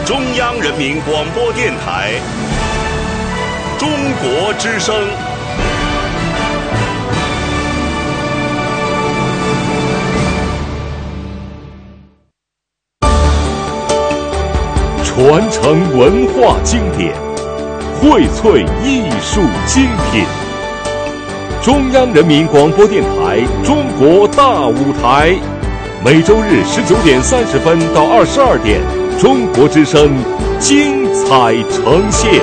中央人民广播电台中国之声。 传承文化经典，荟萃艺术精品。中央人民广播电台中国大舞台，每周日19点30分到22点，中国之声精彩呈现。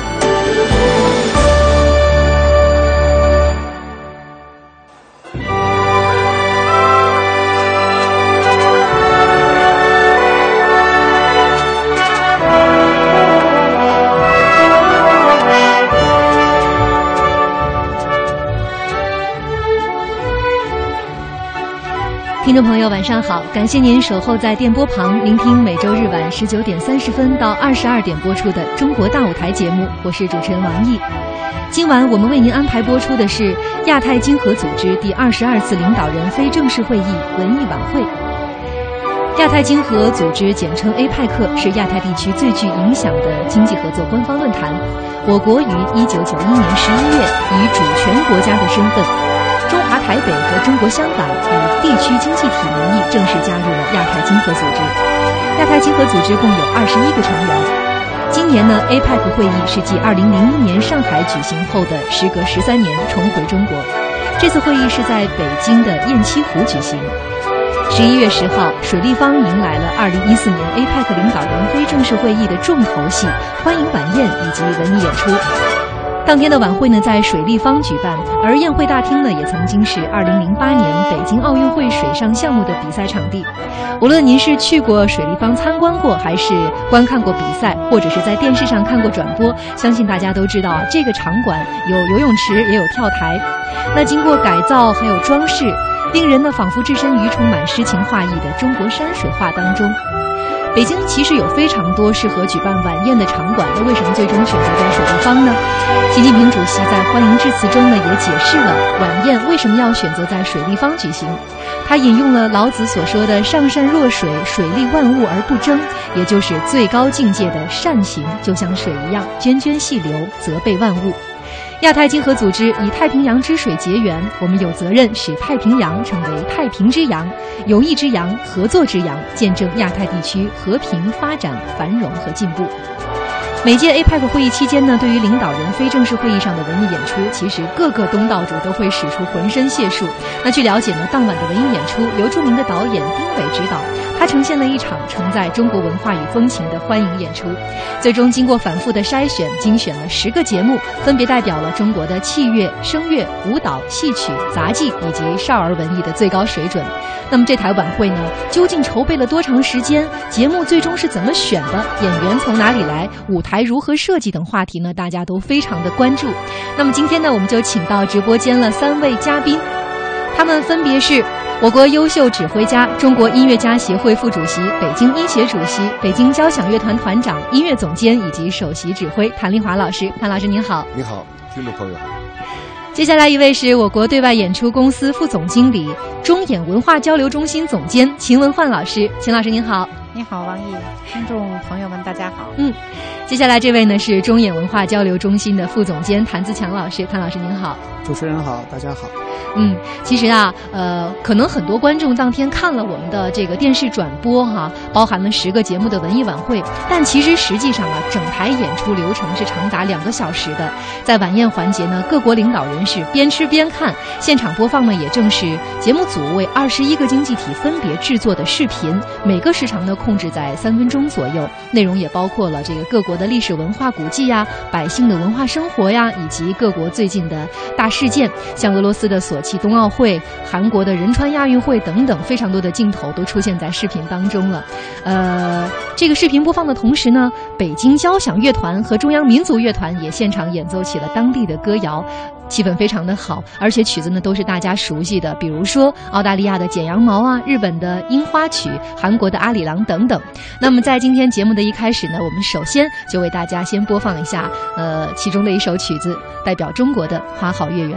听众朋友晚上好，感谢您守候在电波旁聆听每周日晚19点30分到22点播出的中国大舞台节目，我是主持人王毅。今晚我们为您安排播出的是亚太经合组织第22次领导人非正式会议文艺晚会。亚太经合组织简称 APEC 是亚太地区最具影响的经济合作官方论坛。我国于1991年11月以主权国家的身份，中华台北和中国香港以地区经济体名义正式加入了亚太经合组织。亚太经合组织共有21个成员。今年呢 APEC 会议是继2001年上海举行后的时隔13年重回中国。这次会议是在北京的雁栖湖举行。11月10号，水立方迎来了2014年 APEC 领导人非正式会议的重头戏欢迎晚宴以及文艺演出。当天的晚会呢，在水立方举办，而宴会大厅呢，也曾经是2008年北京奥运会水上项目的比赛场地。无论您是去过水立方参观过，还是观看过比赛，或者是在电视上看过转播，相信大家都知道啊，这个场馆有游泳池，也有跳台。那经过改造还有装饰，令人呢仿佛置身于充满诗情画意的中国山水画当中。北京其实有非常多适合举办晚宴的场馆，那为什么最终选择在水立方呢？习近平主席在欢迎致辞中呢也解释了晚宴为什么要选择在水立方举行。他引用了老子所说的上善若水，水利万物而不争，也就是最高境界的善行就像水一样涓涓细流，泽被万物。亚太经合组织以太平洋之水结缘，我们有责任使太平洋成为太平之洋、友谊之洋、合作之洋，见证亚太地区和平发展、繁荣和进步。每届 APEC 会议期间呢，对于领导人非正式会议上的文艺演出，其实各个东道主都会使出浑身解数。那据了解呢，当晚的文艺演出由著名的导演丁伟执导，他呈现了一场承载中国文化与风情的欢迎演出。最终经过反复的筛选，精选了10个节目，分别代表了中国的器乐、声乐、舞蹈、戏曲、杂技以及少儿文艺的最高水准。那么这台晚会呢，究竟筹备了多长时间？节目最终是怎么选的？演员从哪里来？舞台如何设计等话题呢，大家都非常的关注。那么今天呢，我们就请到直播间了3位嘉宾，他们分别是我国优秀指挥家、中国音乐家协会副主席、北京音协主席、北京交响乐团团长、音乐总监以及首席指挥谭丽华老师。谭老师您好。 你好，听众朋友好。 接下来一位是我国对外演出公司副总经理、中演文化交流中心总监秦文焕老师。秦老师您好。 你好，王毅，听众朋友们大家好。 接下来这位呢是中演文化交流中心的副总监谭自强老师。谭老师您好。 主持人好，大家好。 其实啊，可能很多观众当天看了我们的这个电视转播哈，包含了10个节目的文艺晚会，但其实实际上啊，整台演出流程是长达2个小时的。在晚宴环节呢，各国领导人是边吃边看，现场播放呢也正是节目组为21个经济体分别制作的视频，每个时长呢控制在3分钟左右，内容也包括了这个各国的历史文化古迹呀、百姓的文化生活呀，以及各国最近的大事件，像俄罗斯的索契冬奥会、韩国的仁川亚运会等等，非常多的镜头都出现在视频当中了。这个视频播放的同时呢，北京交响乐团和中央民族乐团也现场演奏起了当地的歌谣，气氛非常的好，而且曲子呢都是大家熟悉的，比如说澳大利亚的剪羊毛啊，日本的樱花曲，韩国的阿里郎等等。那么在今天节目的一开始呢，我们首先就为大家先播放一下其中的一首曲子，代表中国的《花好月圆》。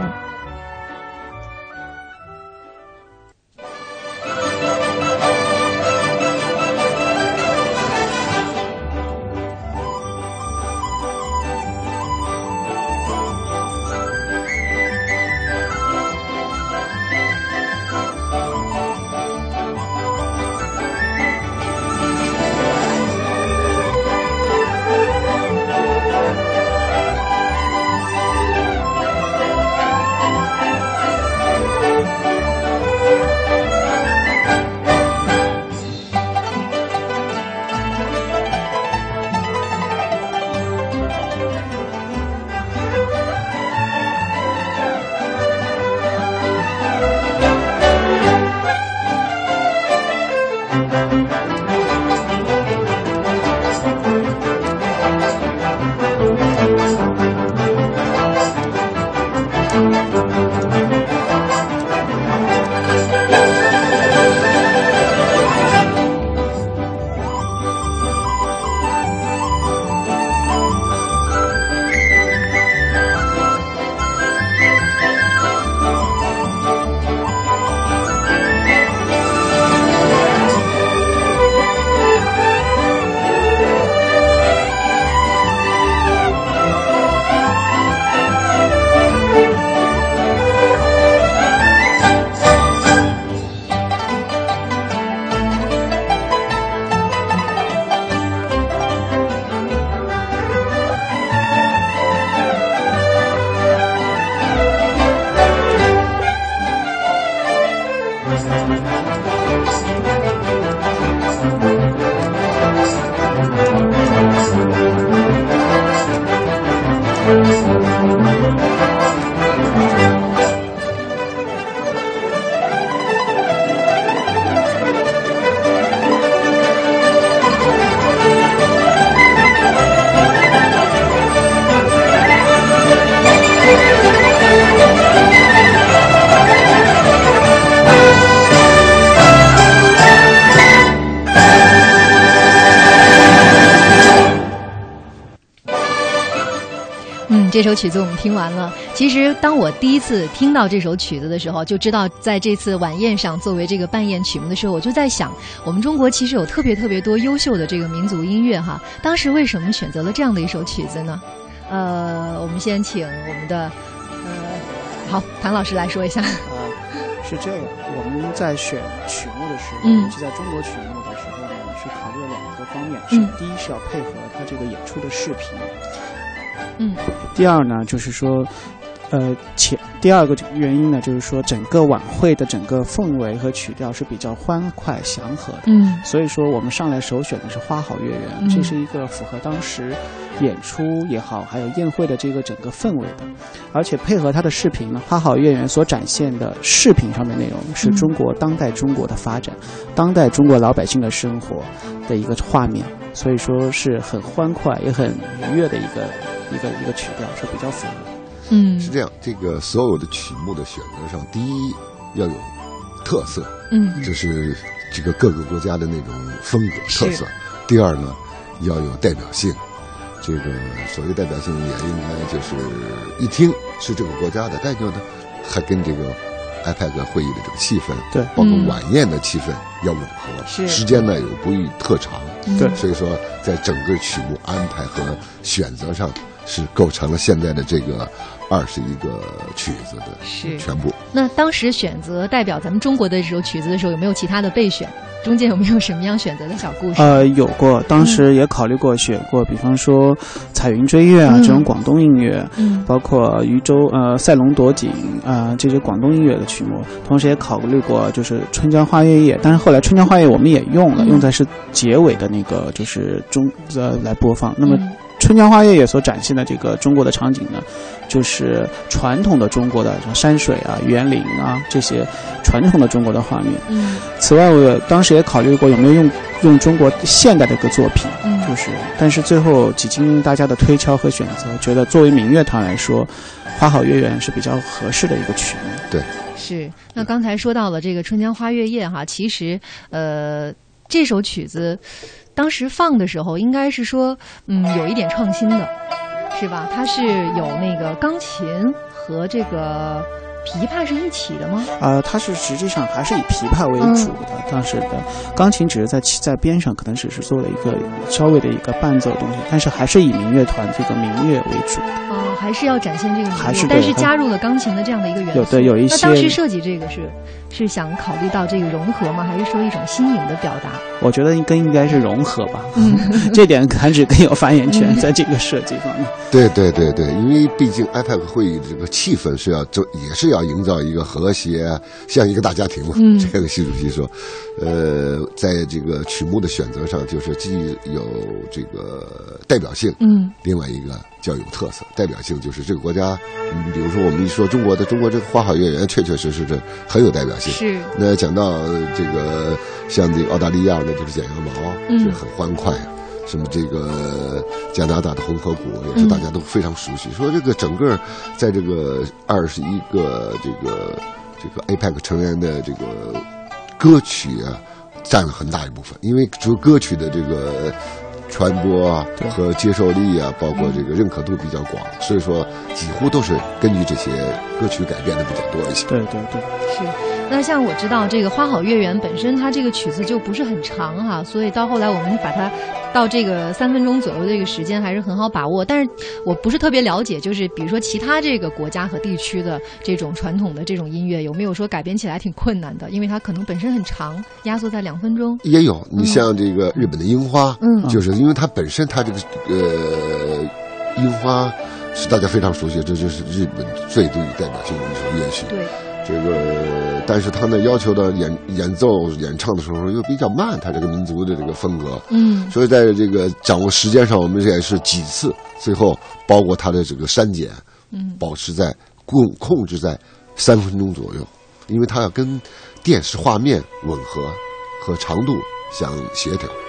这首曲子我们听完了。其实当我第一次听到这首曲子的时候，就知道在这次晚宴上作为这个伴宴曲目的时候，我就在想，我们中国其实有特别多优秀的这个民族音乐哈。当时为什么选择了这样的一首曲子呢？我们先请我们的好，唐老师来说一下。 是这样，我们在选曲目的时候，尤其在中国曲目的时候呢，是考虑了2个方面。第一是要配合它这个演出的视频。第二呢，就是说，第二个原因呢，就是说整个晚会的整个氛围和曲调是比较欢快祥和的。所以说我们上来首选的是《花好月圆》，这是一个符合当时演出也好，还有宴会的这个整个氛围的，而且配合它的视频呢，《花好月圆》所展现的视频上面内容是中国当代中国的发展，当代中国老百姓的生活的一个画面，所以说是很欢快也很愉悦的一个曲调，是比较符合的。 是这样，这个所有的曲目的选择上，第一要有特色，就是这个各个国家的那种风格特色。第二呢，要有代表性，这个所谓代表性也应该就是一听是这个国家的，但是呢，还跟这个 IPAC 会议的这个气氛，对，包括晚宴的气氛要吻合，时间呢有不宜特长，对，所以说在整个曲目安排和选择上是构成了现在的这个21个曲子的全部。 那当时选择代表咱们中国的这首曲子的时候，有没有其他的备选？中间有没有什么样选择的小故事？ 有过，当时也考虑过选过，比方说彩云追月啊，这种广东音乐，包括渔舟赛龙夺锦这些广东音乐的曲目，同时也考虑过就是春江花月夜，但是后来春江花月我们也用了，用在是结尾的那个就是来播放。那么春江花月夜所展现的这个中国的场景呢，就是传统的中国的山水啊、园林啊这些传统的中国的画面。此外，我当时也考虑过有没有用中国现代的一个作品，但是最后几经大家的推敲和选择，觉得作为民乐团来说，《花好月圆》是比较合适的一个曲目。 对， 是。那刚才说到了这个春江花月夜哈，其实这首曲子当时放的时候，应该是说，有一点创新的，是吧？它是有那个钢琴和这个琵琶是一起的吗？ 它是实际上还是以琵琶为主的，当时的钢琴只是在边上，可能只是做了一个稍微的一个伴奏的东西，但是还是以民乐团这个民乐为主。 还是要展现这个民乐，但是加入了钢琴的这样的一个元素。 有一些。 那当时设计这个是想考虑到这个融合吗？还是说一种新颖的表达？ 我觉得应该是融合吧。这点韩芷更有发言权在这个设计方面。 对，因为毕竟 IPAC 会议的这个气氛也是要营造一个和谐，像一个大家庭嘛。这个习主席说，在这个曲目的选择上，就是既有这个代表性，另外一个叫有特色。代表性就是这个国家，比如说我们一说中国这个花好月圆，确实是很有代表性。是。那讲到这个像这个澳大利亚呢，就是剪羊毛，是很欢快。什么这个加拿大的红河谷也是大家都非常熟悉。说这个整个在这个21个这个 APEC 成员的这个歌曲啊，占了很大一部分，因为这个歌曲的这个传播啊和接受力啊，包括这个认可度比较广，所以说几乎都是根据这些歌曲改编的比较多一些。 对， 是。那像我知道这个《花好月圆》本身它这个曲子就不是很长哈，所以到后来我们把它到这个3分钟左右的这个时间还是很好把握。但是我不是特别了解，就是比如说其他这个国家和地区的这种传统的这种音乐，有没有说改编起来挺困难的？因为它可能本身很长，压缩在2分钟。 也有，你像这个日本的樱花，就是因为它本身它这个樱花是大家非常熟悉，这就是日本最具代表性的一首乐曲。对。这个，但是他呢要求的演奏演唱的时候又比较慢，他这个民族的这个风格，所以在这个掌握时间上，我们也是几次，最后包括他的这个删减，保持在控制在3分钟左右，因为他要跟电视画面吻合和长度相协调。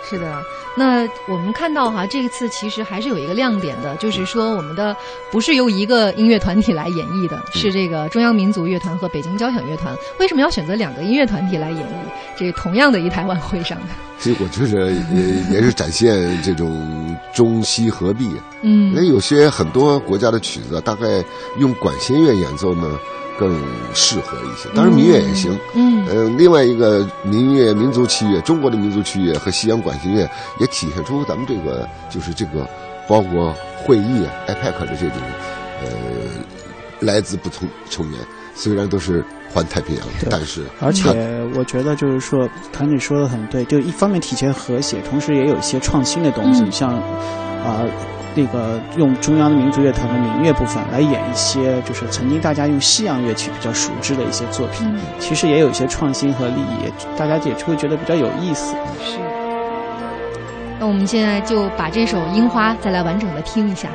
是的，那我们看到哈，这一次其实还是有一个亮点的，就是说我们的不是由一个音乐团体来演绎的，是这个中央民族乐团和北京交响乐团。为什么要选择2个音乐团体来演绎这同样的一台晚会上呢？ 所以我觉得也是展现这种中西合璧。因为有些很多国家的曲子大概用管弦乐演奏呢更适合一些，当然民乐也行。另外一个民乐、民族器乐，中国的民族器乐和西洋管弦乐也体现出咱们这个就是这个包括会议啊、IPAC 的这种来自不同成员，虽然都是环太平洋，但是而且我觉得就是说，谭女说的很对，就一方面体现和谐，同时也有一些创新的东西，像那个用中央的民族乐团的民乐部分来演一些就是曾经大家用西洋乐曲比较熟知的一些作品，其实也有一些创新和立意，大家也会觉得比较有意思。 是。那我们现在就把这首《樱花》再来完整的听一下。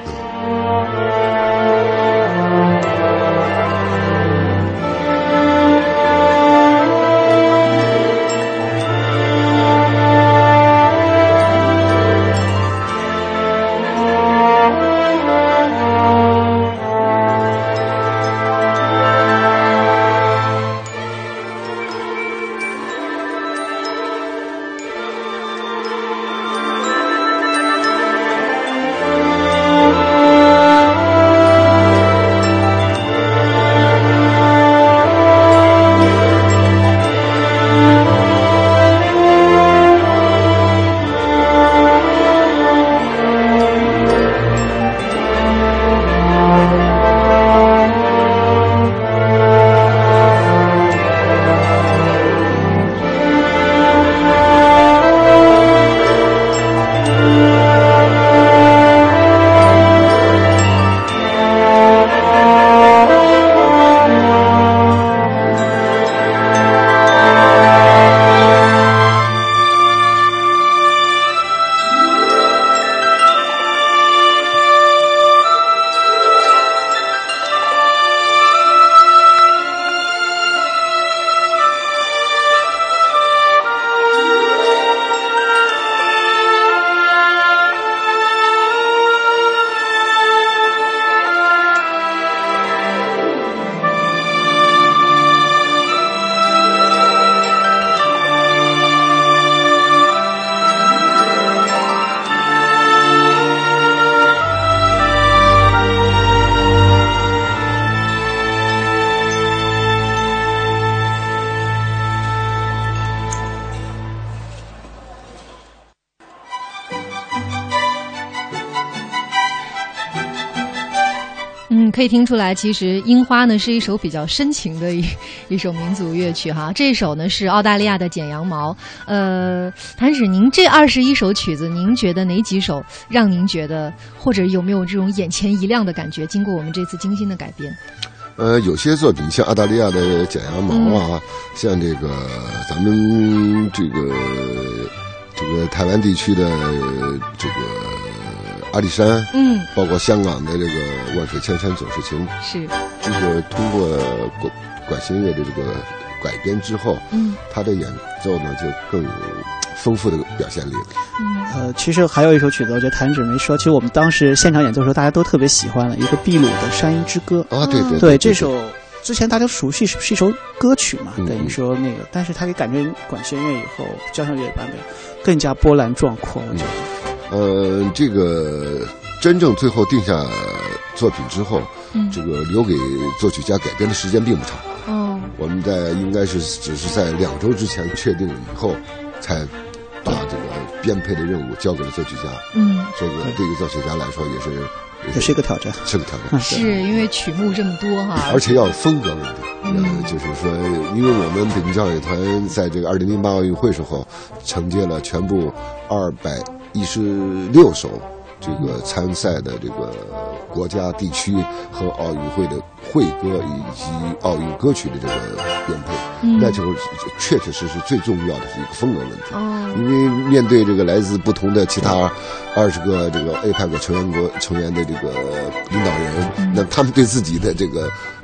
可以听出来，其实《樱花》呢是一首比较深情的一首民族乐曲哈。这首呢是澳大利亚的剪羊毛。谭指，您这21首曲子，您觉得哪几首让您觉得，或者有没有这种眼前一亮的感觉？经过我们这次精心的改编。 有些作品像澳大利亚的剪羊毛啊，像这个咱们这个台湾地区的这个阿里山，包括香港的这个万水千山总是情， 是， 就是通过管弦乐的这个改编之后，他的演奏呢就更有丰富的表现力了。 其实还有一首曲子，我觉得谭指没说，其实我们当时现场演奏的时候，大家都特别喜欢了一个秘鲁的《山鹰之歌》 啊， 对，这首之前大家熟悉是一首歌曲嘛，等于说那个，但是它给改成管弦乐以后，交响乐版本更加波澜壮阔，我觉得。 这个真正最后定下作品之后，这个留给作曲家改编的时间并不长。我们应该是只是在2周之前确定了以后，才把这个编配的任务交给了作曲家。这个对于作曲家来说也是一个挑战， 是个挑战。 是因为曲目这么多哈， 而且要有风格问题。就是说，因为我们北京交响乐团在这个2008奥运会时候承接了全部216首这个参赛的这个国家、地区和奥运会的会歌以及奥运歌曲的这个编配，那就确确实实最重要的是一个风格问题。因为面对这个来自不同的其他20个这个 APEC 成员的这个领导人，那他们对自己的这个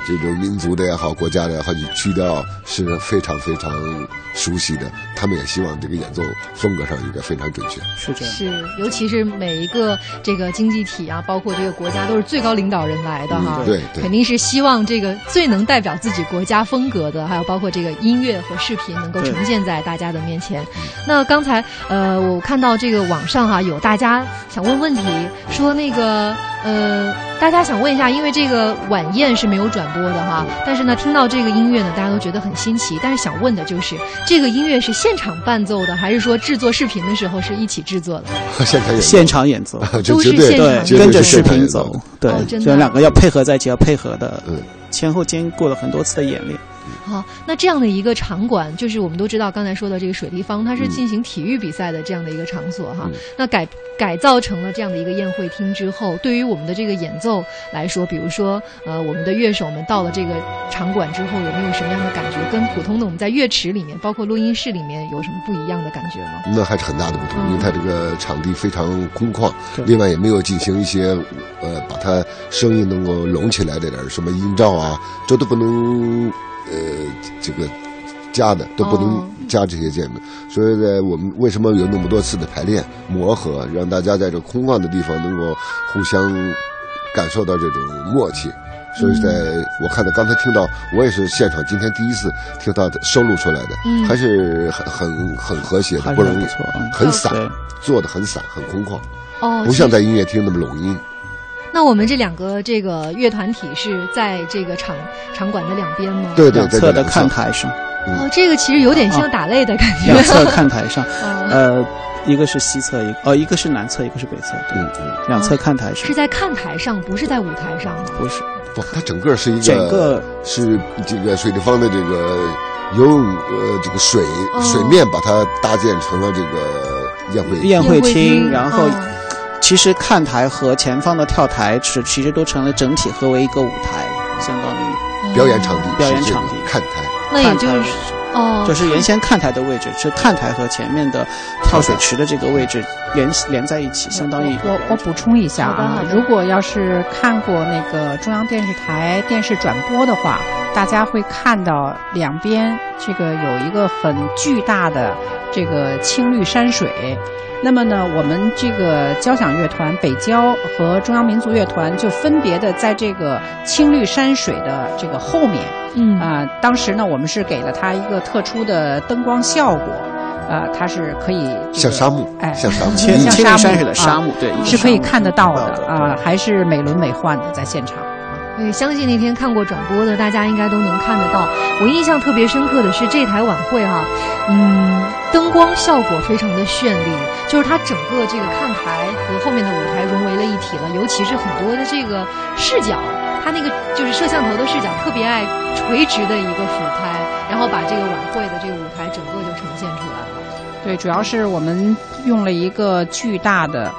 这种民族的也好，国家的也好，曲调是非常非常熟悉的。他们也希望这个演奏风格上应该非常准确。 是这样。 是，尤其是每一个这个经济体啊，包括这个国家，都是最高领导人来的哈。 对， 肯定是希望这个最能代表自己国家风格的，还有包括这个音乐和视频能够呈现在大家的面前。那刚才我看到这个网上哈，有大家想问问题，说那个大家想问一下，因为这个晚宴是没有转播的哈，但是呢，听到这个音乐呢，大家都觉得很新奇。但是想问的就是，这个音乐是现场伴奏的，还是说制作视频的时候是一起制作的？ 现场演奏， 都是现场演奏， 跟着视频走，对， 这两个要配合在一起，要配合的，前后经过了很多次的演练。 好，那这样的一个场馆，就是我们都知道刚才说的这个水立方，它是进行体育比赛的这样的一个场所哈。那改造成了这样的一个宴会厅之后，对于我们的这个演奏来说，比如说我们的乐手们到了这个场馆之后，有没有什么样的感觉？跟普通的我们在乐池里面，包括录音室里面有什么不一样的感觉吗？ 那还是很大的不同，因为它这个场地非常空旷，另外也没有进行一些把它声音能够拢起来的点什么音罩啊，这都不能这个加的，都不能加这些键的。所以在我们为什么有那么多次的排练磨合，让大家在这空旷的地方能够互相感受到这种默契。所以在我看到刚才听到，我也是现场今天第一次听到收录出来的，还是很和谐的，不容易，很散，做的很散，很空旷，不像在音乐厅那么拢音。 那我们这两个这个乐团体是在这个场馆的两边吗？ 对，两侧的看台上。 这个其实有点像打擂的感觉。 两侧看台上，一个是西侧，一个是南侧，一个是北侧。对，两侧看台上。 是在看台上，不是在舞台上。 不是， 不，它整个是一个是这个水立方的这个游泳这个水面把它搭建成了这个宴会厅，然后。其实看台和前方的跳台其实都成了整体合为一个舞台，相当于表演场地。看台， 那也就是就是原先看台的位置是看台和前面的跳水池的这个位置连在一起，相当于我补充一下啊，如果要是看过那个中央电视台电视转播的话，大家会看到两边这个有一个很巨大的这个青绿山水。那么呢，我们这个交响乐团北交和中央民族乐团就分别的在这个青绿山水的这个后面，当时呢，我们是给了它一个特殊的灯光效果，它是可以像沙漠，像沙漠， 青绿山水的沙漠，对， 是可以看得到的还是美轮美奂的在现场。 相信那天看过转播的大家应该都能看得到。我印象特别深刻的是这台晚会哈，灯光效果非常的绚丽，就是它整个这个看台和后面的舞台融为了一体了，尤其是很多的这个视角，它那个就是摄像头的视角特别爱垂直的一个俯拍，然后把这个晚会的这个舞台整个就呈现出来了。 对，主要是我们用了一个巨大的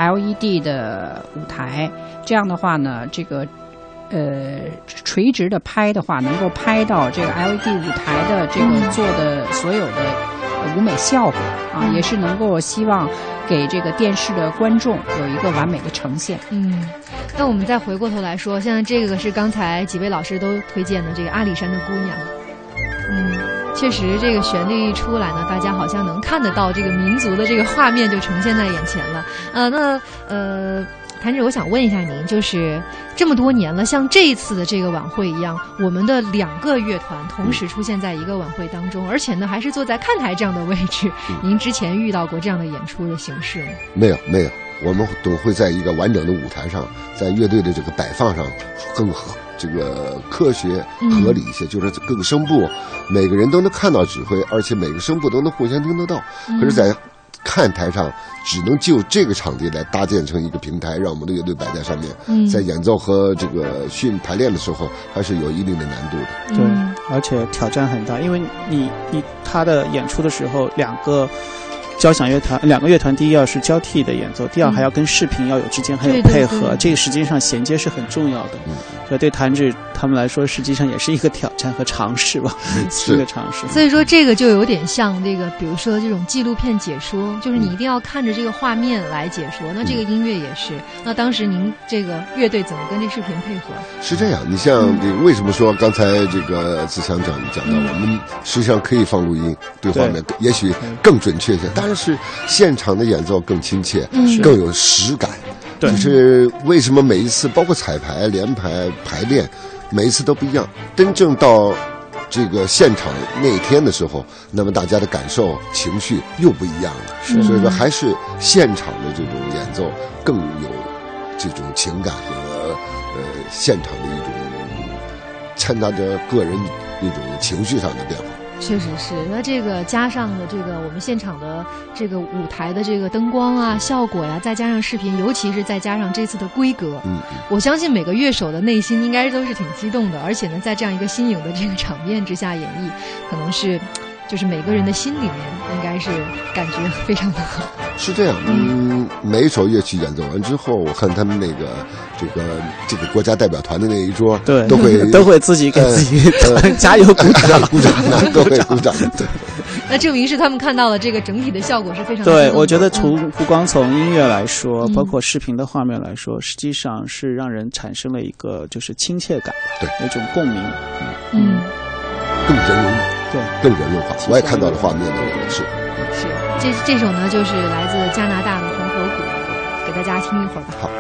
LED 的舞台，这样的话呢，这个垂直的拍的话，能够拍到这个 LED 舞台的这个做的所有的舞美效果也是能够希望给这个电视的观众有一个完美的呈现。 那我们再回过头来说，现在这个是刚才几位老师都推荐的这个阿里山的姑娘。确实这个旋律一出来呢，大家好像能看得到这个民族的这个画面就呈现在眼前了。谭指，我想问一下您，就是这么多年了，像这一次的这个晚会一样，我们的两个乐团同时出现在一个晚会当中，而且呢还是坐在看台这样的位置，您之前遇到过这样的演出的形式吗？ 没有，我们都会在一个完整的舞台上，在乐队的这个摆放上更这个科学合理一些，就是各个声部每个人都能看到指挥，而且每个声部都能互相听得到。可是在看台上只能就这个场地来搭建成一个平台，让我们的乐队摆在上面，在演奏和这个排练的时候还是有一定的难度的。 对，而且挑战很大，因为他的演出的时候，两个交响乐团2个乐团，第一要是交替的演奏，第二还要跟视频要有之间很有配合，这个实际上衔接是很重要的。所以对弹指他们来说，实际上也是一个挑战和尝试吧，是一个尝试。 所以说这个就有点像这个，比如说这种纪录片解说，就是你一定要看着这个画面来解说。那这个音乐也是。那当时您这个乐队怎么跟这视频配合？ 是这样，你像为什么说刚才这个自强讲到，我们实际上可以放录音，对画面也许更准确一些，当然是现场的演奏更亲切，更有实感。就是为什么每一次包括彩排、连排、排练，每一次都不一样。真正到这个现场那天的时候，那么大家的感受、情绪又不一样了。所以说，还是现场的这种演奏更有这种情感和现场的一种掺杂着个人一种情绪上的变化。 确实是，那这个加上了这个我们现场的这个舞台的这个灯光啊、效果呀，再加上视频，尤其是再加上这次的规格，我相信每个乐手的内心应该都是挺激动的，而且呢，在这样一个新颖的这个场面之下演绎，可能是就是每个人的心里面应该是感觉非常的好。 是这样，每一首乐器演奏完之后，我看他们那个这个国家代表团的那一桌， 对， 都会自己给自己加油鼓掌， 都会鼓掌。对， 那证明是他们看到了这个整体的效果是非常对。我觉得不光从音乐来说，包括视频的画面来说，实际上是让人产生了一个就是亲切感， 对， 那种共鸣， 更人文， 对， 更人文化。我也看到了画面的是。 这首呢，就是来自加拿大的红河谷，给大家听一会儿吧。 好。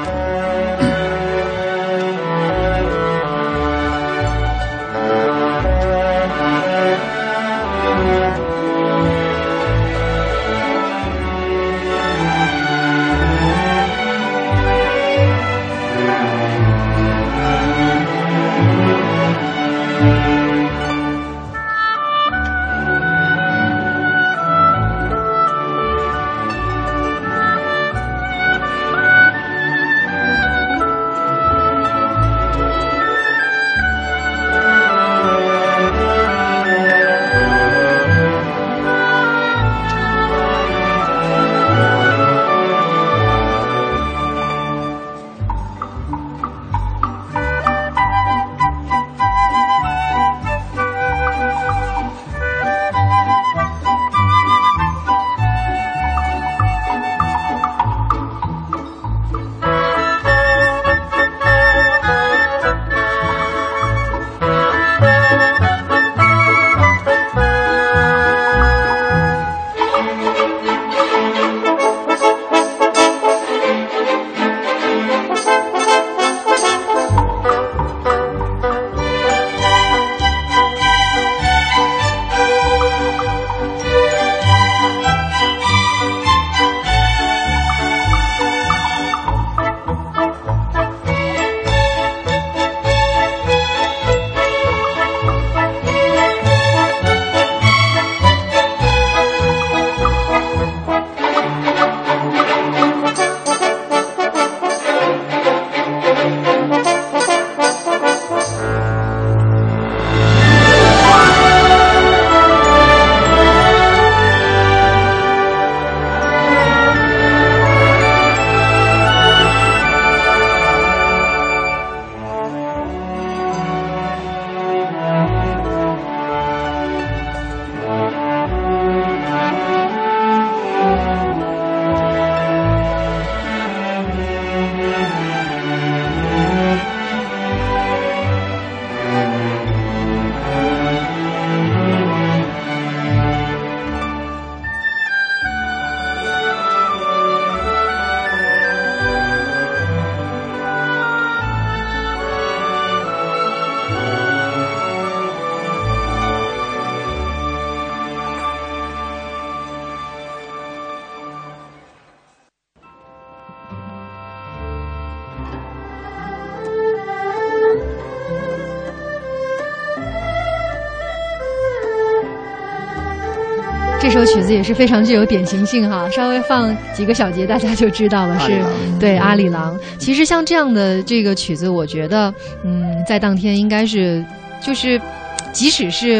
这首曲子也是非常具有典型性哈，稍微放几个小节大家就知道了，是对阿里郎。其实像这样的这个曲子，我觉得在当天应该是就是即使是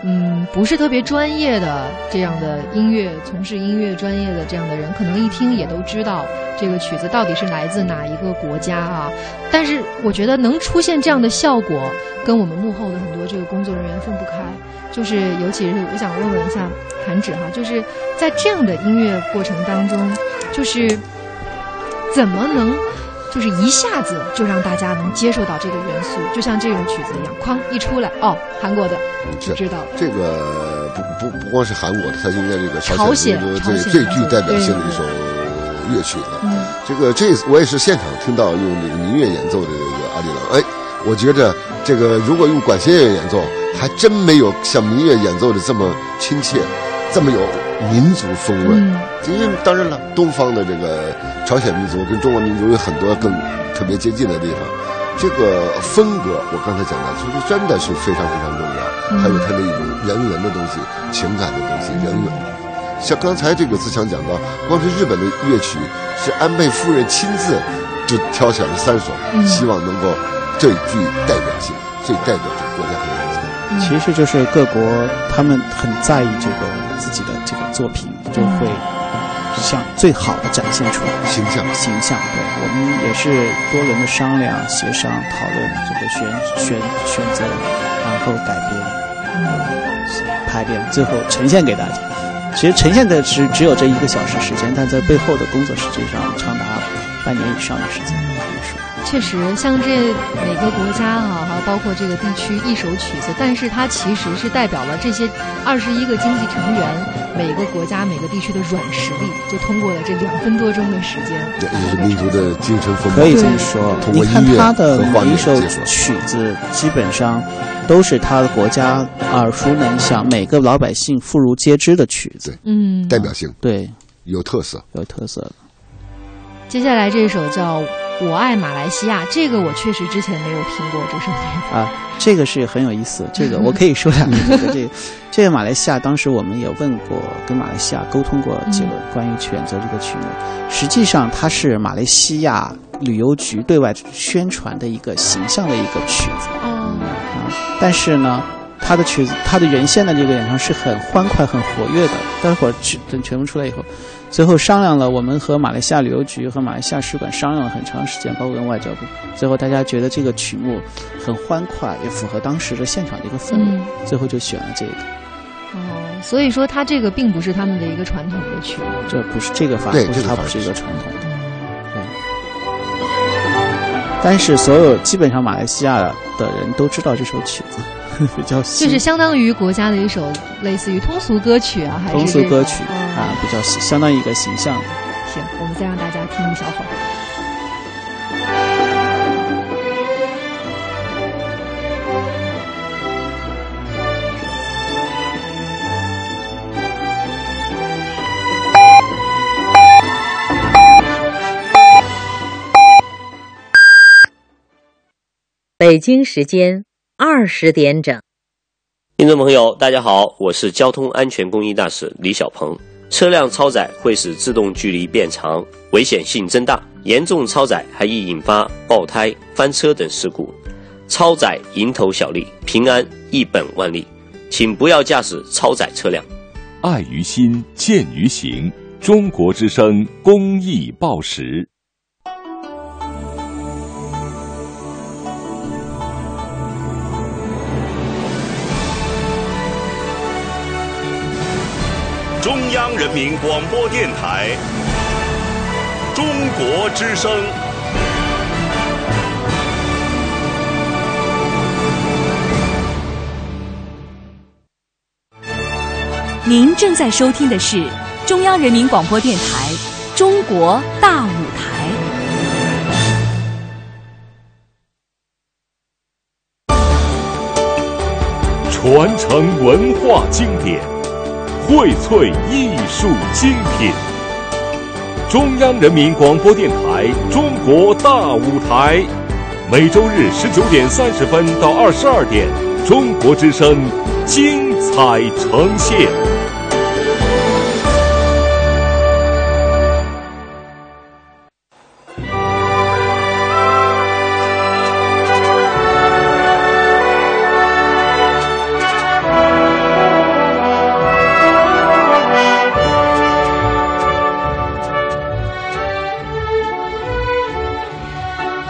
不是特别专业的这样的从事音乐专业的这样的人，可能一听也都知道这个曲子到底是来自哪一个国家啊。但是我觉得能出现这样的效果，跟我们幕后的很多这个工作人员分不开。就是尤其是我想问一下韩芷哈，就是在这样的音乐过程当中，就是怎么能就是一下子就让大家能接受到这个元素，就像这种曲子一样，哐一出来，韩国的就知道。 这个不光是韩国的，它应该这个朝鲜最具代表性的一首乐曲了。这我也是现场听到用这个民乐演奏的这个阿里郎，我觉着这个如果用管弦乐演奏，还真没有像民乐演奏的这么亲切，这么有民族风味。因为当然了，东方的这个朝鲜民族跟中国民族有很多更特别接近的地方。这个风格，我刚才讲的，其实真的是非常非常重要。还有它的一种人文的东西、情感的东西、人文。像刚才这个自强讲到，光是日本的乐曲是安倍夫人亲自就挑选了3首，希望能够最具代表性、最代表这个国家和民族。 其实就是各国他们很在意这个自己的这个作品，就会向最好的展现出来形象。 对，我们也是多轮的商量、协商、讨论，这个选择，然后改编、排练，最后呈现给大家。其实呈现的是只有这1个小时时间，但在背后的工作实际上长达半年以上的时间。 确实，像这每个国家包括这个地区一首曲子，但是它其实是代表了这些21个经济成员每个国家每个地区的软实力，就通过了这2分多钟的时间。 这也是民族的精神风貌。 可以这么说，你看他的每一首曲子，基本上都是他的国家耳熟能详，每个老百姓妇孺皆知的曲子。 代表性， 对， 有特色的。 接下来这首叫我爱马来西亚，这个我确实之前没有听过这首歌这个是很有意思，这个我可以说2句。这个马来西亚当时我们也问过，跟马来西亚沟通过这个关于选择这个曲目。实际上它是马来西亚旅游局对外宣传的一个形象的一个曲子。但是呢，他的曲子，他的原先的这个演唱是很欢快、很活跃的。待会儿等全部出来以后，最后商量了，我们和马来西亚旅游局和马来西亚使馆商量了很长时间，包括跟外交部。最后大家觉得这个曲目很欢快，也符合当时的现场的一个氛围，最后就选了这个。 所以说它这个并不是他们的一个传统的曲目。 这不是这个反而不是它不是一个传统的。但是基本上马来西亚的人都知道这首曲子。比较就是相当于国家的一首类似于通俗歌曲还是通俗歌曲比较相当于一个形象的。 行，我们再让大家听一小会儿。 北京时间20点整。 听众朋友大家好，我是交通安全公益大使李小鹏。车辆超载会使制动距离变长，危险性增大，严重超载还易引发爆胎、翻车等事故。超载蝇头小利，平安一本万利，请不要驾驶超载车辆。 爱于心，见于行。中国之声公益报时。 中央人民广播电台中国之声。 您正在收听的是中央人民广播电台中国大舞台。 传承文化经典，荟萃艺术精品。中央人民广播电台中国大舞台，每周日19点30分到22点，中国之声精彩呈现。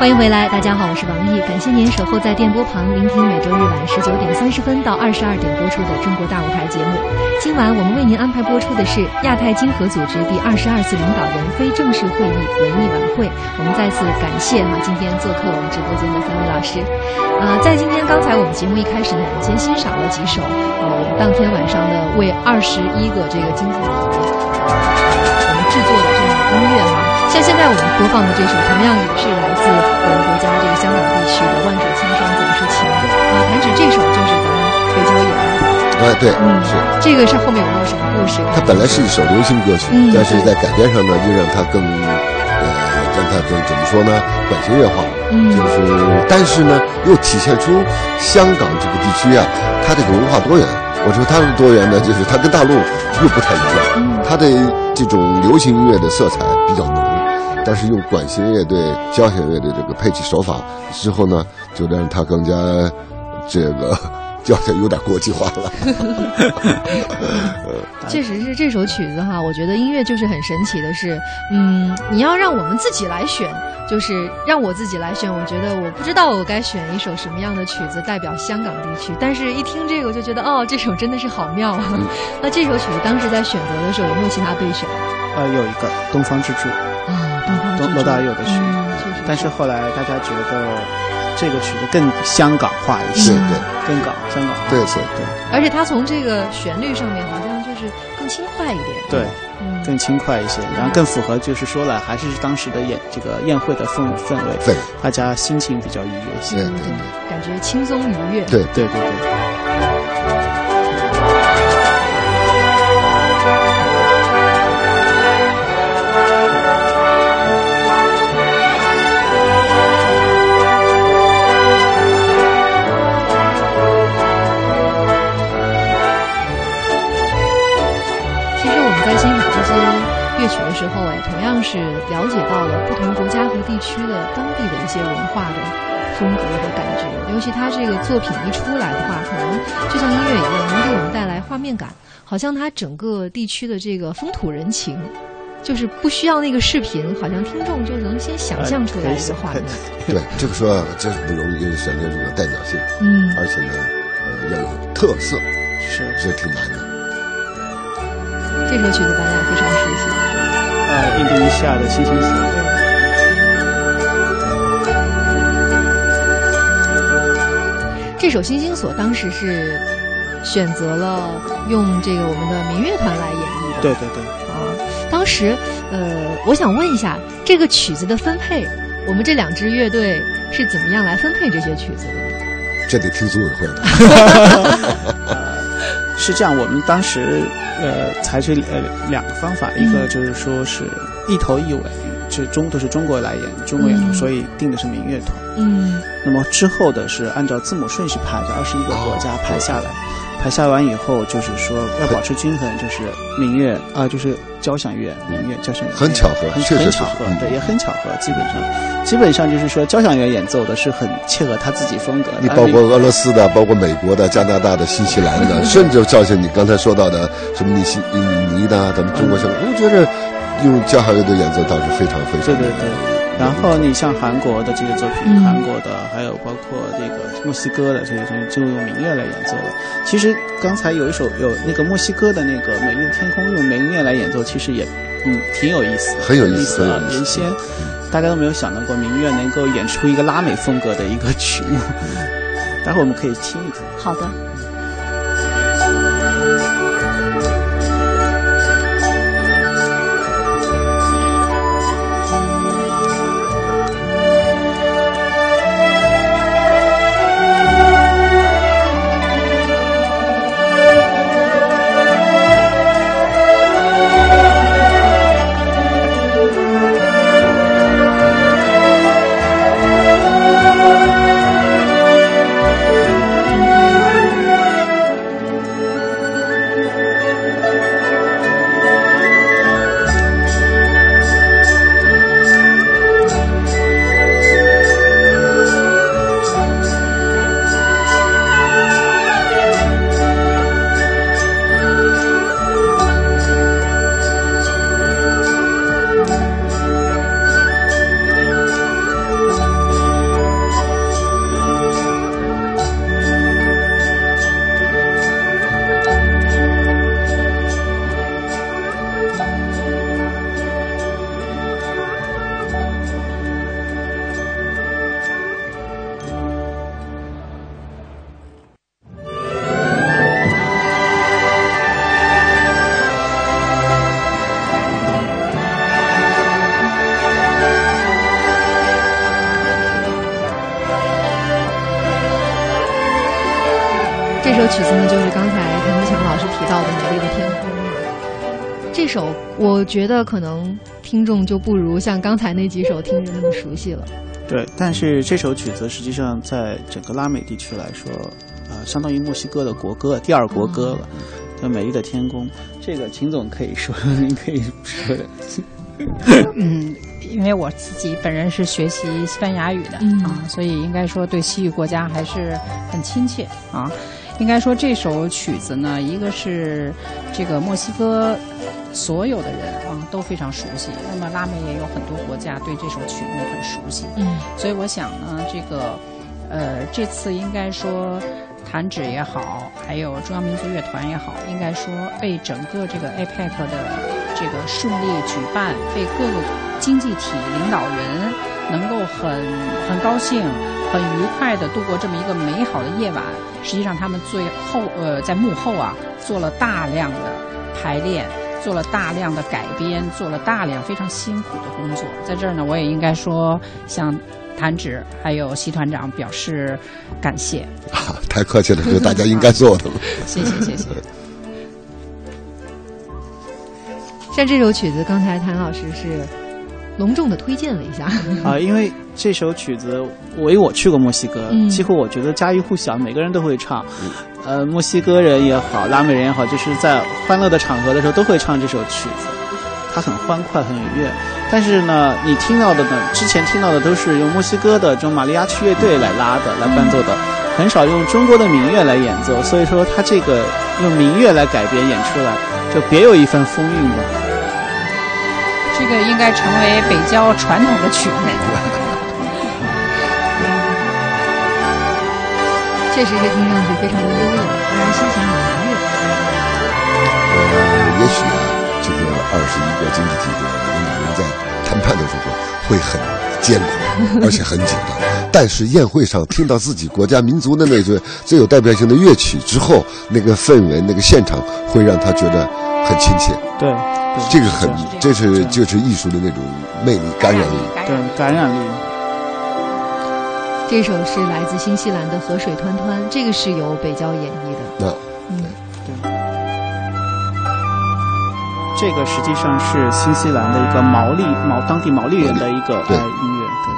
欢迎回来，大家好，我是王毅，感谢您守候在电波旁聆听每周日晚19点30分到22点播出的中国大舞台节目。今晚我们为您安排播出的是亚太经合组织第22次领导人非正式会议文艺晚会。我们再次感谢今天做客我们直播间的3位老师。在今天刚才我们节目一开始呢，我们先欣赏了几首我们当天晚上的为21个这个经济我们制作的这样的音乐像现在我们播放的这首同样也是来自我们国家这个香港地区的万水千山总是情弹指这首就是咱们北郊野对，是这个是后面有没有什么故事？ 它本来是一首流行歌曲，但是在改编上呢，就让它更怎么说呢，管弦乐化，但是呢，又体现出香港这个地区它这个文化多元。我说它的多元呢，就是它跟大陆又不太一样，它的这种流行音乐的色彩比较浓，但是用管弦乐队、交响乐的这个配器手法之后呢，就让它更加叫它有点国际化了。 确实是这首曲子我觉得音乐就是很神奇的是，你要让我们自己来选，就是让我自己来选，我觉得我不知道我该选一首什么样的曲子代表香港地区，但是一听这个我就觉得这首真的是好妙那这首曲子当时在选择的时候有没有其他备选？ 有一个《东方之珠》罗大佑的曲但是后来大家觉得这个曲子更香港化一些，更香港化， 对， 而且它从这个旋律上面好像就是更轻快一点， 对，更轻快一些，然后更符合就是说了，还是当时的宴会的氛围，大家心情比较愉悦一些， 感觉轻松愉悦， 对。 乐曲的时候同样是了解到了不同国家和地区的当地的一些文化的风格和感觉，尤其它这个作品一出来的话，可能就像音乐一样能给我们带来画面感，好像它整个地区的这个风土人情就是不需要那个视频，好像听众就能先想象出来一个画面。 对，这个说真是不容易，因为选择这个代表性，而且呢要有特色，这挺难的。 这首曲子咱俩非常熟悉， 印度尼西亚的星星所。 这首《星星所》当时是选择了用这个我们的民乐团来演绎的。 对。 当时我想问一下，这个曲子的分配，我们这2支乐队是怎么样来分配这些曲子的？ 这得听组委会的。 是这样，我们当时采取2个方法，一个就是说是一头一尾，都是中国来演，中国演出，所以定的是民乐团。那么之后的是按照字母顺序排，这21个国家排下来，排下完以后就是说要保持均衡，就是民乐就是交响乐、民乐、交响乐， 很巧合， 很巧合，对，也很巧合。基本上就是说，交响乐演奏的是很切合他自己风格的。 你包括俄罗斯的，包括美国的、加拿大的、新西兰的，甚至就像你刚才说到的什么印尼的，咱们中国香港，我觉得用交响乐的演奏倒是非常非常。 对。然后你像韩国的这些作品，韩国的还有包括这个墨西哥的这些东西，就用民乐来演奏了。其实刚才有一首有那个墨西哥的那个《美丽的天空》用民乐来演奏，其实也挺有意思的， 很有意思啊！原先大家都没有想到过民乐能够演出一个拉美风格的一个曲目。待会儿我们可以听一听。 好的。 首曲子呢，就是刚才谭自强老师提到的《美丽的天空》。这首我觉得可能听众就不如像刚才那几首听着那么熟悉了。 对，但是这首曲子实际上在整个拉美地区来说，相当于墨西哥的国歌，第二国歌了，叫《美丽的天空》。这个秦总可以说，您可以说的。 因为我自己本人是学习西班牙语的所以应该说对西域国家还是很亲切啊。应该说这首曲子呢，一个是这个墨西哥所有的人都非常熟悉，那么拉美也有很多国家对这首曲目很熟悉，所以我想呢，这次应该说弹指也好，还有中央民族乐团也好，应该说为整个这个 APEC 的这个顺利举办，为各个经济体领导人能够很高兴、很愉快地度过这么一个美好的夜晚。实际上，他们最后在幕后做了大量的排练，做了大量的改编，做了大量非常辛苦的工作。在这儿呢，我也应该说向弹指还有席团长表示感谢。 太客气了，这是大家应该做的了。 谢谢。 像这首曲子，刚才谭老师是隆重的推荐了一下因为这首曲子，因为我去过墨西哥，几乎我觉得家喻户晓，每个人都会唱。墨西哥人也好，拉美人也好，就是在欢乐的场合的时候都会唱这首曲子，它很欢快，很愉悦。但是呢，你听到的呢，之前听到的都是用墨西哥的这种马利亚曲乐队来拉的、来伴奏的，很少用中国的民乐来演奏。所以说，它这个用民乐来改编演出来，就别有一番风韵吧。 这个应该成为北郊传统的曲目。 确实是听上去非常的优雅，让人心情很愉悦。 也许这个21个经济体的领导人在谈判的时候会很艰苦，而且很紧张。但是宴会上听到自己国家民族的那个最有代表性的乐曲之后，那个氛围、那个现场，会让他觉得很亲切。 对， 这个就是艺术的那种魅力、感染力。 对，感染力。 这首是来自新西兰的《河水湍湍》，这个是由北郊演绎的。 对。这个实际上是新西兰的一个当地毛利人的一个音乐。对。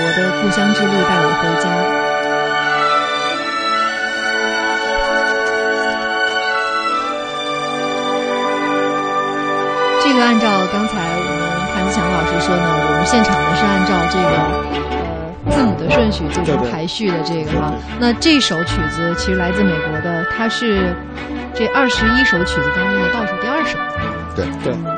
的故乡之路带我回家。这个按照刚才我们谭子强老师说呢，我们现场呢是按照这个字母的顺序就是排序的这个哈。那这首曲子其实来自美国的，它是这21首曲子当中的倒数第2首。 对，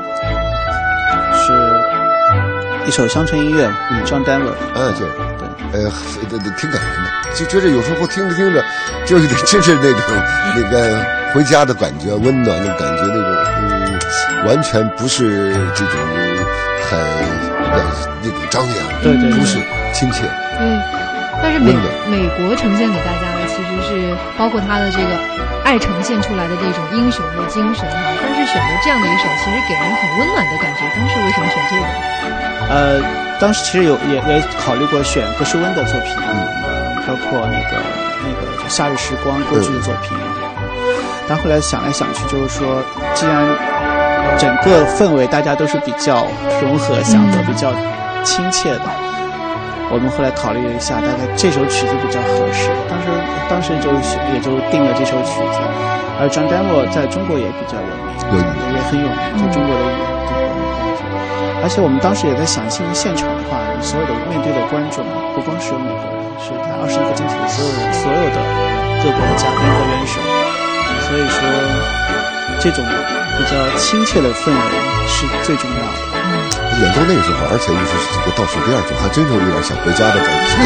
是一首乡村音乐，John Denver。 对，挺感人的，就觉得有时候听着听着，就有点真是那个回家的感觉，温暖的感觉，那种完全不是这种很那种张扬， 对， 不是亲切。 但是美国呈现给大家的其实是包括他的这个爱呈现出来的这种英雄的精神哈。但是选择这样的一首，其实给人很温暖的感觉。当时为什么选这个？ 当时其实也考虑过选格什温的作品，包括那个就《夏日时光》歌剧的作品。但后来想来想去，就是说，既然整个氛围大家都是比较融合、相得、比较亲切的，我们后来考虑了一下，大概这首曲子比较合适。当时也就定了这首曲子。而John Denver在中国也比较有名，也很有名，在中国的而且我们当时也在想，现场的话，你所有的面对的观众，不光是有美国人，是在21个经体所有的各国的嘉宾和元首，所以说这种比较亲切的氛围是最重要的。 演奏那个时候，而且又是这个倒数第2首，还真是有点想回家的感觉，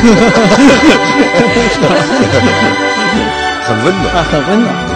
很温暖， 很温暖。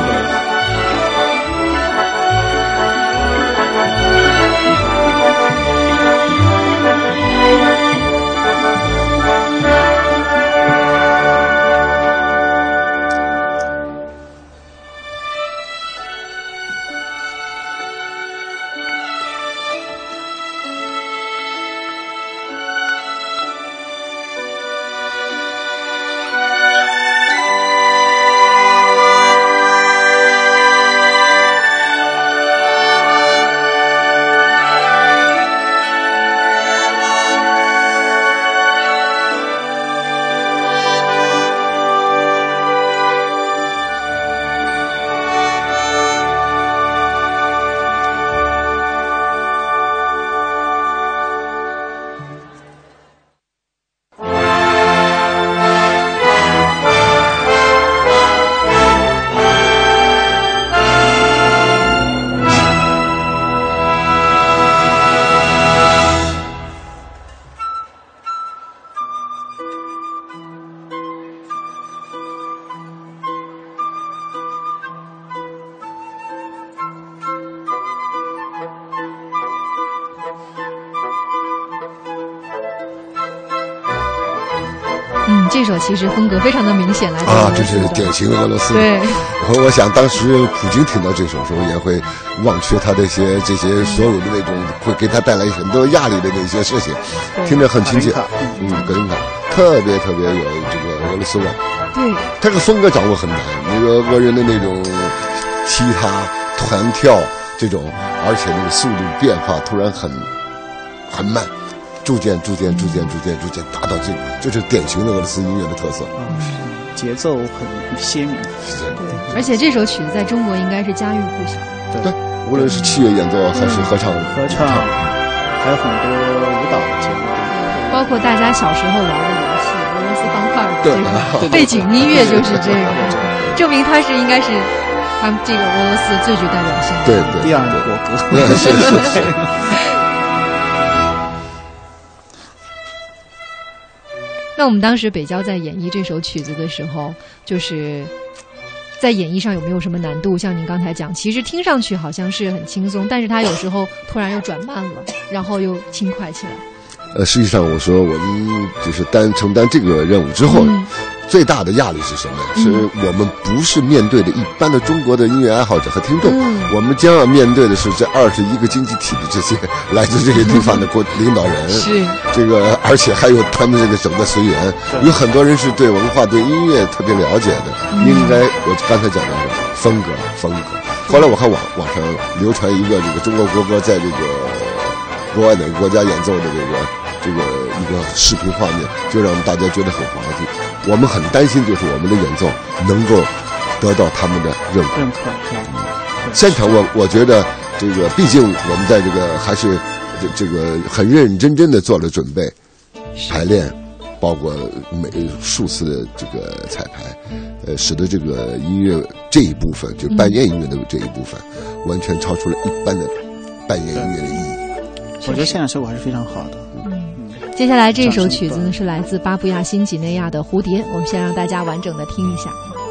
这首其实风格非常的明显，来自这是典型的俄罗斯。 对， 我想当时普京听到这首时候，也会忘却他这些所有的那种会给他带来很多压力的那些事情，听着很亲切。格林卡特别有这个俄罗斯味。 对， 他这个风格掌握很难，那个俄人的那种踢踏、团跳这种，而且那个速度变化突然很慢。逐渐达到这是典型的俄罗斯音乐的特色。 节奏很鲜明。 对，而且这首曲子在中国应该是家喻户晓。 对，无论是器乐演奏还是合唱， 还有很多舞蹈的节目， 包括大家小时候玩的游戏俄罗斯方块的这个背景音乐就是这个，证明它应该是他们这个俄罗斯最具代表性的。 对， 第2的国歌。 是。 那我们当时北交在演绎这首曲子的时候，就是在演绎上有没有什么难度？像您刚才讲，其实听上去好像是很轻松，但是它有时候突然又转慢了，然后又轻快起来。 实际上我说我们就是承担这个任务之后，最大的压力是什么？是我们不是面对的一般的中国的音乐爱好者和听众，我们将要面对的是这21个经济体的这些来自这些地方的领导人， 是这个，而且还有他们这个整个随员，有很多人是对文化、对音乐特别了解的。应该我刚才讲的是风格。后来我看网上流传一个这个中国国歌在这个国外哪个国家演奏的这个一个视频画面，就让大家觉得很滑稽。我们很担心，就是我们的演奏能够得到他们的认可。现场我觉得这个，毕竟我们在这个还是这个很认认真真的做了准备、排练，包括数次的这个彩排，使得这个音乐这一部分，就是扮演音乐的这一部分，完全超出了一般的扮演音乐的意义。 我觉得现场效果还是非常好的。 接下来这首曲子呢是来自巴布亚新几内亚的蝴蝶，我们先让大家完整的听一下。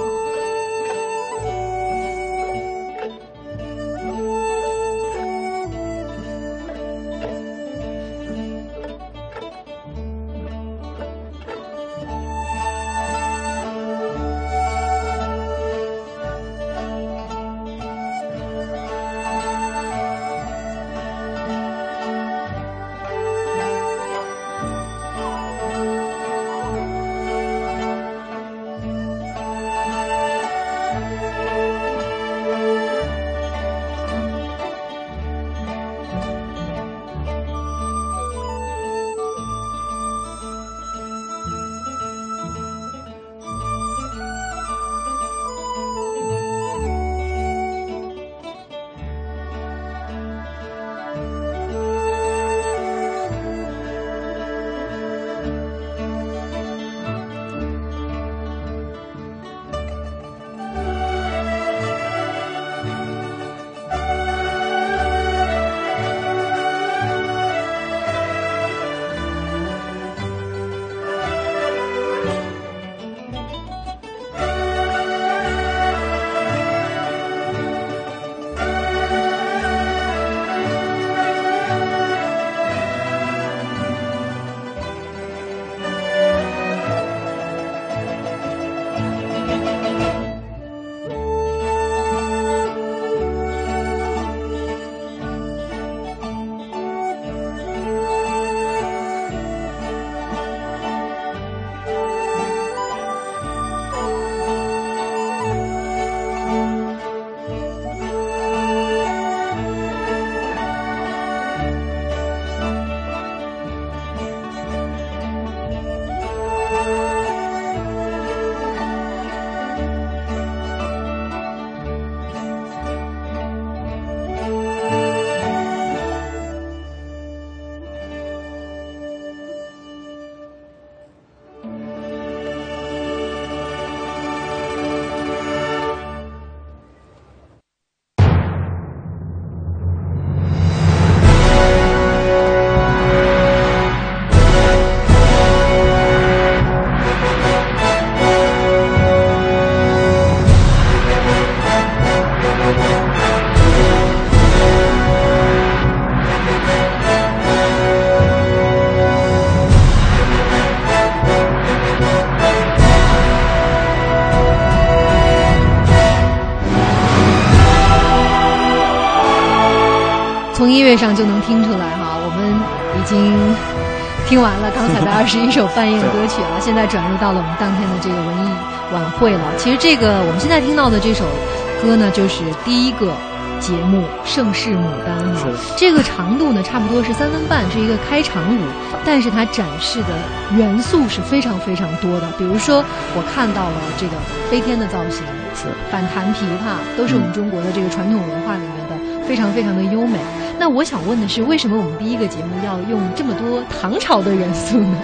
从音乐上就能听出来哈，我们已经听完了刚才的21首扮演歌曲了，现在转入到了我们当天的这个文艺晚会了。其实这个我们现在听到的这首歌呢，就是第一个节目《盛世牡丹》哈，这个长度呢差不多是3分半，是一个开场舞，但是它展示的元素是非常非常多的。比如说，我看到了这个飞天的造型，是反弹琵琶，都是我们中国的这个传统文化里面的非常非常的优美。那我想问的是，为什么我们第一个节目要用这么多唐朝的元素呢？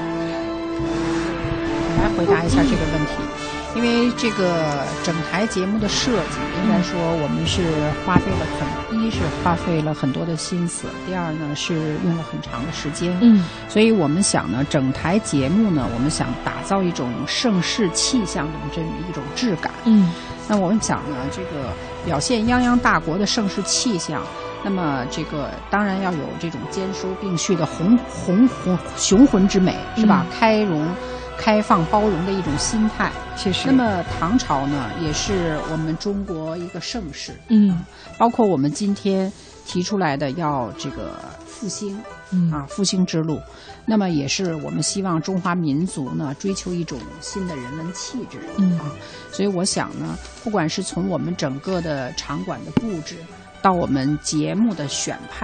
来回答一下这个问题。因为这个整台节目的设计，应该说我们是一是花费了很多的心思，第二呢是用了很长的时间。所以我们想呢，整台节目呢，我们想打造一种盛世气象的这么一种质感。那我们想呢，这个表现泱泱大国的盛世气象，那么这个当然要有这种兼收并蓄的雄浑之美，是吧？开放包容的一种心态， 确实。 那么唐朝呢，也是我们中国一个盛世，包括我们今天提出来的要这个复兴，复兴之路，那么也是我们希望中华民族呢追求一种新的人文气质，所以我想呢，不管是从我们整个的场馆的布置，到我们节目的选派，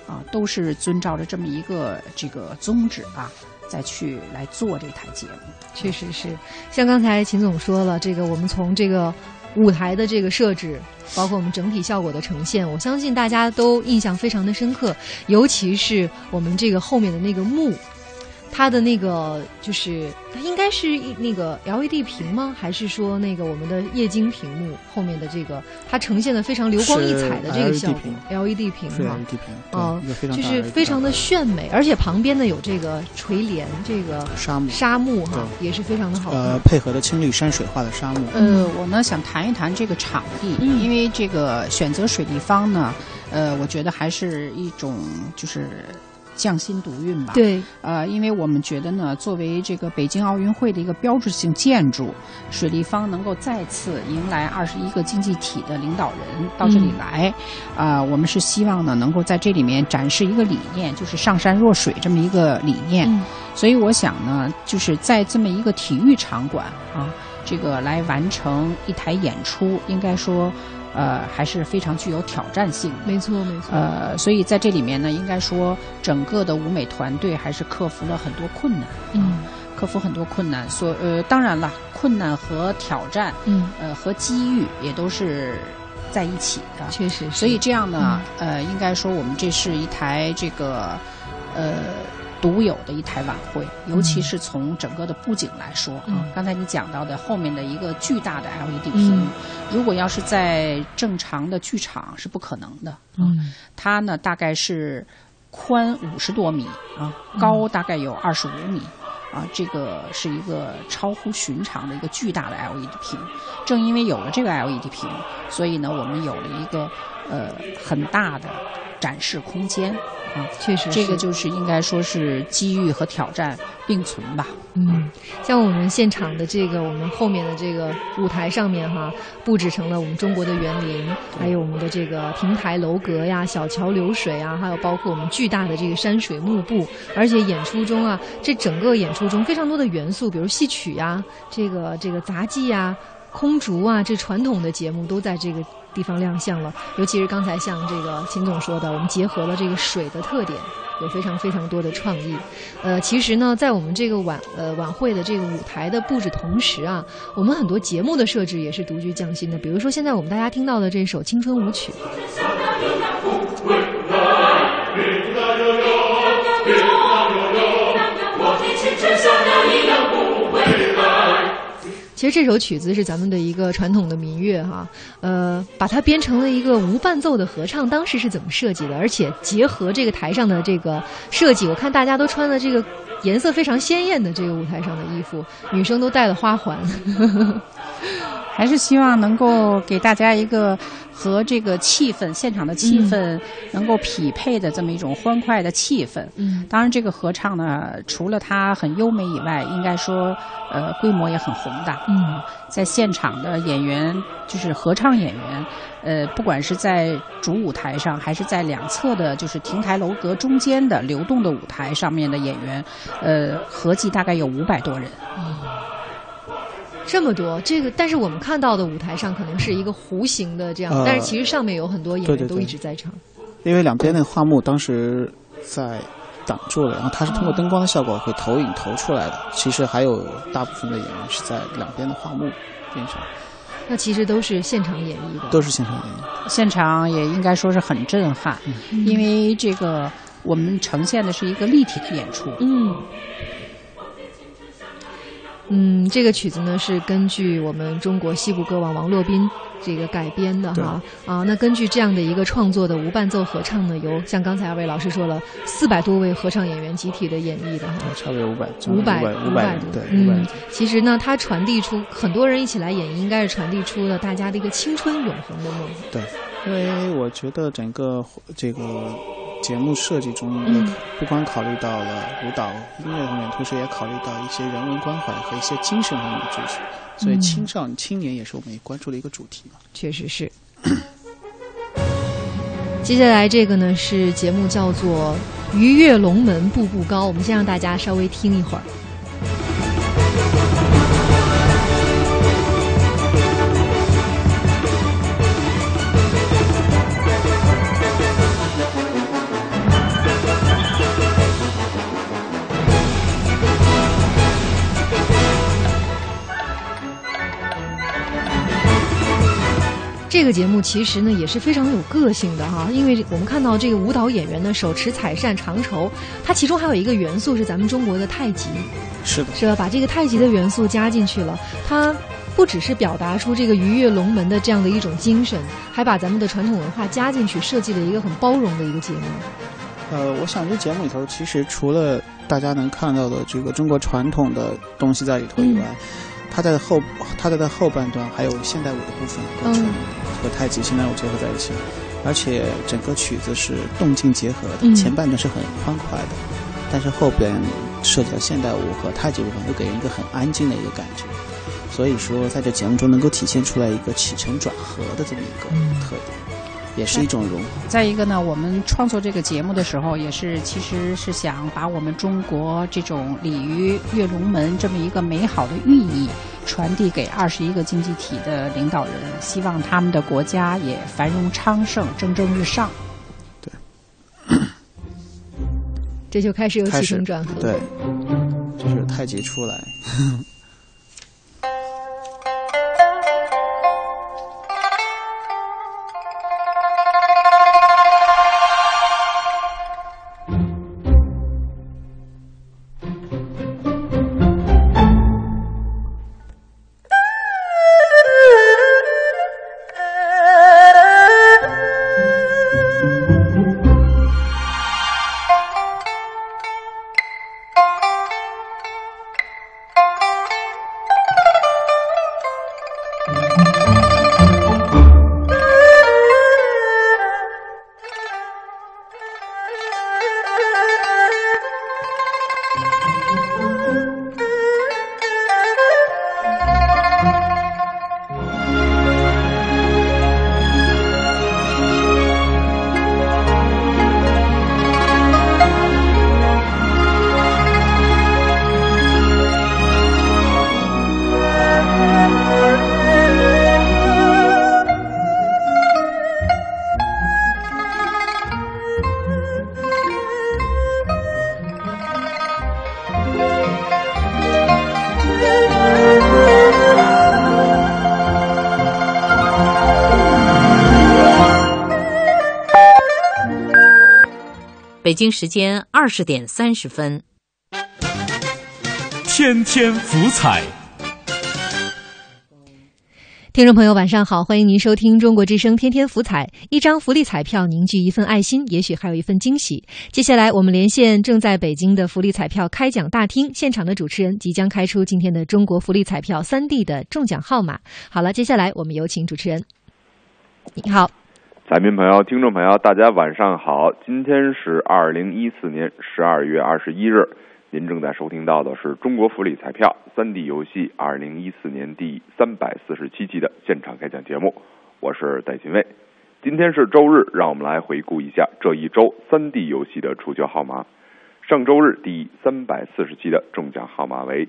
都是遵照着这么一个这个宗旨再去来做这台节目。 确实是，像刚才秦总说了，这个我们从这个舞台的这个设置，包括我们整体效果的呈现，我相信大家都印象非常的深刻，尤其是我们这个后面的那个幕。它的那个就是它应该是那个 LED 屏吗？还是说那个我们的液晶屏幕后面的这个它呈现的非常流光溢彩的这个效果 ？LED 屏是 LED 屏， 就是非常的炫美，而且旁边呢有这个垂帘，这个沙漠也是非常的好看。 配合的青绿山水画的沙漠。 我呢想谈一谈这个场地，因为这个选择水立方呢，我觉得还是一种就是匠心独运吧。 对， 因为我们觉得呢，作为这个北京奥运会的一个标志性建筑，水立方能够再次迎来21个经济体的领导人到这里来，我们是希望呢能够在这里面展示一个理念，就是上善若水这么一个理念。所以我想呢，就是在这么一个体育场馆这个来完成一台演出，应该说还是非常具有挑战性的。 没错没错。 所以在这里面呢，应该说整个的舞美团队还是克服了很多困难。克服很多困难。当然了，困难和挑战，和机遇也都是在一起的。 确实是。 所以这样呢，应该说我们这是一台这个独有的一台晚会，尤其是从整个的布景来说刚才你讲到的后面的一个巨大的 LED 屏，如果要是在正常的剧场是不可能的它呢大概是宽50多米高大概有25米这个是一个超乎寻常的一个巨大的 LED 屏。正因为有了这个 LED 屏，所以呢我们有了一个很大的展示空间确实是， 这个就是应该说是机遇和挑战并存吧。 像我们现场的这个，我们后面的这个舞台上面布置成了我们中国的园林，还有我们的这个亭台楼阁呀、小桥流水还有包括我们巨大的这个山水幕布。而且演出中这整个演出中非常多的元素，比如戏曲这个杂技空竹这传统的节目都在这个地方亮相了。尤其是刚才像这个秦总说的，我们结合了这个水的特点，有非常非常多的创意。其实呢，在我们这个晚会的这个舞台的布置同时我们很多节目的设置也是独具匠心的。比如说现在我们大家听到的这首青春舞曲。其实这首曲子是咱们的一个传统的民乐把它编成了一个无伴奏的合唱，当时是怎么设计的？而且结合这个台上的这个设计，我看大家都穿了这个颜色非常鲜艳的这个舞台上的衣服，女生都戴了花环。 还是希望能够给大家一个和这个气氛现场的气氛能够匹配的这么一种欢快的气氛。当然这个合唱呢，除了它很优美以外，应该说规模也很宏大。在现场的演员就是合唱演员不管是在主舞台上还是在两侧的就是亭台楼阁中间的流动的舞台上面的演员合计大概有500多人。 这么多，但是我们看到的舞台上可能是一个弧形的这样，但是其实上面有很多演员都一直在唱。 因为两边那个画幕当时在挡住了，然后它是通过灯光的效果会投影投出来的。其实还有大部分的演员是在两边的画幕边上。 那其实都是现场演绎的， 都是现场演绎。 现场也应该说是很震撼，因为这个我们呈现的是一个立体的演出。 这个曲子呢是根据我们中国西部歌王王洛宾这个改编的那根据这样的一个创作的无伴奏合唱呢，由像刚才2位老师说了400多位合唱演员集体的演绎的差不多 500 人。 其实呢，它传递出很多人一起来演绎，应该是传递出了大家的一个青春永恒的梦。 对，因为我觉得整个这个节目设计中不光考虑到了舞蹈音乐方面，同时也考虑到一些人文关怀和一些精神方面的追求，所以青年也是我们也关注的一个主题嘛。 确实是。接下来这个呢是节目叫做《鱼跃龙门步步高》，我们先让大家稍微听一会儿。 这个节目其实呢也是非常有个性的哈，因为我们看到这个舞蹈演员呢手持彩扇长绸，它其中还有一个元素是咱们中国的太极， 是的， 是吧？把这个太极的元素加进去了，它不只是表达出这个鱼跃龙门的这样的一种精神，还把咱们的传统文化加进去，设计了一个很包容的一个节目。 我想这节目里头其实除了大家能看到的这个中国传统的东西在里头以外，它在后半段还有现代舞的部分构成，和太极现代舞结合在一起，而且整个曲子是动静结合的，前半段是很欢快的，但是后边涉及到现代舞和太极部分，又给人一个很安静的一个感觉。所以说，在这节目中能够体现出来一个起承转合的这么一个特点。也是一种融合。 再一个呢，我们创作这个节目的时候，其实是想把我们中国这种鲤鱼跃龙门这么一个美好的寓意传递给21个经济体的领导人，希望他们的国家也繁荣昌盛，蒸蒸日上。 对， 这就开始有起承转合。 对，就是太极出来。 北京时间20点30分。 天天福彩。 听众朋友晚上好，欢迎您收听中国之声天天福彩。一张福利彩票凝聚一份爱心，也许还有一份惊喜。接下来我们连线正在北京的福利彩票开奖大厅，现场的主持人即将开出今天的中国福利彩票3D 的中奖号码。好了，接下来我们有请主持人。你好， 彩民朋友、听众朋友，大家晚上好。今天是2014年12月21日，您正在收听到的是中国福利彩票3D 游戏2014年第347期的现场开奖节目，我是戴新卫。今天是周日，让我们来回顾一下这一周3D 游戏的出球号码。上周日第340期的中奖号码为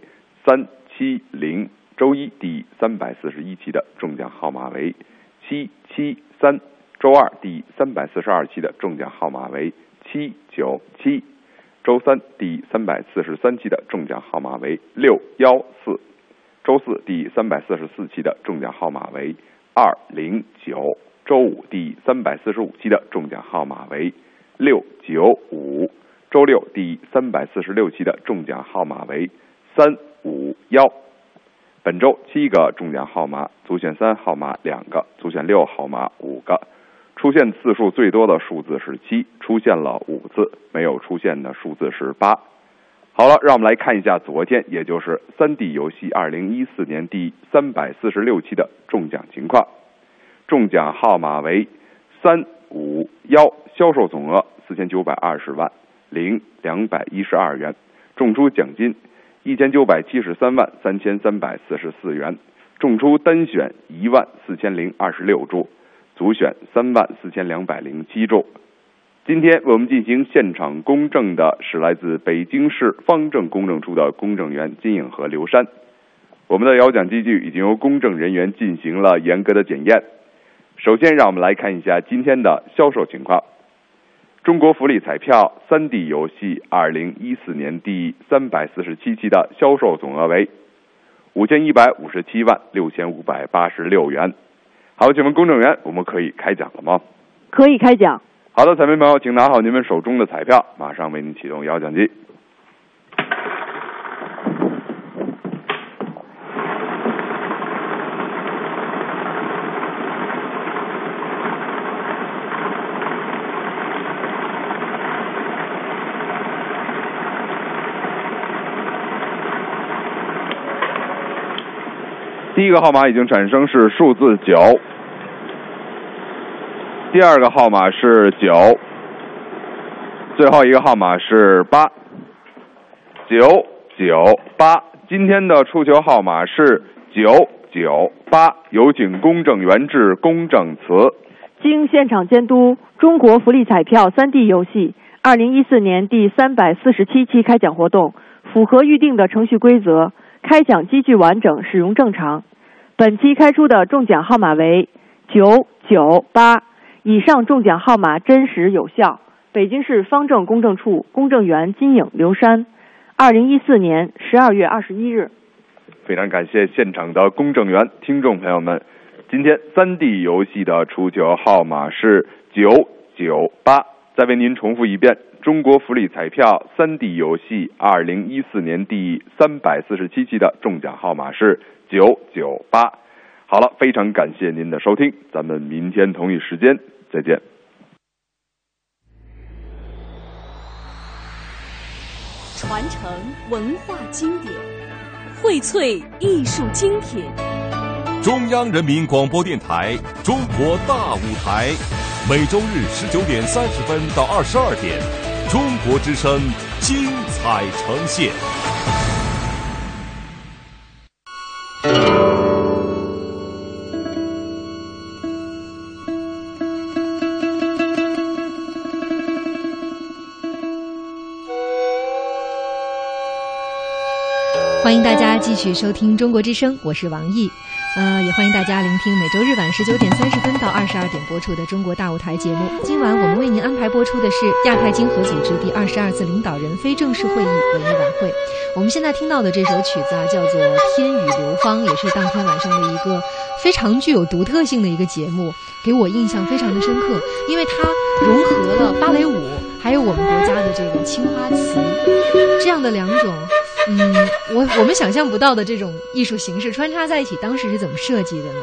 370，周一第341期的中奖号码为773，周二第342期的中奖号码为797，周三第343期的中奖号码为614，周四第344期的中奖号码为209，周五第345期的中奖号码为695，周六第346期的中奖号码为351。本周7个中奖号码，足选3号码2个，足选6号码5个。出现次数最多的数字是7，出现了5次，没有出现的数字是8。好了，让我们来看一下昨天，也就是3D 游戏2014年第346期的中奖情况。中奖号码为351，销售总额4920万零212元，中出奖金1973万3344元，中出单选14026注，足选34207注。今天我们进行现场公证的是来自北京市方正公证处的公证员金颖和刘山。我们的摇奖机具已经由公证人员进行了严格的检验。首先让我们来看一下今天的销售情况。中国福利彩票3D 游戏2014年第347期的销售总额为5157万6586元， 好，请问公证员，我们可以开奖了吗？ 可以开奖。 好的，彩民朋友，请拿好你们手中的彩票，马上为您启动摇奖机。第一个号码已经产生，是数字9。第二个号码是9，最后一个号码是8。998，今天的出球号码是998，有请公证员致公证词。 经现场监督，中国福利彩票3D 游戏2014年第347期开奖活动符合预定的程序规则，开奖机具完整，使用正常。本期开出的中奖号码为998，以上中奖号码真实有效。北京市方正公证处公证员金颖、刘山，2014年12月21日。 非常感谢现场的公证员。听众朋友们，今天3D 游戏的出球号码是998。再为您重复一遍，中国福利彩票3D 游戏2014年第347期的中奖号码是998。好了，非常感谢您的收听，咱们明天同一时间再见。 传承文化经典，荟萃艺术精品。 中央人民广播电台中国大舞台，每周日19点30分到22点，中国之声精彩呈现。 欢迎大家继续收听中国之声，我是王毅。也欢迎大家聆听每周日晚19点30分到22点播出的中国大舞台节目。今晚我们为您安排播出的是亚太经合组织第22次领导人非正式会议文艺晚会。我们现在听到的这首曲子叫做《天与流芳》，也是当天晚上的一个非常具有独特性的一个节目，给我印象非常的深刻，因为它融合了芭蕾舞还有我们国家的这个青花瓷这样的两种我们想象不到的这种艺术形式穿插在一起，当时是怎么设计的呢？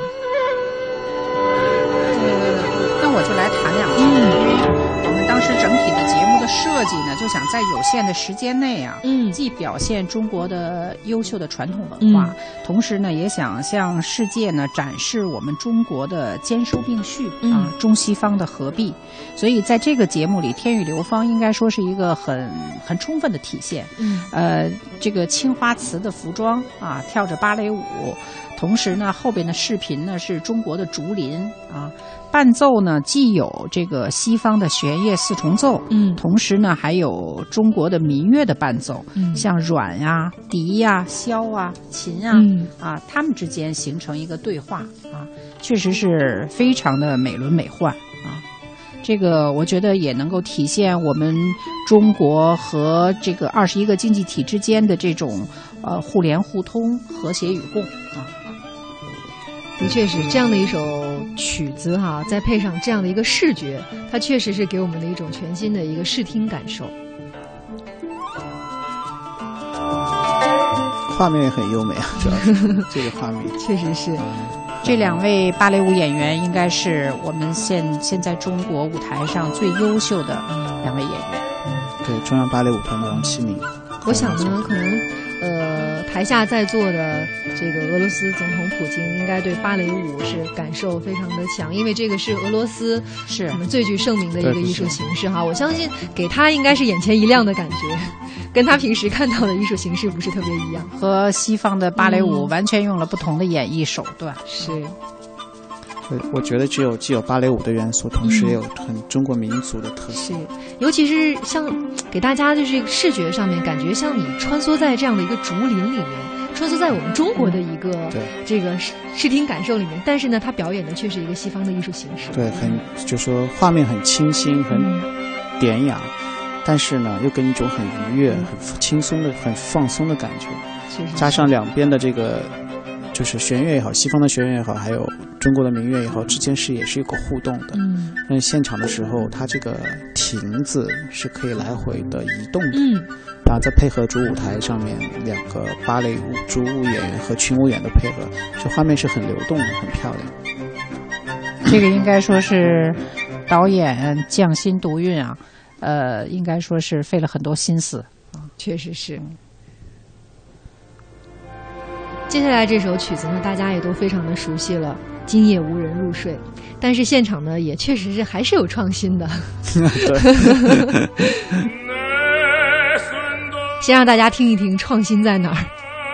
那我就来谈两句，因为我们当时整体的节目的设计呢，就想在有限的时间内既表现中国的优秀的传统文化，同时呢，也想向世界呢展示我们中国的兼收并蓄中西方的合璧。所以在这个节目里，《天与流芳》应该说是一个很充分的体现。这个青花瓷的服装跳着芭蕾舞，同时呢，后边的视频呢是中国的竹林伴奏呢既有这个西方的弦乐四重奏，同时呢还有中国的民乐的伴奏，像阮呀、笛呀、箫啊、琴他们之间形成一个对话确实是非常的美轮美奂这个我觉得也能够体现我们中国和这个21个经济体之间的这种互联互通、和谐与共的确是这样的一首曲子再配上这样的一个视觉，它确实是给我们的一种全新的一个视听感受。 画面也很优美主要是这个画面确实是。 这两位芭蕾舞演员应该是我们现在中国舞台上最优秀的两位演员。 对，中央芭蕾舞团的王启明。 我想呢，可能台下在座的这个俄罗斯总统普京应该对芭蕾舞是感受非常的强，因为这个是俄罗斯是可能最具盛名的一个艺术形式我相信给他应该是眼前一亮的感觉，跟他平时看到的艺术形式不是特别一样， 和西方的芭蕾舞完全用了不同的演绎手段。 是。 我觉得既有芭蕾舞的元素，同时也有很中国民族的特色。 是，尤其是像给大家就是视觉上面感觉像你穿梭在这样的一个竹林里面，穿梭在我们中国的一个这个视听感受里面，但是呢，他表演的却是一个西方的艺术形式。 对，就说画面很清新，很典雅，但是呢，又给你一种很愉悦、很轻松的、很放松的感觉。加上两边的这个。 就是弦乐也好，西方的弦乐也好，还有中国的民乐也好，之间也是一个互动的。那现场的时候，它这个亭子是可以来回的移动的。然后再配合主舞台上面2个芭蕾主舞演员和群舞演的配合，这画面是很流动的，很漂亮。 这个应该说是导演匠心独运啊，应该说是费了很多心思。 确实是。接下来这首曲子呢，大家也都非常的熟悉了，今夜无人入睡。但是现场呢，也确实是还是有创新的。先让大家听一听创新在哪儿。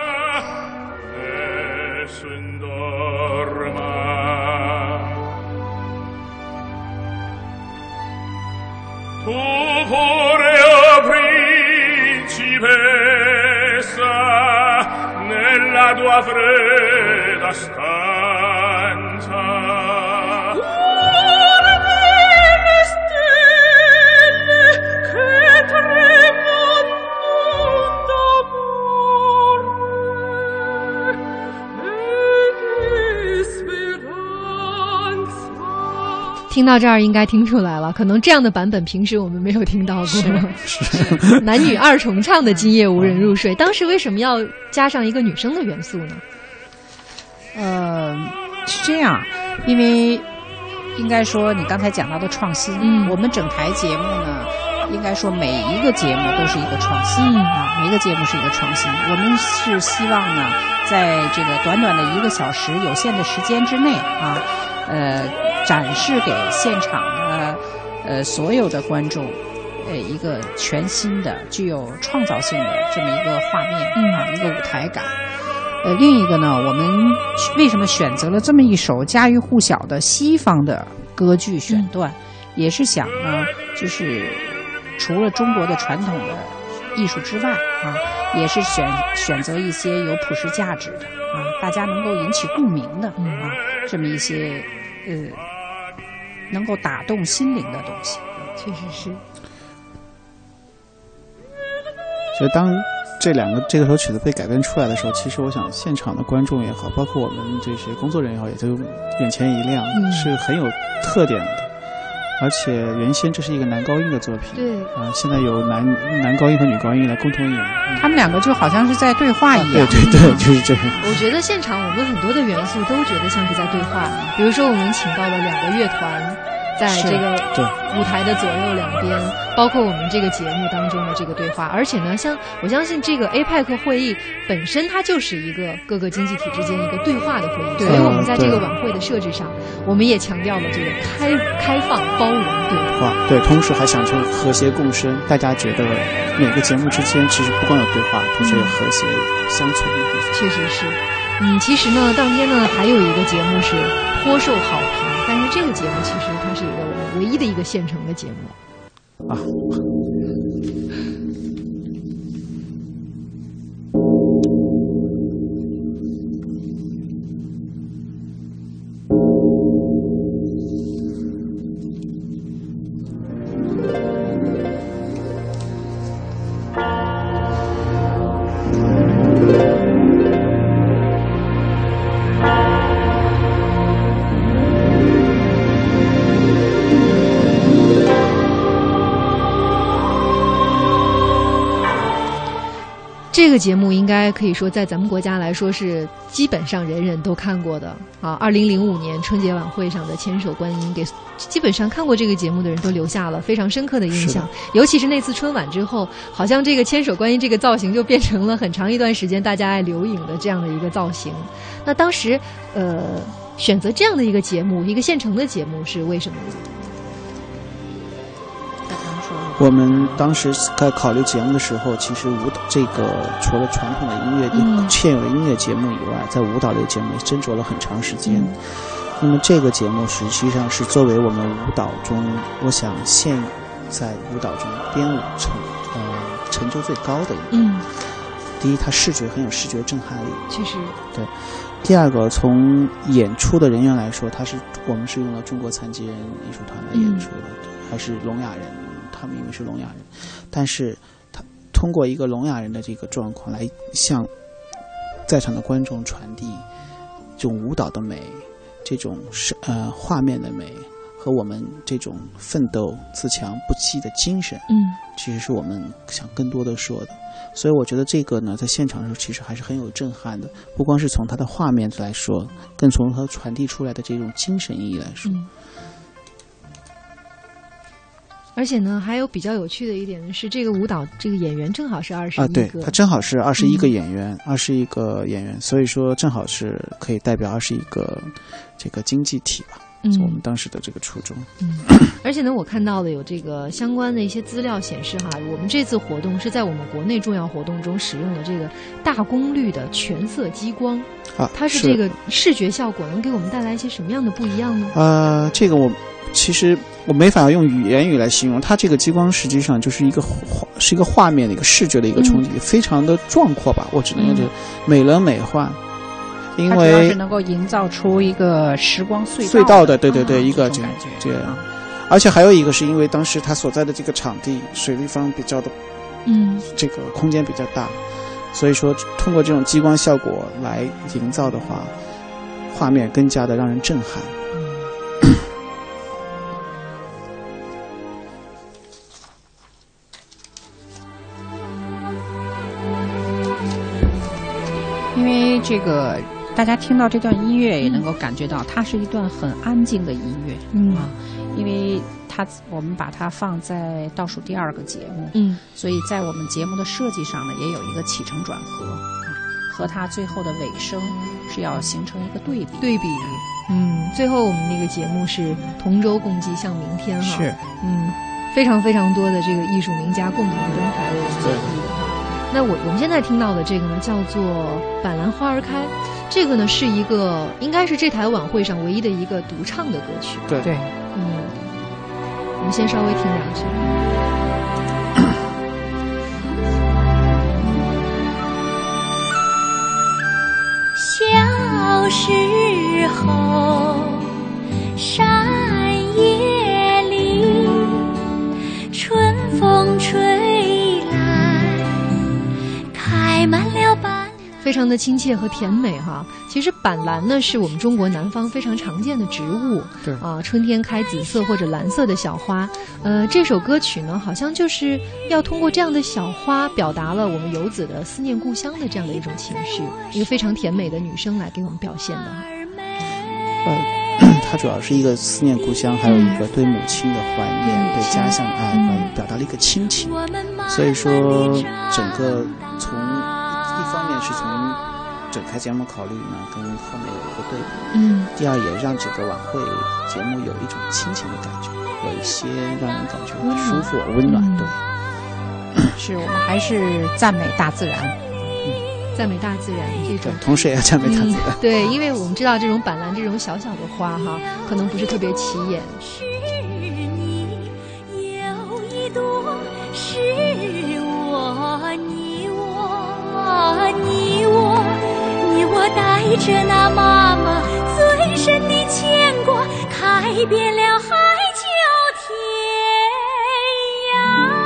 听到这儿应该听出来了，可能这样的版本平时我们没有听到过。是男女2重唱的《今夜无人入睡》，当时为什么要加上一个女生的元素呢？ 是这样，因为应该说你刚才讲到的创新，我们整台节目呢，应该说每一个节目都是一个创新每一个节目是一个创新。我们是希望呢，在这个短短的1个小时有限的时间之内展示给现场的所有的观众一个全新的具有创造性的这么一个画面一个舞台感。另一个呢，我们为什么选择了这么一首家喻户晓的西方的歌剧选段，也是想呢，就是除了中国的传统的艺术之外也是选择一些有普世价值的大家能够引起共鸣的这么一些能够打动心灵的东西。 确实是。 所以当这首曲子被改编出来的时候，其实我想现场的观众也好，包括我们这些工作人员也好，也就眼前一亮，是很有特点的。而且原先这是一个男高音的作品， 对现在有男高音和女高音来共同演， 他们2个就好像是在对话一样。 对，就是这样。 我觉得现场我们很多的元素都觉得像是在对话，比如说我们请到了2个乐团，在这个舞台的左右两边，包括我们这个节目当中的这个对话。而且呢，我相信这个 APEC 会议本身它就是一个各个经济体之间一个对话的会议，所以我们在这个晚会的设置上，我们也强调了这个开放包容对话。 对，同时还想成和谐共生，大家觉得每个节目之间其实不光有对话，同时有和谐相处的地方。 确实是。其实呢，当天呢还有一个节目是颇受好评，但是这个节目其实它是一个我们唯一的一个现成的节目。这个节目应该可以说在咱们国家来说是基本上人人都看过的2005年春节晚会上的千手观音，给基本上看过这个节目的人都留下了非常深刻的印象。尤其是那次春晚之后，好像这个千手观音这个造型就变成了很长一段时间大家爱留影的这样的一个造型。那当时选择这样的一个节目，一个现成的节目是为什么呢？ 我们当时在考虑节目的时候，其实舞蹈这个除了传统的音乐现有的音乐节目以外，在舞蹈类节目也斟酌了很长时间。那么这个节目实际上是作为我们舞蹈中，我想现在舞蹈中编舞成就最高的一个。第一，它很有视觉震撼力， 确实。 对。第二个，从演出的人员来说，我们是用了中国残疾人艺术团来演出的，还是聋哑人。他们因为是聋哑人，但是他通过一个聋哑人的这个状况来向在场的观众传递这种舞蹈的美，这种画面的美，和我们这种奋斗自强不息的精神，其实是我们想更多的说的。所以我觉得这个呢，在现场的时候其实还是很有震撼的，不光是从它的画面来说，更从它传递出来的这种精神意义来说。 而且呢，还有比较有趣的一点是，这个舞蹈这个演员正好是21个， 对，他正好是21个演员，21个演员，所以说正好是可以代表21个这个经济体吧。我们当时的这个初衷。 而且呢，我看到了有这个相关的一些资料显示哈，我们这次活动是在我们国内重要活动中使用了这个大功率的全色激光它是这个视觉效果能给我们带来一些什么样的不一样呢？ 这个其实我没法用言语来形容，它这个激光实际上就是一个画面的一个视觉的一个冲击，非常的壮阔吧，我只能用这个美轮美奂。因为它主要是能够营造出一个时光隧道的，对，一个这样。而且还有一个是因为当时他所在的这个场地水立方比较的，这个空间比较大，所以说通过这种激光效果来营造的话，画面更加的让人震撼。 因为这个大家听到这段音乐也能够感觉到它是一段很安静的音乐因为我们把它放在倒数第2个节目所以在我们节目的设计上呢也有一个起承转合和它最后的尾声是要形成一个对比最后我们那个节目是同舟共济向明天是非常非常多的这个艺术名家共同登台为我们演绎的那我们现在听到的这个呢，叫做《板兰花儿开》，这个呢是一个应该是这台晚会上唯一的一个独唱的歌曲。 对， 我们先稍微听2句。 小时候，山野里，春风吹来。开满了板兰， 非常的亲切和甜美哈。其实板兰呢是我们中国南方非常常见的植物， 对春天开紫色或者蓝色的小花。这首歌曲呢好像就是要通过这样的小花表达了我们游子的思念故乡的这样的一种情绪，一个非常甜美的女生来给我们表现的哈。 它主要是一个思念故乡，还有一个对母亲的怀念，对家乡的爱，表达了一个亲情。所以说，整个从一方面是从整台节目考虑呢，跟后面有一个对比。第二，也让整个晚会节目有一种亲情的感觉，有一些让人感觉舒服、温暖。对， 是我们还是赞美大自然。 赞美大自然这种， 同时也要赞美大自然。 对，因为我们知道这种板兰这种小小的花哈，可能不是特别起眼。 是你有一朵，是我，你我带着那妈妈最深的牵挂，开遍了海角天涯。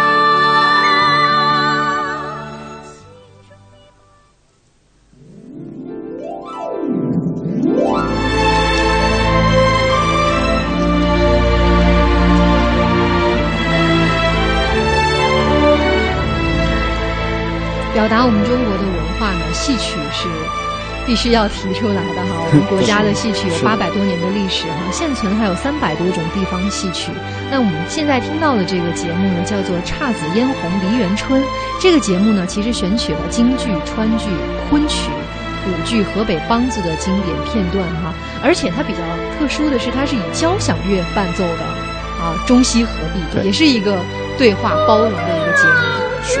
表达我们中国的文化呢，戏曲是必须要提出来的哈。我们国家的戏曲有800多年的历史哈，现存还有300多种地方戏曲。那我们现在听到的这个节目呢，叫做《姹紫嫣红梨园春》。这个节目呢，其实选取了京剧、川剧、昆曲、古剧、河北梆子的经典片段哈。而且它比较特殊的是，它是以交响乐伴奏的中西合璧，也是一个对话包容的一个节目。 是。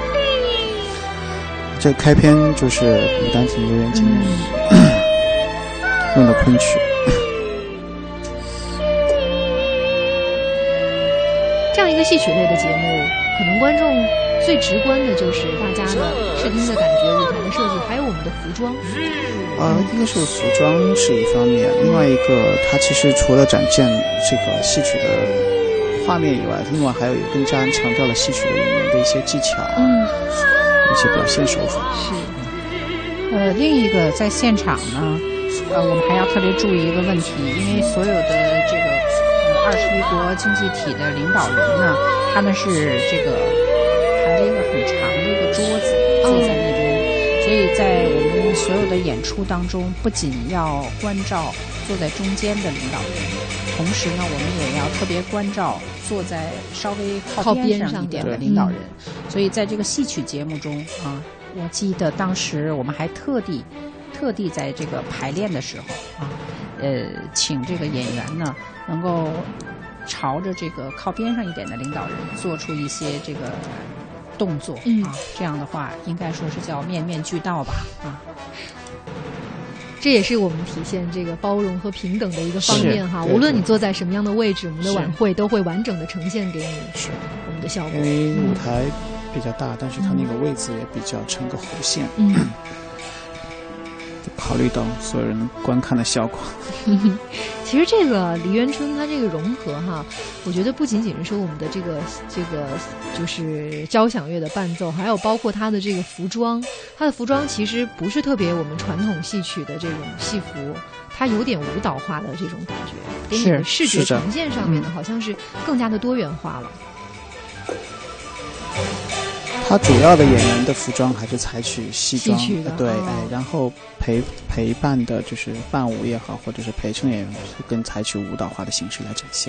这开篇就是《牡丹亭游园惊梦》用的昆曲。 这样一个戏曲类的节目，可能观众最直观的就是大家的视听的感觉、舞台的设计，还有我们的服装。 一个是服装是一方面，另外一个它其实除了展现这个戏曲的画面以外，另外还有更加强调了戏曲的演员的一些技巧。一些表现手法是，另一个在现场呢， 我们还要特别注意一个问题，因为所有的这个21国经济体的领导人呢，他们是这个盘着一个很长的一个桌子坐在那边，所以在我们所有的演出当中，不仅要关照坐在中间的领导人，同时呢，我们也要特别关照坐在稍微靠边上一点的领导人。所以在这个戏曲节目中啊，我记得当时我们还特地在这个排练的时候啊，请这个演员呢能够朝着这个靠边上一点的领导人做出一些这个动作啊，这样的话应该说是叫面面俱到吧啊。 这也是我们体现这个包容和平等的一个方面哈。无论你坐在什么样的位置，我们的晚会都会完整的呈现给你我们的效果。 因为舞台比较大，但是它那个位置也比较成个弧线，考虑到所有人观看的效果。 其实这个梨园春它这个融合哈，我觉得不仅仅是说我们的这个就是交响乐的伴奏，还有包括它的这个服装，它的服装其实不是特别我们传统戏曲的这种戏服，它有点舞蹈化的这种感觉，给你的视觉呈现上面呢，好像是更加的多元化了。 他主要的演员的服装还是采取戏装，对，然后陪伴的就是伴舞也好，或者是陪衬演员，是更采取舞蹈化的形式来展现。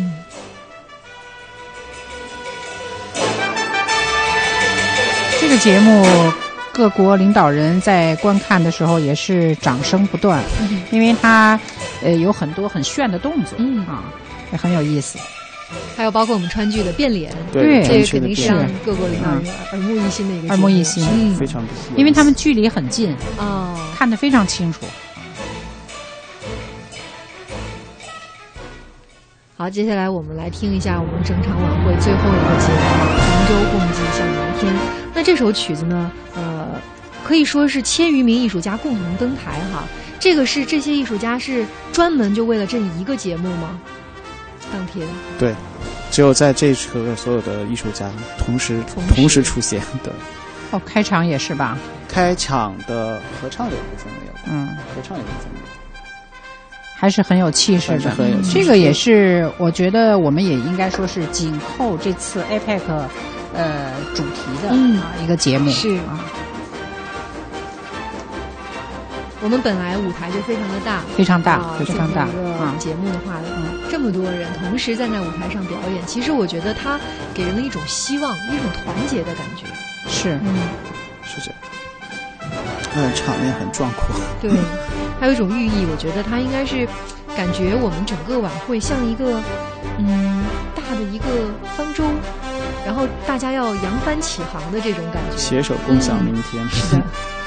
这个节目各国领导人在观看的时候也是掌声不断，因为它有很多很炫的动作，也很有意思。 还有包括我们川剧的变脸， 对， 这个肯定是让各国领导人耳目一新的一个， 耳目一新， 非常， 因为他们距离很近看得非常清楚。 好，接下来我们来听一下我们整场晚会最后一个节目《同舟共济向阳天》。那这首曲子呢，可以说是1000余名艺术家共同登台哈。这个是这些艺术家是专门就为了这一个节目吗？当天对，只有在这个所有的艺术家同时出现。对， 开场也是吧？ 开场的合唱有部分没有，合唱有部分没有， 还是很有气势的。这个也是，我觉得我们也应该说是紧扣这次 APEC 主题的一个节目。 是啊。我们本来舞台就非常的大， 非常大，非常大。 一个节目的话，这么多人同时站在舞台上表演，其实我觉得它给人的一种希望，一种团结的感觉。 是， 是这样。场面很壮阔。 对，还有一种寓意，我觉得它应该是感觉我们整个晚会像一个大的一个方舟，然后大家要扬帆起航的这种感觉， 携手共享明天。 是的。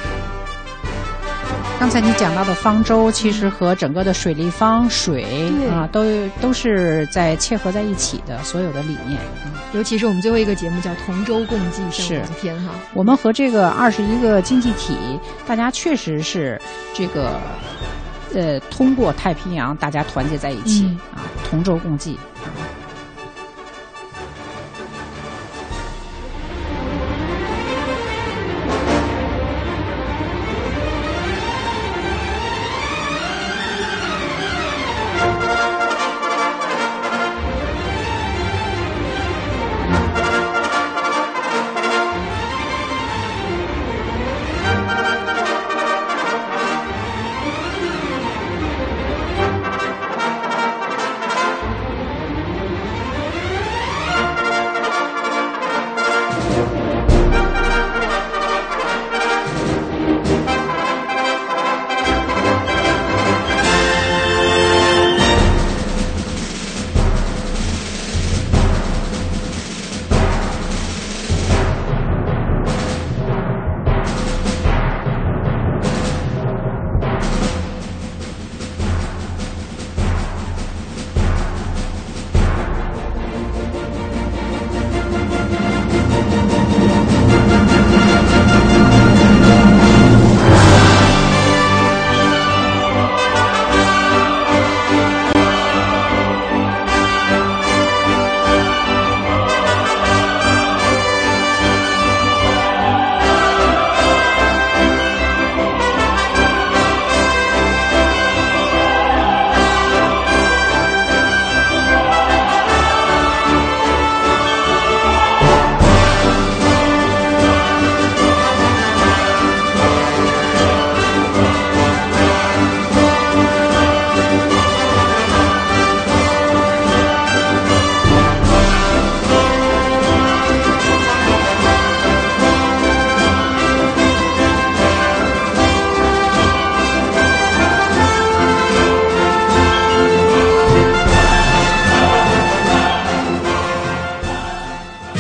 刚才你讲到的方舟，其实和整个的水立方、水都是在切合在一起的，所有的理念。 尤其是我们最后一个节目叫同舟共济向阳天哈。 我们和这个21个经济体，大家确实是这个通过太平洋，大家团结在一起同舟共济。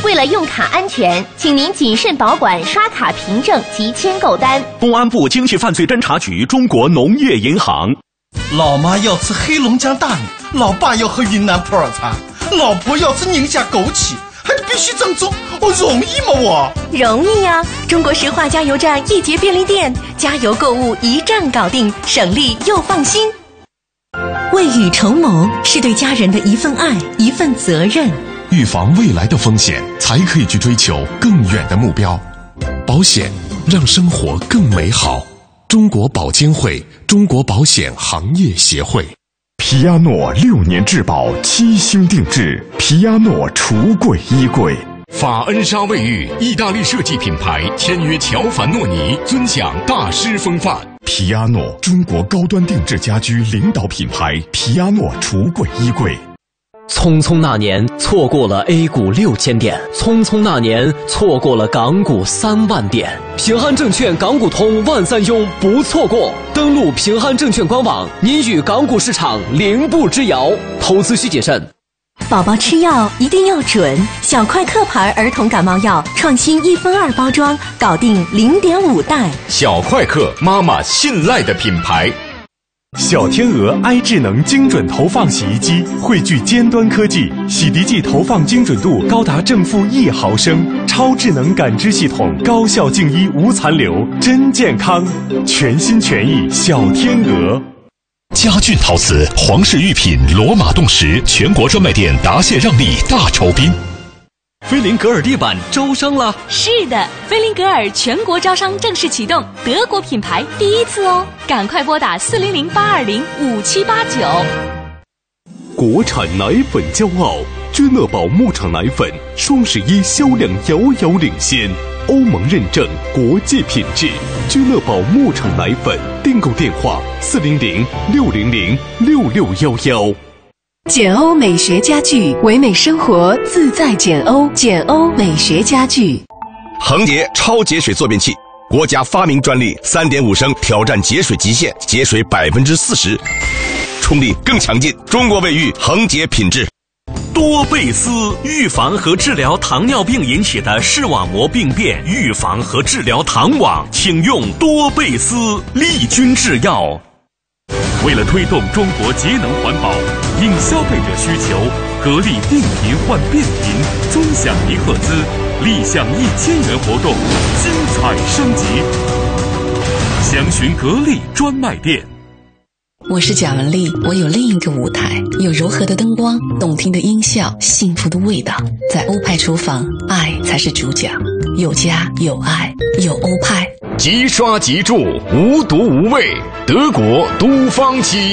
为了用卡安全，请您谨慎保管刷卡凭证及签购单。 公安部经济犯罪侦查局，中国农业银行。 老妈要吃黑龙江大米，老爸要喝云南普洱茶，老婆要吃宁夏枸杞，还必须正宗。我容易吗？我容易呀！中国石化加油站一节便利店，加油购物一站搞定，省力又放心。未雨绸缪是对家人的一份爱，一份责任。 预防未来的风险，才可以去追求更远的目标。保险让生活更美好。中国保监会，中国保险行业协会。 皮亚诺6年质保7星定制，皮亚诺橱柜衣柜。 法恩莎卫浴，意大利设计品牌，签约乔凡诺尼，尊享大师风范。 皮亚诺，中国高端定制家居领导品牌，皮亚诺橱柜衣柜。 匆匆那年，错过了 A 股6000点；匆匆那年，错过了港股3万点。平安证券港股通万三优不错过，登录平安证券官网，您与港股市场零步之遥。投资需谨慎。 宝宝吃药一定要准，小快克牌儿童感冒药创新1分2包装，搞定0.5袋。 小快克，妈妈信赖的品牌。 小天鹅 i 智能精准投放洗衣机汇聚尖端科技，洗涤剂投放精准度高达正负1毫升，超智能感知系统，高效净衣无残留，真健康，全心全意小天鹅。 家俊陶瓷、皇室御品、罗马冻石全国专卖店答谢让利大酬宾。 菲林格尔地板招商了。 是的，菲林格尔全国招商正式启动，德国品牌第一次哦，赶快拨打400-820-5789。 国产奶粉骄傲，君乐宝牧场奶粉双11销量遥遥领先，欧盟认证，国际品质。君乐宝牧场奶粉订购电话400-600-6611。 简欧美学家具，唯美生活自在简欧。简欧美学家具。 恒洁超节水坐便器，国家发明专利，3.5升挑战节水极限，节水40%，冲力更强劲。中国卫浴恒洁品质。 多贝斯预防和治疗糖尿病引起的视网膜病变，预防和治疗糖网，请用多贝斯利君制药。为了推动中国节能环保，应消费者需求，格力定频换变频，专享1赫兹，立享1000元活动，精彩升级。详询格力专卖店。 我是贾文丽，我有另一个舞台，有柔和的灯光，动听的音效，幸福的味道。在欧派厨房，爱才是主角，有家有爱有欧派。 即刷即住，无毒无味，德国都芳漆。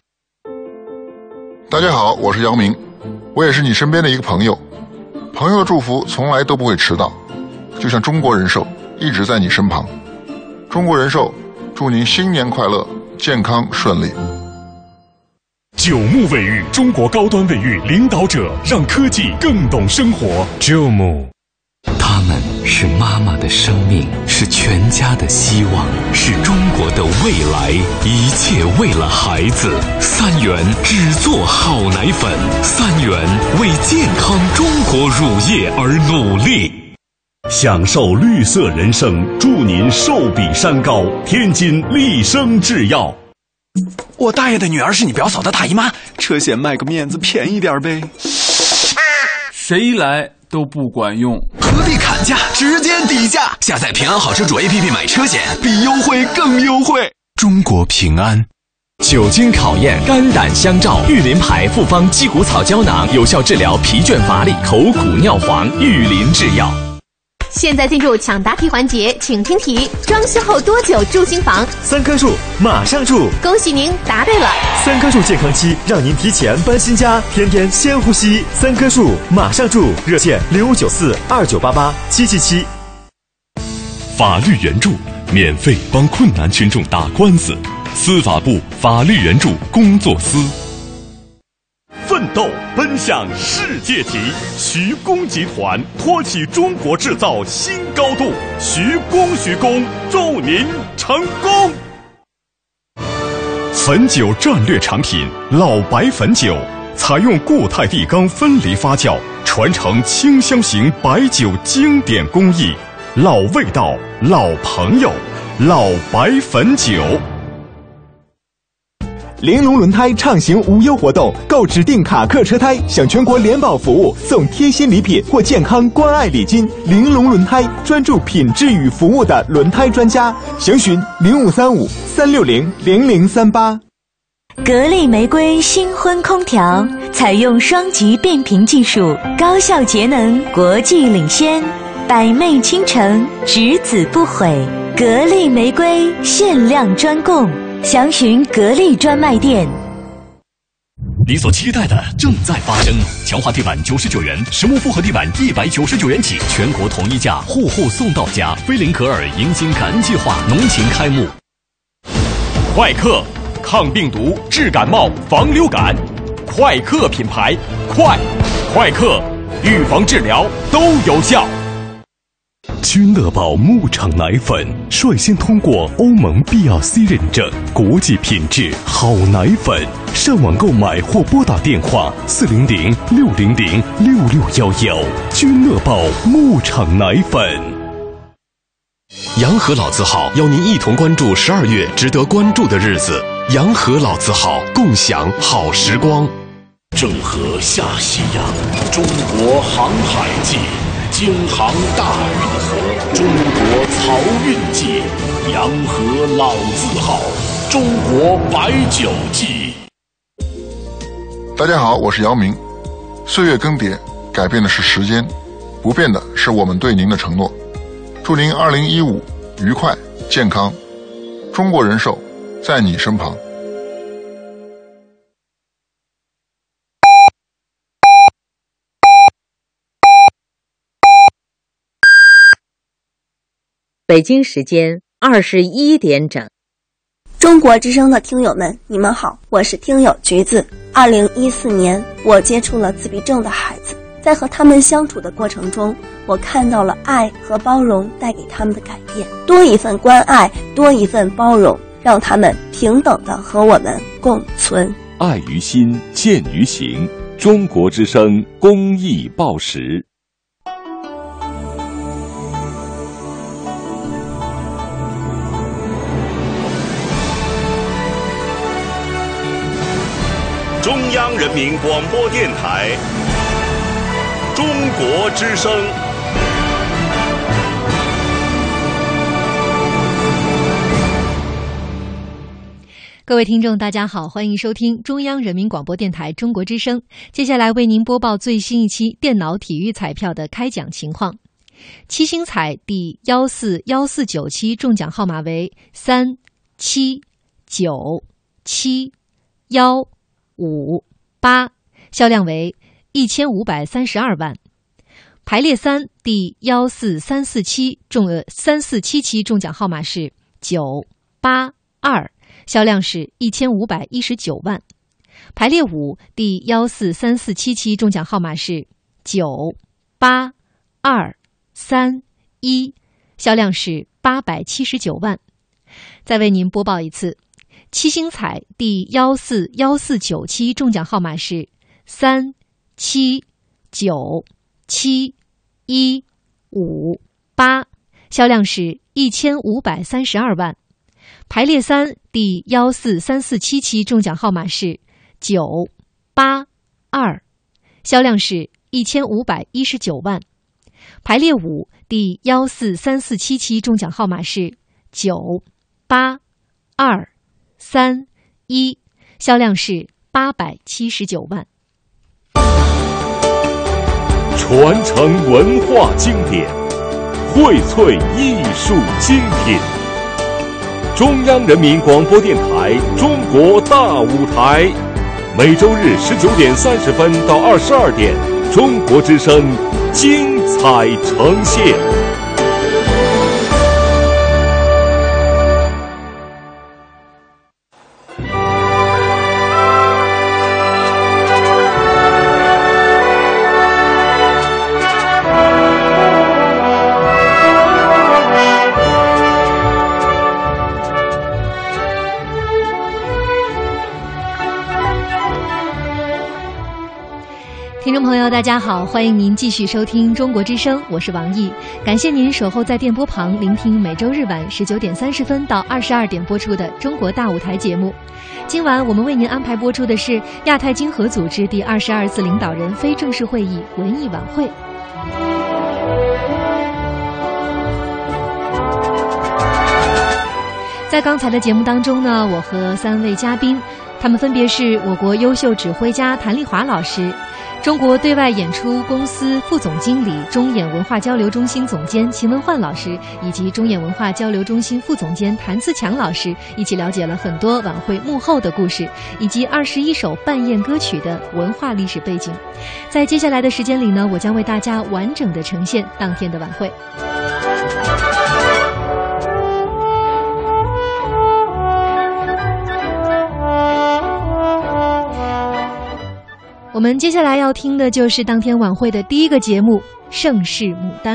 大家好，我是姚明，我也是你身边的一个朋友。朋友的祝福从来都不会迟到，就像中国人寿一直在你身旁。中国人寿祝您新年快乐，健康顺利。 九牧卫浴，中国高端卫浴领导者，让科技更懂生活。九牧， 他们是妈妈的生命，是全家的希望，是中国的未来，一切为了孩子。3元只做好奶粉，3元为健康中国乳业而努力。 享受绿色人生，祝您寿比山高。天津利生制药。 我大爷的女儿是你表嫂的大姨妈，车险卖个面子，便宜点呗。 谁来都不管用， 合力砍价，直接底价。下载平安好车主 APP 买车险，比优惠更优惠。 中国平安。 久经考验，肝胆相照，玉林牌复方鸡骨草胶囊有效治疗疲倦乏力、口骨尿黄。玉林制药。 现在进入抢答题环节，请听题：装修后多久住新房 ？3棵树，马上住！ 恭喜您答对了。 3棵树健康期，让您提前搬新家，天天先呼吸。3棵树，马上住！热线059429887777。 法律援助，免费帮困难群众打官司。司法部法律援助工作司。奋斗奔向世界级，徐工集团托起中国制造新高度。徐工，祝您成功！汾酒战略产品老白汾酒，采用固态地缸分离发酵， 传承清香型白酒经典工艺，老味道，老朋友，老白汾酒。 玲珑轮胎畅行无忧活动，购指定卡客车胎享全国联保服务，送贴心礼品或健康关爱礼金。玲珑轮胎专注品质与服务的轮胎专家，详询0535-360-0038。 格力玫瑰新婚空调采用双级变频技术，高效节能，国际领先，百媚倾城，只子不悔。格力玫瑰限量专供，详询格力专卖店。 你所期待的正在发生，强化地板99元，实木复合地板199元起，全国统一价，户户送到家。菲林可尔迎新感恩计划浓情开幕。 快克，抗病毒、治感冒、防流感，快克品牌，快克，预防治疗都有效。 君乐宝牧场奶粉率先通过欧盟 BRC 认证，国际品质好奶粉。上网购买或拨打电话400-600-6611。君乐宝牧场奶粉。 洋河老字号邀您一同关注12月值得关注的日子。洋河老字号，共享好时光。 郑和下西洋，中国航海记。京杭大运河，中国漕运记；洋河老字号，中国白酒记。 大家好，我是姚明。岁月更迭，改变的是时间，不变的是我们对您的承诺。祝您2015愉快健康，中国人寿在你身旁。 北京时间21点整。 中国之声的听友们，你们好，我是听友橘子。2014年，我接触了自闭症的孩子，在和他们相处的过程中，我看到了爱和包容带给他们的改变，多一份关爱，多一份包容，让他们平等地和我们共存。 爱于心，见于行。中国之声公益报时。 中央人民广播电台中国之声。 各位听众大家好，欢迎收听中央人民广播电台中国之声。接下来为您播报最新一期电脑体育彩票的开奖情况。七星彩第14149期中奖号码为3797158，销量为1532万。排列3第14347期中奖号码是982，销量是1519万。排列5第14347期中奖号码是98231，销量是879万。再为您播报一次，七星彩第14149期中奖号码是3797158，销量是1532万。排列3第14347期中奖号码是982，销量是1519万。排列5第14347期中奖号码是98231，销量是879万。 传承文化经典，荟萃艺术精品。中央人民广播电台中国大舞台，每周日19点30分到22点，中国之声精彩呈现。 听众朋友 Hello， 大家好，欢迎您继续收听中国之声，我是王毅，感谢您守候在电波旁聆听每周日晚19点30分到22点播出的中国大舞台节目。今晚我们为您安排播出的是亚太经合组织第22次领导人非正式会议文艺晚会。在刚才的节目当中呢，我和3位嘉宾，他们分别是我国优秀指挥家谭丽华老师，中国对外演出公司副总经理、中演文化交流中心总监秦文焕老师，以及中演文化交流中心副总监谭自强老师，一起了解了很多晚会幕后的故事，以及21首伴宴歌曲的文化历史背景。在接下来的时间里呢，我将为大家完整的呈现当天的晚会。我们接下来要听的就是当天晚会的第一个节目《盛世牡丹》。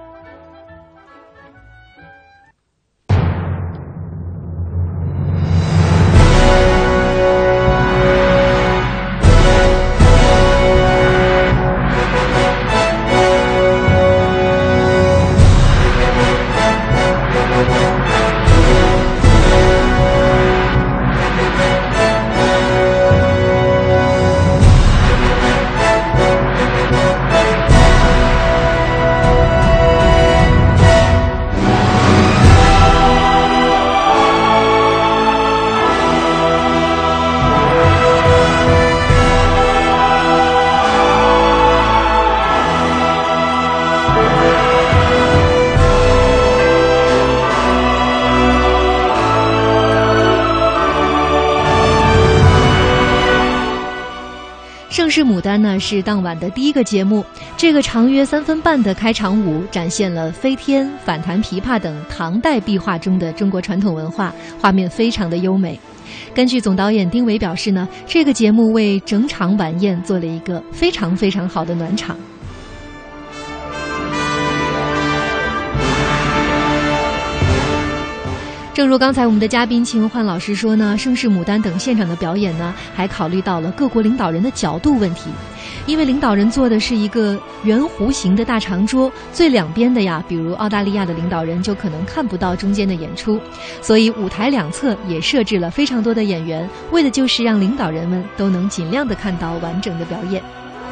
盛世牡丹呢是当晚的第一个节目，这个长约3分半的开场舞展现了飞天、反弹琵琶等唐代壁画中的中国传统文化，画面非常的优美。根据总导演丁伟表示呢，这个节目为整场晚宴做了一个非常非常好的暖场。正如刚才我们的嘉宾秦文焕老师说呢，盛世牡丹等现场的表演呢，还考虑到了各国领导人的角度问题。因为领导人坐的是一个圆弧形的大长桌，最两边的呀，比如澳大利亚的领导人就可能看不到中间的演出，所以舞台两侧也设置了非常多的演员，为的就是让领导人们都能尽量的看到完整的表演。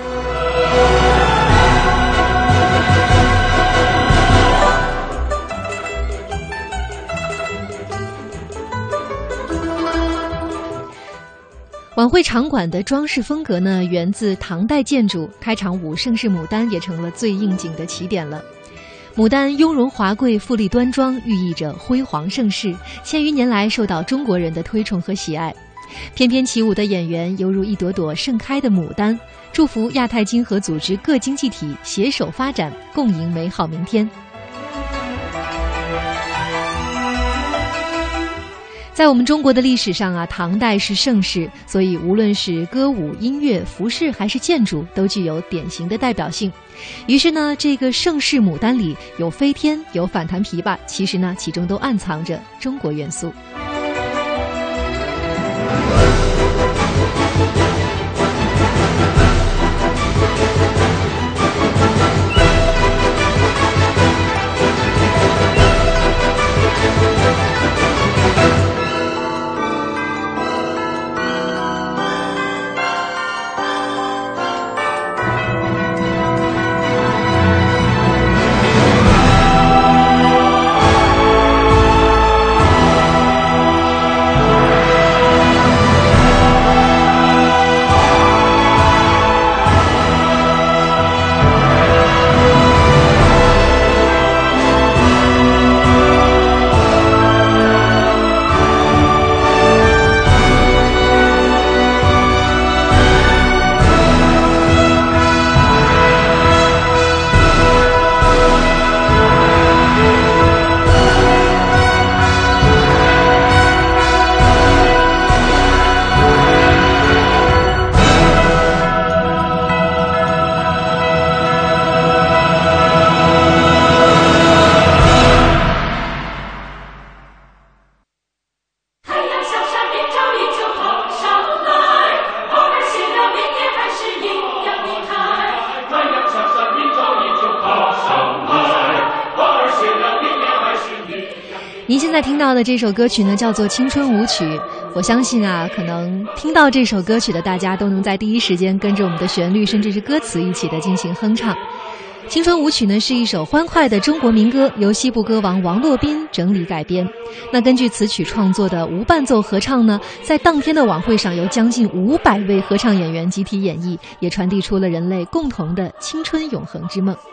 晚会场馆的装饰风格呢，源自唐代建筑，开场舞《盛世牡丹》也成了最应景的起点了。牡丹雍容华贵、富丽端庄，寓意着辉煌盛世，千余年来受到中国人的推崇和喜爱。翩翩起舞的演员犹如一朵朵盛开的牡丹，祝福亚太经合组织各经济体携手发展，共赢美好明天。在我们中国的历史上啊，唐代是盛世，所以无论是歌舞、音乐、服饰还是建筑，都具有典型的代表性。于是呢，这个盛世牡丹里有飞天，有反弹琵琶，其实呢，其中都暗藏着中国元素。 您现在听到的这首歌曲呢，叫做《青春舞曲》。我相信啊，可能听到这首歌曲的大家都能在第一时间跟着我们的旋律，甚至是歌词一起的进行哼唱。《青春舞曲》呢是一首欢快的中国民歌，由西部歌王王洛宾整理改编。那根据词曲创作的无伴奏合唱呢，在当天的晚会上由将近500位合唱演员集体演绎，也传递出了人类共同的青春永恒之梦。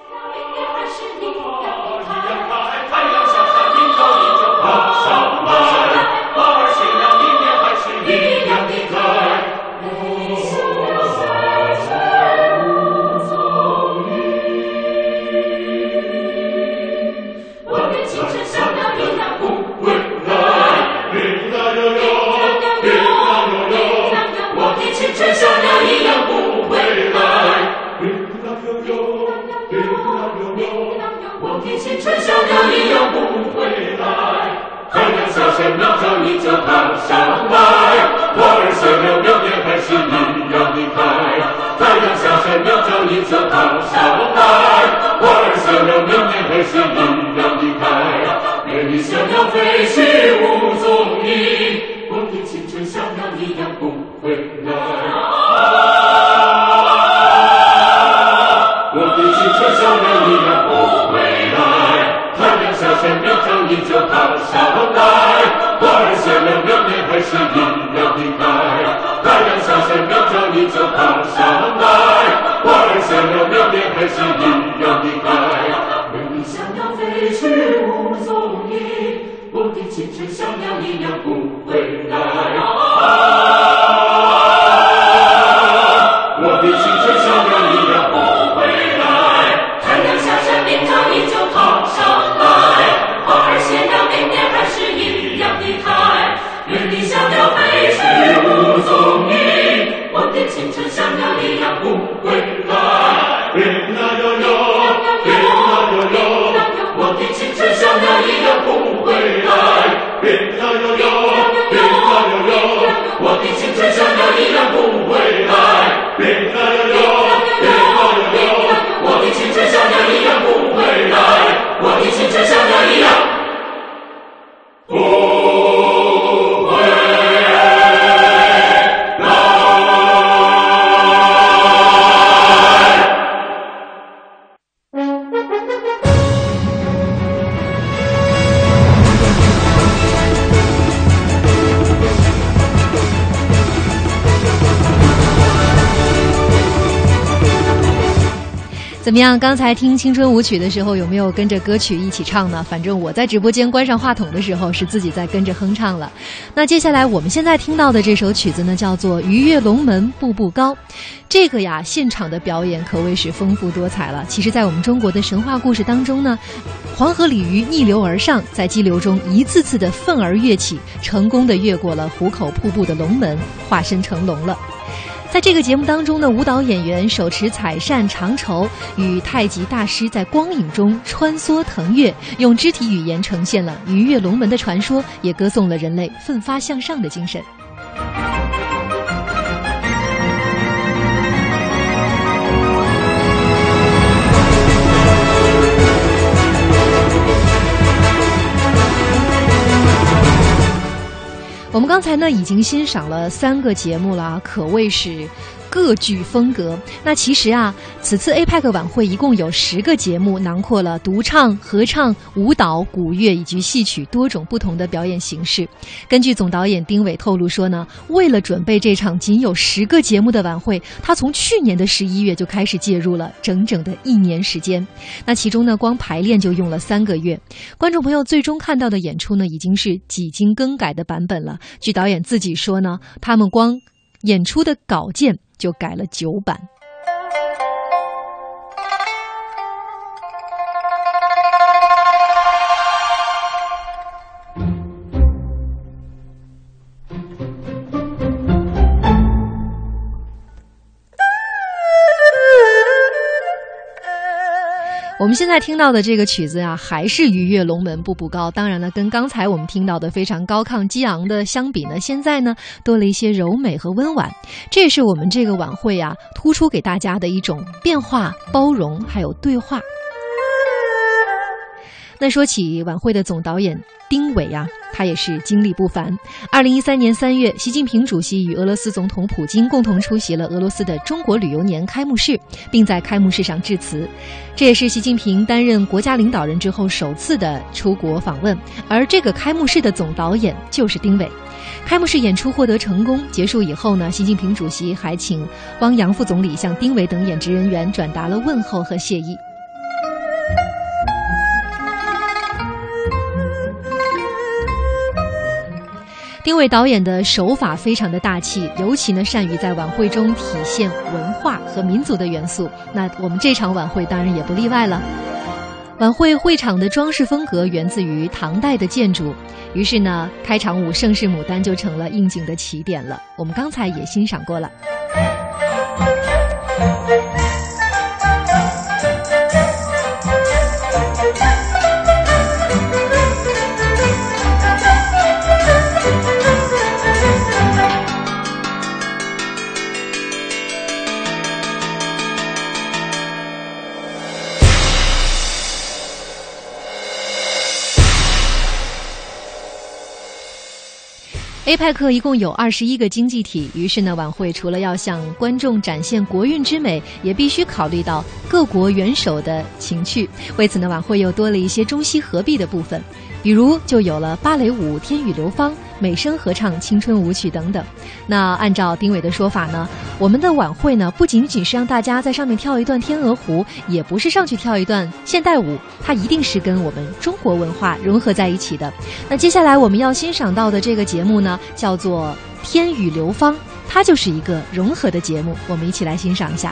怎么样？刚才听青春舞曲的时候，有没有跟着歌曲一起唱呢？反正我在直播间关上话筒的时候，是自己在跟着哼唱了。那接下来我们现在听到的这首曲子呢，叫做《鱼跃龙门步步高》。这个呀，现场的表演可谓是丰富多彩了。其实，在我们中国的神话故事当中呢，黄河鲤鱼逆流而上，在激流中一次次的奋而跃起，成功的越过了湖口瀑布的龙门，化身成龙了。在这个节目当中呢，舞蹈演员手持彩扇长绸，与太极大师在光影中穿梭腾跃，用肢体语言呈现了鱼跃龙门的传说，也歌颂了人类奋发向上的精神。我们刚才呢已经欣赏了3个节目了，可谓是各具风格。那其实啊，此次 APEC 晚会一共有10个节目，囊括了独唱、合唱、舞蹈、古乐以及戏曲多种不同的表演形式。根据总导演丁伟透露说呢，为了准备这场仅有10个节目的晚会，他从去年的11月就开始介入了，整整的1年时间。那其中呢，光排练就用了3个月。观众朋友最终看到的演出呢，已经是几经更改的版本了。据导演自己说呢，他们光演出的稿件就改了9版。我们现在听到的这个曲子啊，还是鱼跃龙门步步高。当然了，跟刚才我们听到的非常高亢激昂的相比呢，现在呢多了一些柔美和温婉。这也是我们这个晚会啊突出给大家的一种变化、包容还有对话。 那说起晚会的总导演丁伟啊，他也是经历不凡。2013年3月，习近平主席与俄罗斯总统普京共同出席了俄罗斯的中国旅游年开幕式，并在开幕式上致辞。这也是习近平担任国家领导人之后首次的出国访问，而这个开幕式的总导演就是丁伟。开幕式演出获得成功，结束以后呢，习近平主席还请汪洋副总理向丁伟等演职人员转达了问候和谢意。丁伟导演的手法非常的大气，尤其呢善于在晚会中体现文化和民族的元素。那我们这场晚会当然也不例外了。晚会会场的装饰风格源自于唐代的建筑，于是呢，开场舞《盛世牡丹》就成了应景的起点了。我们刚才也欣赏过了。APEC 一共有21个经济体，于是呢，晚会除了要向观众展现国运之美，也必须考虑到各国元首的情趣。为此呢，晚会又多了一些中西合璧的部分，比如就有了芭蕾舞《天与流芳》、美声合唱《青春舞曲》等等。那按照丁伟的说法呢，我们的晚会呢，不仅仅是让大家在上面跳一段天鹅湖，也不是上去跳一段现代舞，它一定是跟我们中国文化融合在一起的。那接下来我们要欣赏到的这个节目呢，叫做《天与流芳》，它就是一个融合的节目，我们一起来欣赏一下。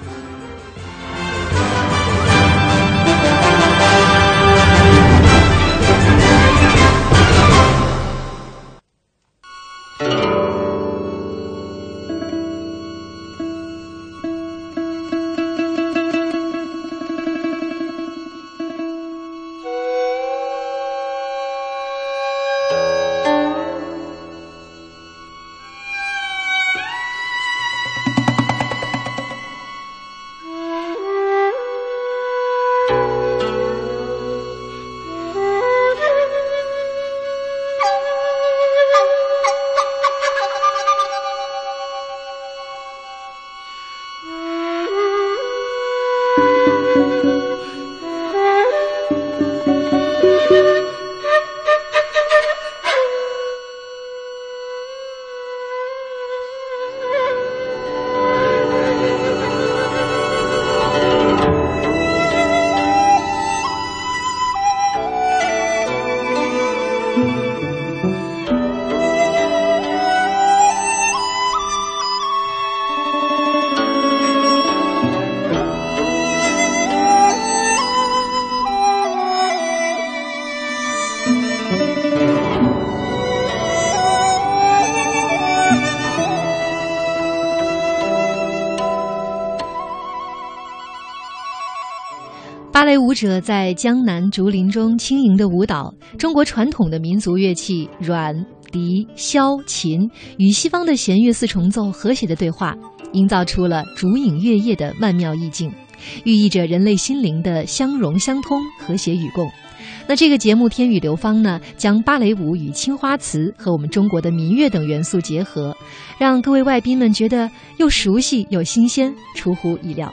芭蕾舞者在江南竹林中轻盈的舞蹈，中国传统的民族乐器阮、笛、箫、琴与西方的弦乐四重奏和谐的对话，营造出了烛影月夜的曼妙意境，寓意着人类心灵的相融相通、和谐与共。那这个节目《天与流芳》呢，将芭蕾舞与青花瓷和我们中国的民乐等元素结合，让各位外宾们觉得又熟悉又新鲜，出乎意料。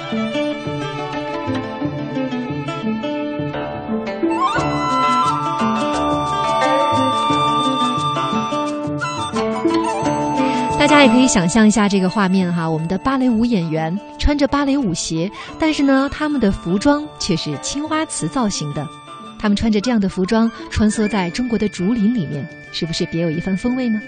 大家也可以想象一下这个画面哈，我们的芭蕾舞演员穿着芭蕾舞鞋，但是呢，他们的服装却是青花瓷造型的。他们穿着这样的服装穿梭在中国的竹林里面，是不是别有一番风味呢？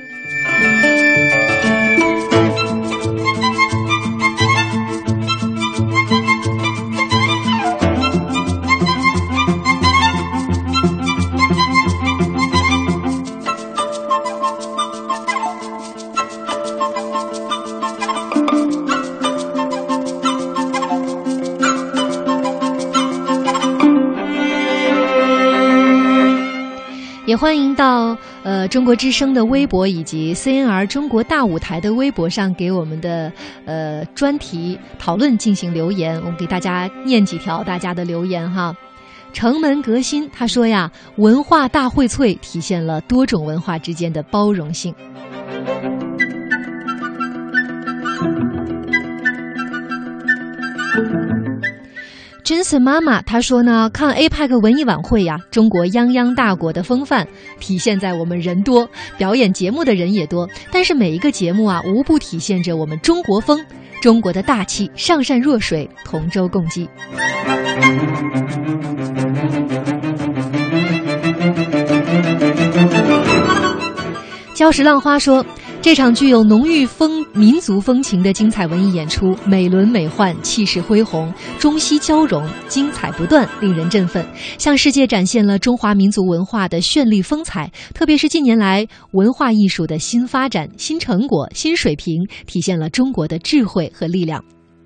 也欢迎到中国之声的微博以及 CNR 中国大舞台的微博上给我们的专题讨论进行留言，我们给大家念几条大家的留言哈。 城门革新他说呀，文化大荟萃体现了多种文化之间的包容性。Jensen 妈妈她说呢，看 APEC 文艺晚会呀，中国泱泱大国的风范体现在我们人多，表演节目的人也多，但是每一个节目啊，无不体现着我们中国风，中国的大气，上善若水，同舟共济。礁石浪花说，这场具有浓郁民族风情的精彩文艺演出，美轮美奂，气势恢宏，中西交融，精彩不断，令人振奋，向世界展现了中华民族文化的绚丽风采。特别是近年来文化艺术的新发展、新成果、新水平，体现了中国的智慧和力量。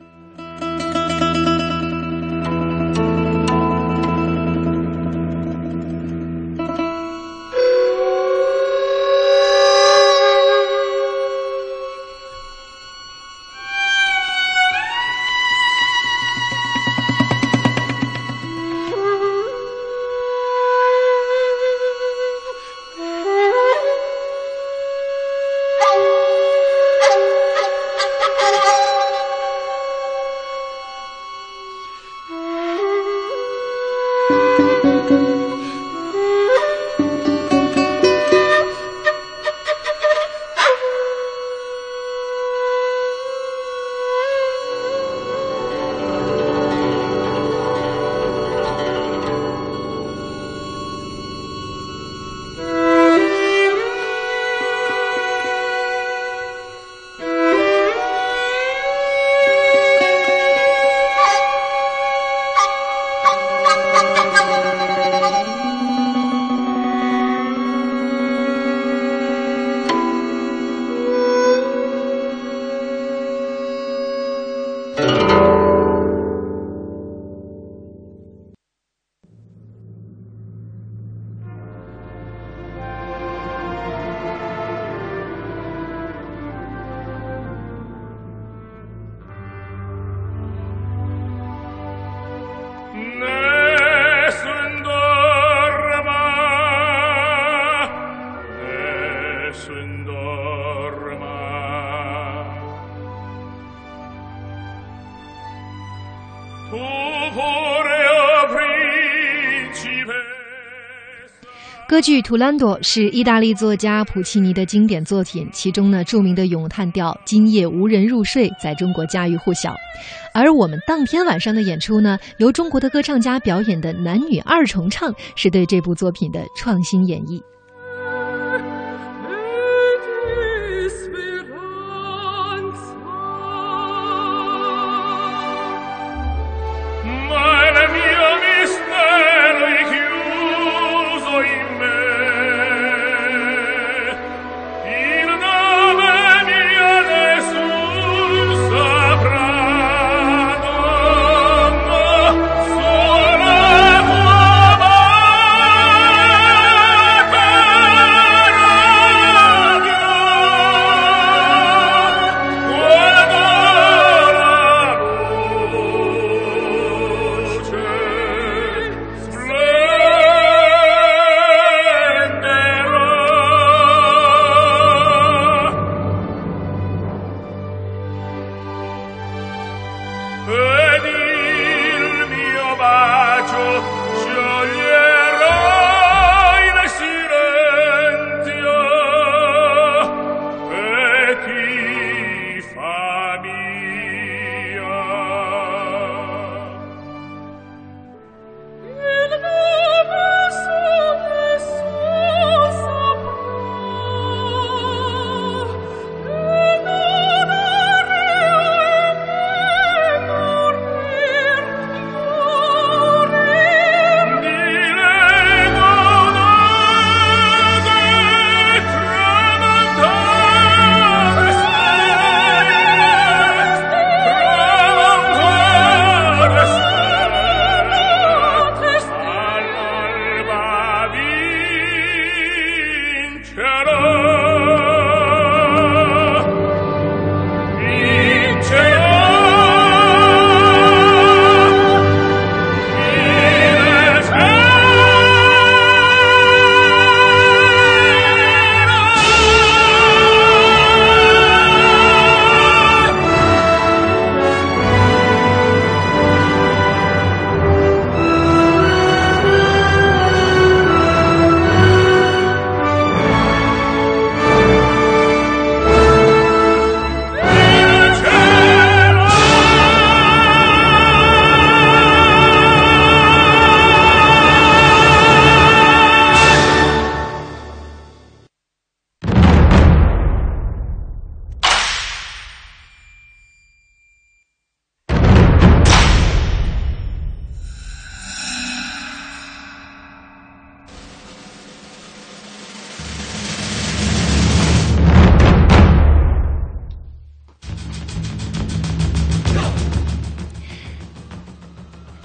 歌剧《图兰朵》是意大利作家普契尼的经典作品，其中呢著名的咏叹调《今夜无人入睡》在中国家喻户晓。而我们当天晚上的演出呢，由中国的歌唱家表演的男女二重唱，是对这部作品的创新演绎。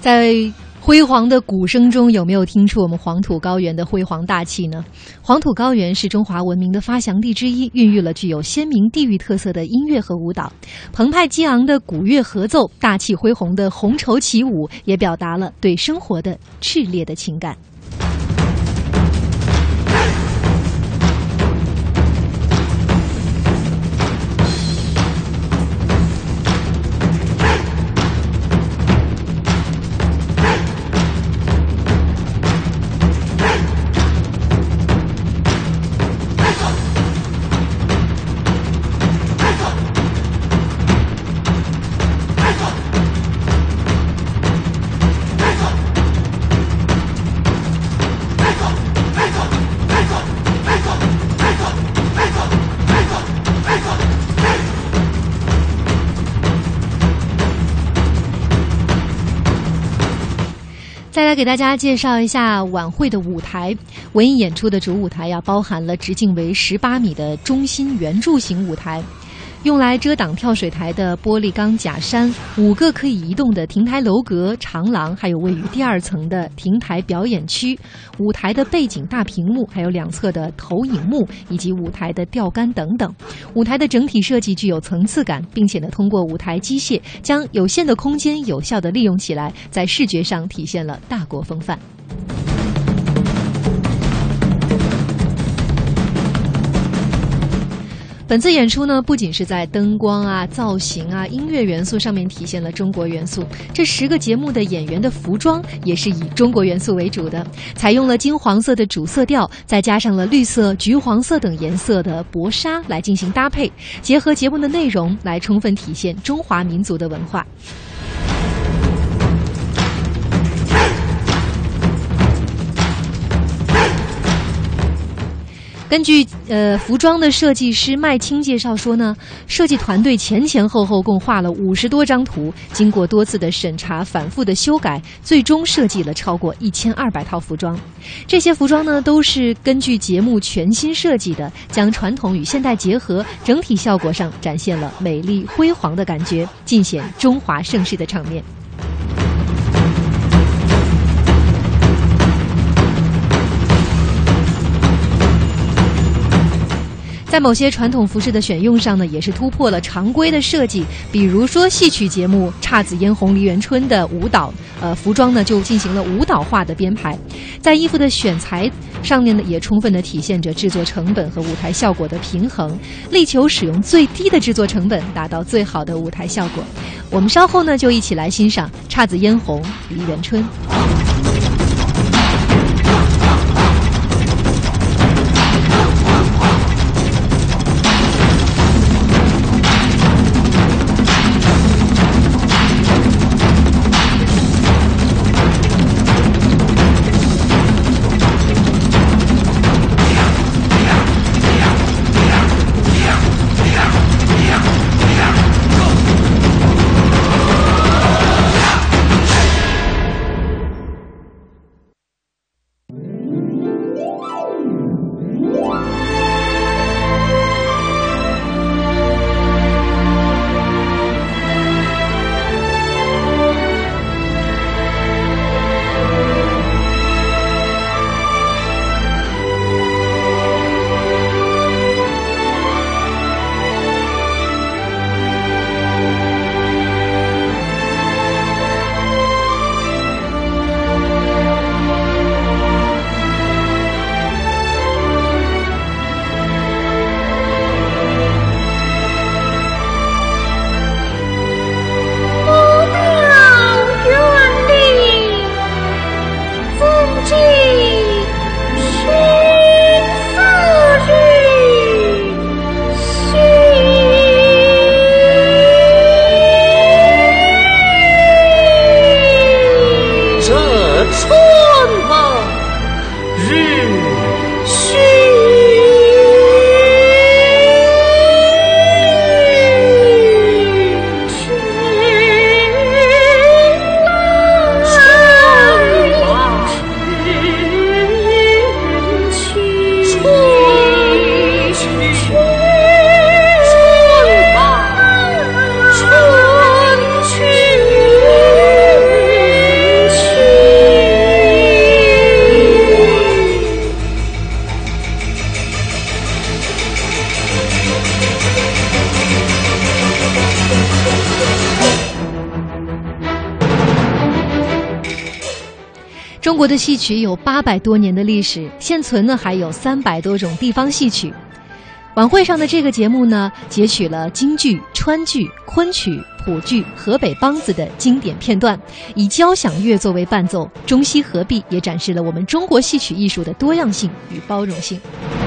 在辉煌的鼓声中，有没有听出我们黄土高原的辉煌大气呢？黄土高原是中华文明的发祥地之一，孕育了具有鲜明地域特色的音乐和舞蹈。澎湃激昂的鼓乐合奏，大气恢宏的红绸起舞，也表达了对生活的炽烈的情感。再来给大家介绍一下晚会的舞台。文艺演出的主舞台包含了直径为18米的中心圆柱形舞台，用来遮挡跳水台的玻璃钢假山，5个可以移动的亭台楼阁、长廊，还有位于第2层的亭台表演区。舞台的背景大屏幕，还有2侧的投影幕，以及舞台的吊杆等等。舞台的整体设计具有层次感，并且通过舞台机械将有限的空间有效地利用起来，在视觉上体现了大国风范。本次演出不仅是在灯光造型音乐元素上面体现了中国元素，这10个节目的演员的服装也是以中国元素为主的，采用了金黄色的主色调，再加上了绿色、橘黄色等颜色的薄纱来进行搭配，结合节目的内容来充分体现中华民族的文化。根据服装的设计师麦青介绍说呢，设计团队前后后共画了50多张图，经过多次的审查、反复的修改，最终设计了超过1200套服装。这些服装呢，都是根据节目全新设计的，将传统与现代结合，整体效果上展现了美丽辉煌的感觉，尽显中华盛世的场面。在某些传统服饰的选用上呢，也是突破了常规的设计。比如说戏曲节目《姹紫嫣红梨园春》的舞蹈，服装呢就进行了舞蹈化的编排。在衣服的选材上面呢，也充分的体现着制作成本和舞台效果的平衡，力求使用最低的制作成本，达到最好的舞台效果。我们稍后呢就一起来欣赏《姹紫嫣红梨园春》。 国的戏曲有800多年的历史，现存呢还有300多种地方戏曲。晚会上的这个节目呢，截取了京剧、川剧、昆曲、谱剧、河北梆子的经典片段，以交响乐作为伴奏，中西合璧，也展示了我们中国戏曲艺术的多样性与包容性。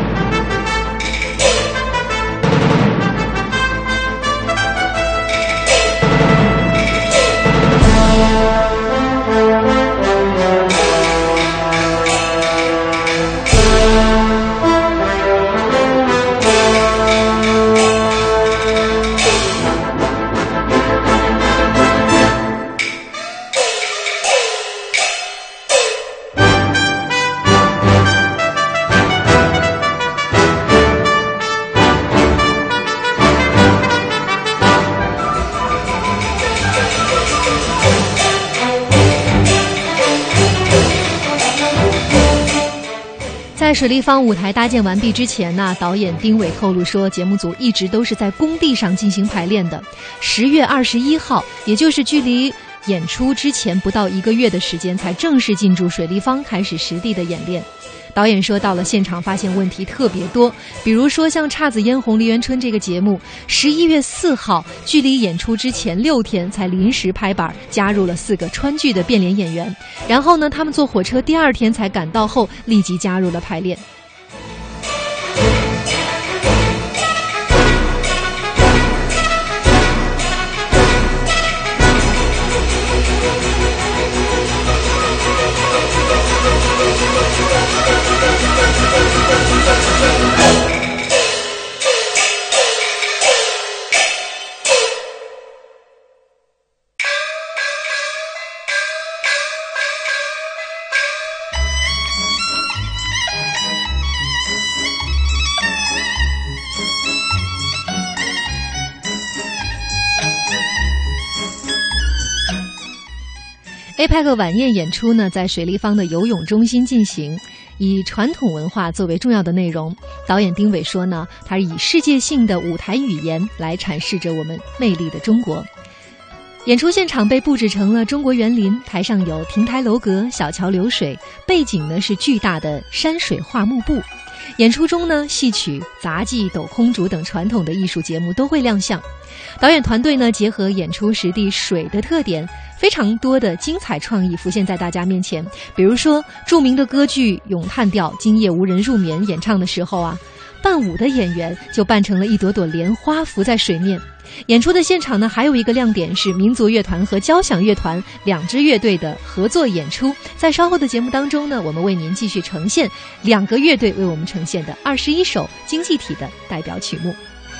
在水立方舞台搭建完毕之前呢，导演丁伟透露说，节目组一直都是在工地上进行排练的。10月21号，也就是距离演出之前不到1个月的时间，才正式进驻水立方开始实地的演练。导演说，到了现场发现问题特别多，比如说像《姹紫嫣红梨园春》这个节目，11月4号距离演出之前6天才临时拍板，加入了4个川剧的变脸演员，然后呢，他们坐火车第2天才赶到后，立即加入了排练。APEC 晚宴演出呢，在水立方的游泳中心进行，以传统文化作为重要的内容。导演丁伟说呢，他以世界性的舞台语言来阐释着我们魅力的中国。演出现场被布置成了中国园林，台上有亭台楼阁、小桥流水，背景呢是巨大的山水画幕布。演出中呢，戏曲、杂技、抖空竹等传统的艺术节目都会亮相。导演团队呢，结合演出实地水的特点，非常多的精彩创意浮现在大家面前。比如说，著名的歌剧《咏叹调》《今夜无人入眠》演唱的时候啊，伴舞的演员就扮成了一朵朵莲花浮在水面。演出的现场呢，还有一个亮点是民族乐团和交响乐团2支乐队的合作演出。在稍后的节目当中呢，我们为您继续呈现2个乐队为我们呈现的21首经济体的代表曲目。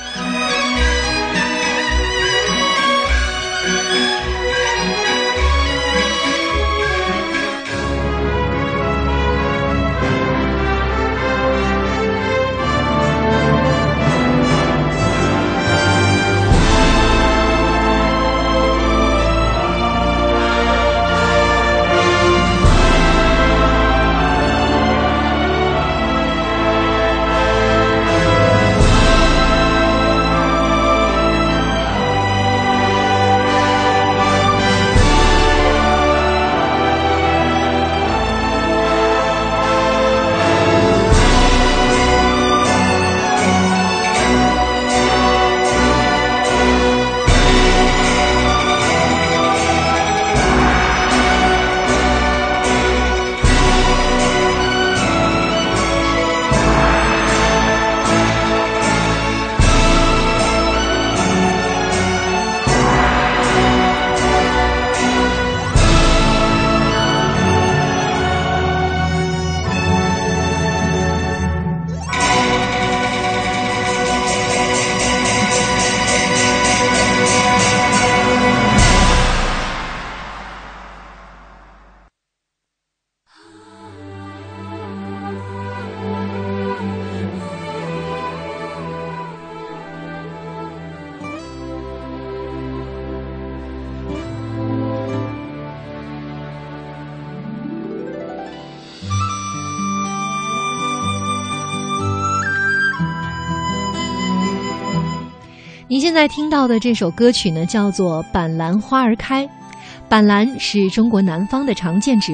您现在听到的这首歌曲呢，叫做《板蓝花儿开》。板蓝是中国南方的常见植物，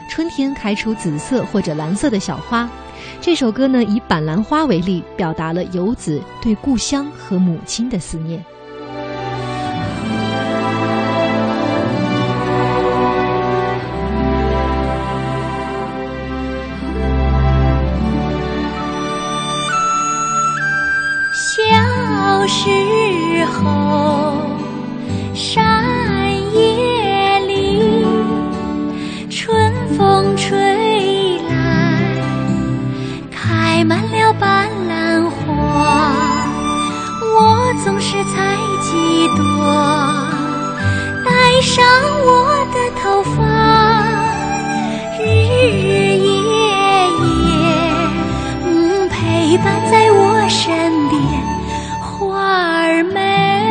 春天开出紫色或者蓝色的小花。这首歌呢，以板蓝花为例，表达了游子对故乡和母亲的思念。 小时候，山野里，春风吹来，开满了斑斓花，我总是采几朵，戴上我的头发，日日夜夜，陪伴在我身边。花儿美，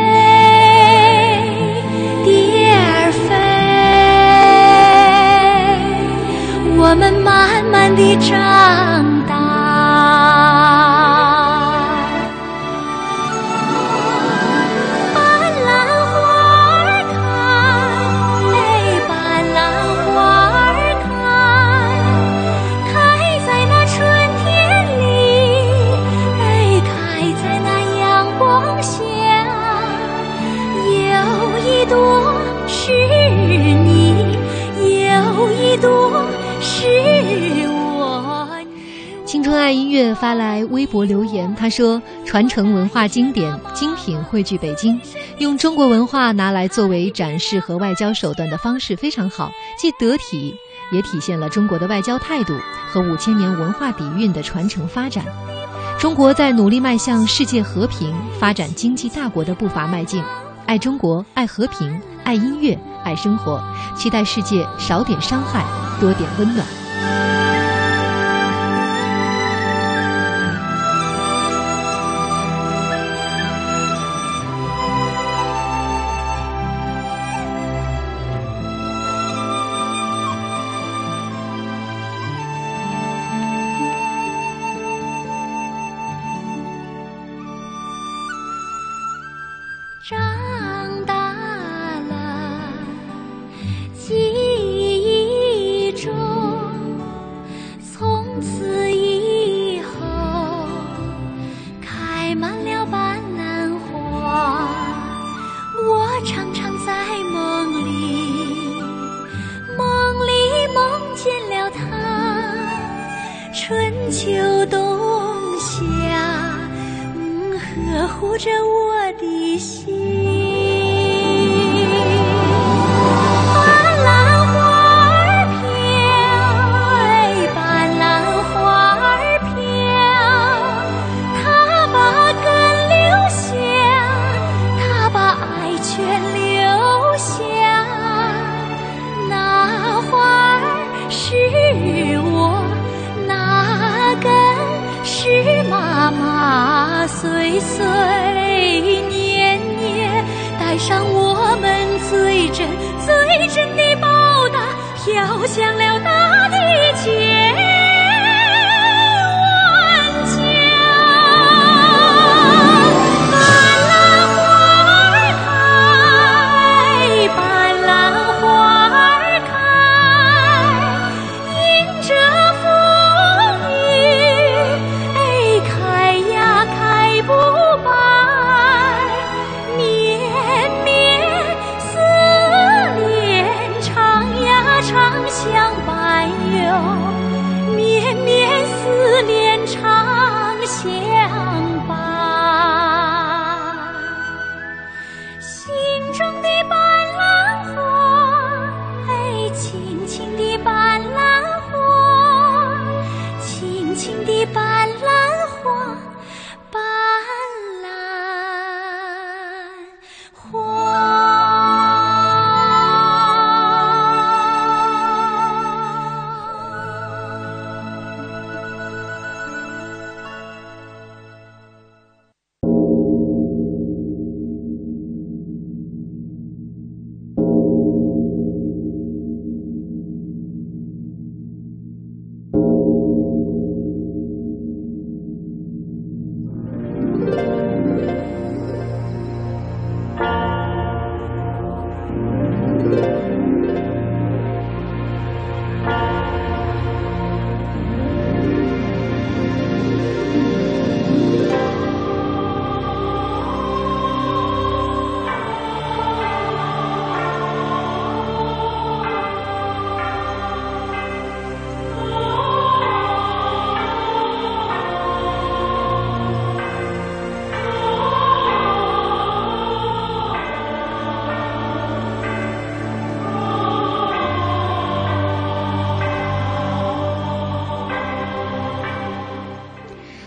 蝶儿飞，我们慢慢地长大。斑斓花儿开，斑斓花儿开，开在那春天里，开在那阳光下，有一朵是你，有一朵是我。 青春爱音乐发来微博留言，他说：传承文化经典，精品汇聚北京，用中国文化拿来作为展示和外交手段的方式非常好，既得体，也体现了中国的外交态度和5000年文化底蕴的传承发展。中国在努力迈向世界和平、发展经济大国的步伐迈进，爱中国，爱和平，爱音乐，爱生活，期待世界少点伤害，多点温暖。 长大了，记忆中，从此以后，开满了斑斓花。我常常在梦里梦见了她，春秋冬夏，呵护着我的心。妈妈岁岁年年，带上我们最真的报答，飘向了大地千万家。斑斓花儿开，斑斓花儿开，迎着风雨，开呀开不败，绵绵思念，长呀长相伴游，绵绵思念长相伴。心中的斑斓花，轻轻的斑斓花，轻轻的斑斓花，斑斓花。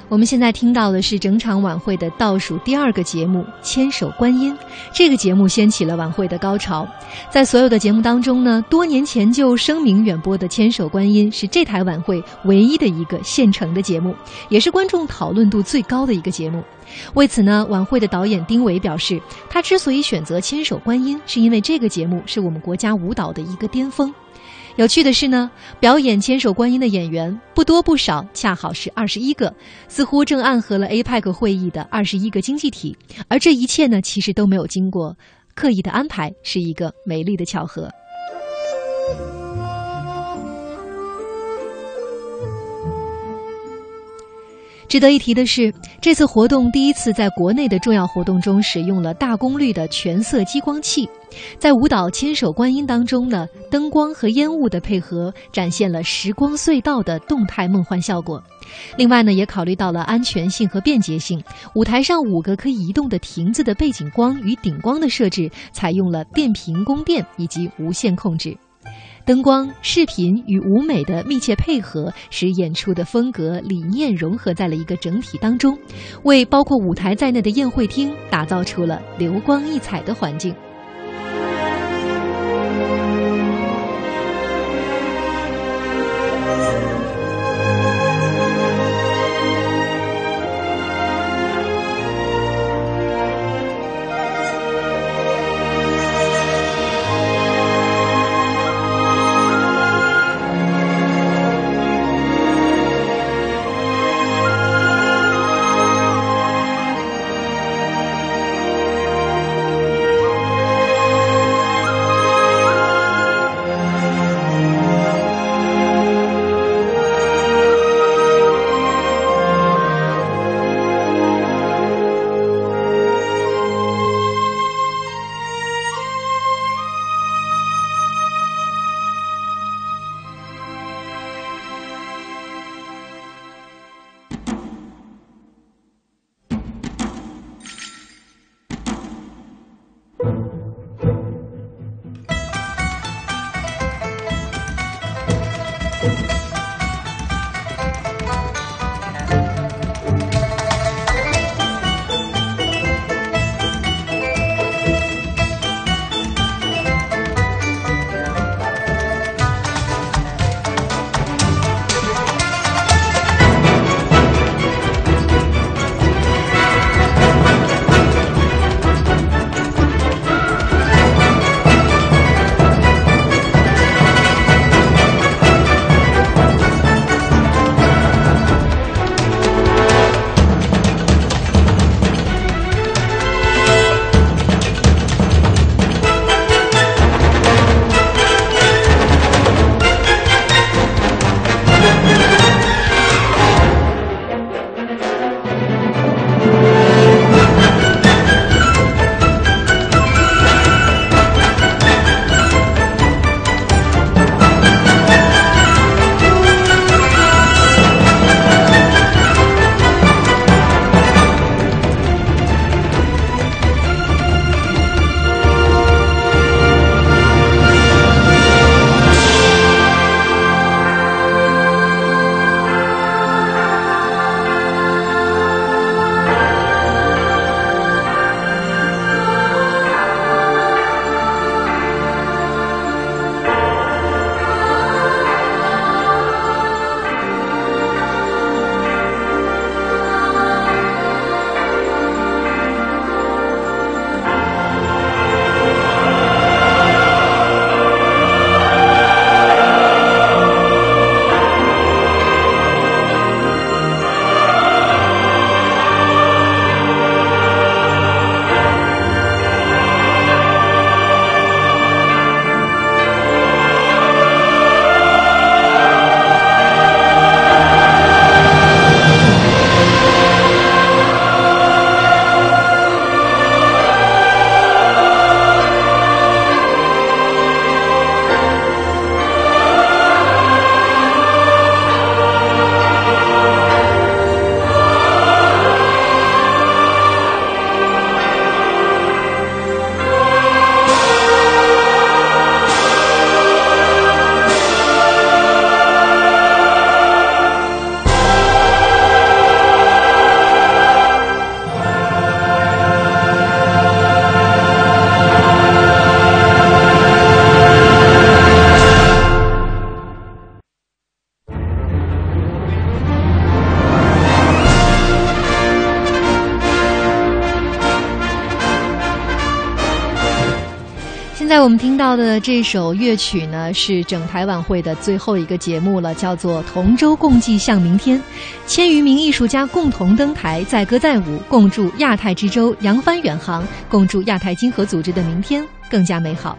我们现在听到的是整场晚会的倒数第2个节目《千手观音》。这个节目掀起了晚会的高潮。在所有的节目当中呢，多年前就声名远播的《千手观音》是这台晚会唯一的一个现成的节目，也是观众讨论度最高的一个节目。为此呢，晚会的导演丁伟表示，他之所以选择《千手观音》，是因为这个节目是我们国家舞蹈的一个巅峰。有趣的是呢，表演千手观音的演员不多不少，恰好是21个，似乎正暗合了 APEC 会议的21个经济体。而这一切呢，其实都没有经过刻意的安排，是一个美丽的巧合。值得一提的是，这次活动第一次在国内的重要活动中使用了大功率的全色激光器。在舞蹈《千手观音》当中呢，灯光和烟雾的配合展现了时光隧道的动态梦幻效果。另外呢，也考虑到了安全性和便捷性，舞台上5个可以移动的亭子的背景光与顶光的设置采用了变频供电以及无线控制。灯光、视频与舞美的密切配合，使演出的风格理念融合在了一个整体当中，为包括舞台在内的宴会厅打造出了流光溢彩的环境。 才我们听到的这首乐曲呢，是整台晚会的最后一个节目了，叫做《同舟共济向明天》。千余名艺术家共同登台，载歌载舞，共祝亚太之舟扬帆远航，共祝亚太经合组织的明天更加美好。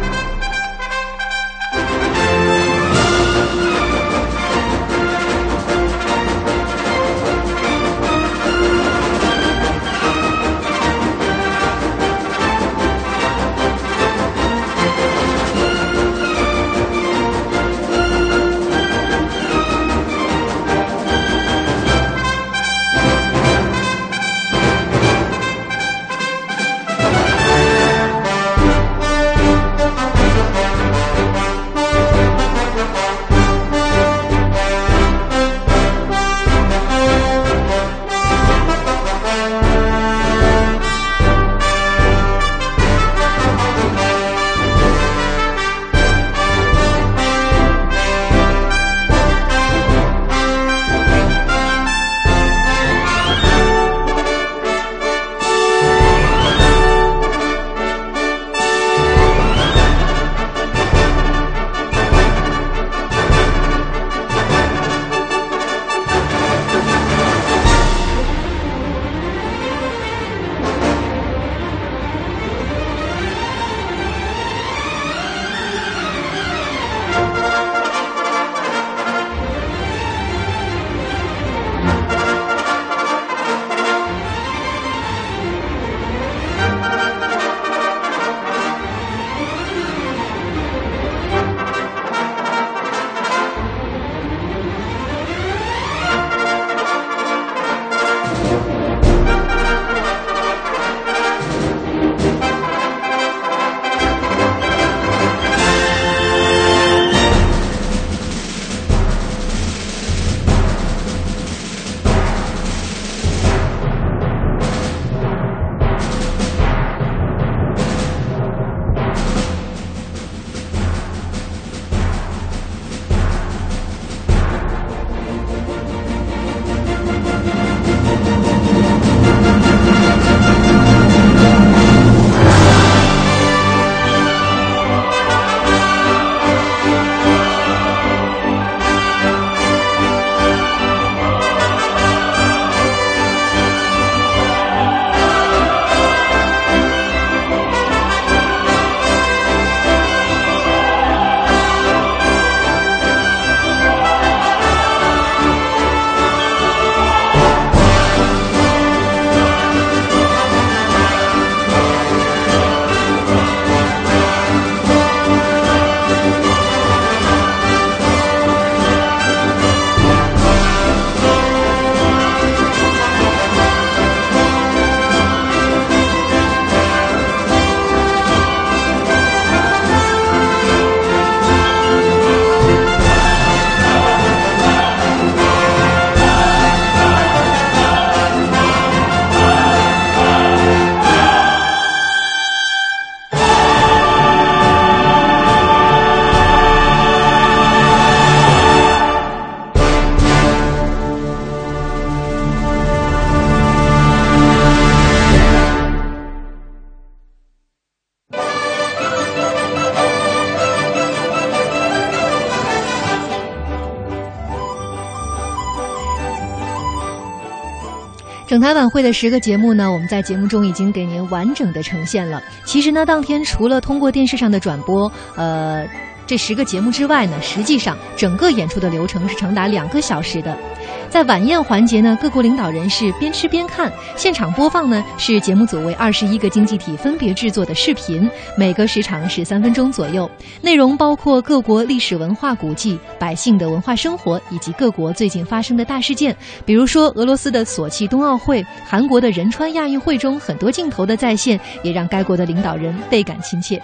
整台晚会的10个节目呢，我们在节目中已经给您完整的呈现了。其实呢，当天除了通过电视上的转播，这10个节目之外呢，实际上整个演出的流程是长达2个小时的。在晚宴环节呢，各国领导人是边吃边看，现场播放呢是节目组为21个经济体分别制作的视频，每个时长是3分钟左右，内容包括各国历史文化古迹、百姓的文化生活，以及各国最近发生的大事件，比如说俄罗斯的索契冬奥会、韩国的仁川亚运会中很多镜头的再现，也让该国的领导人倍感亲切。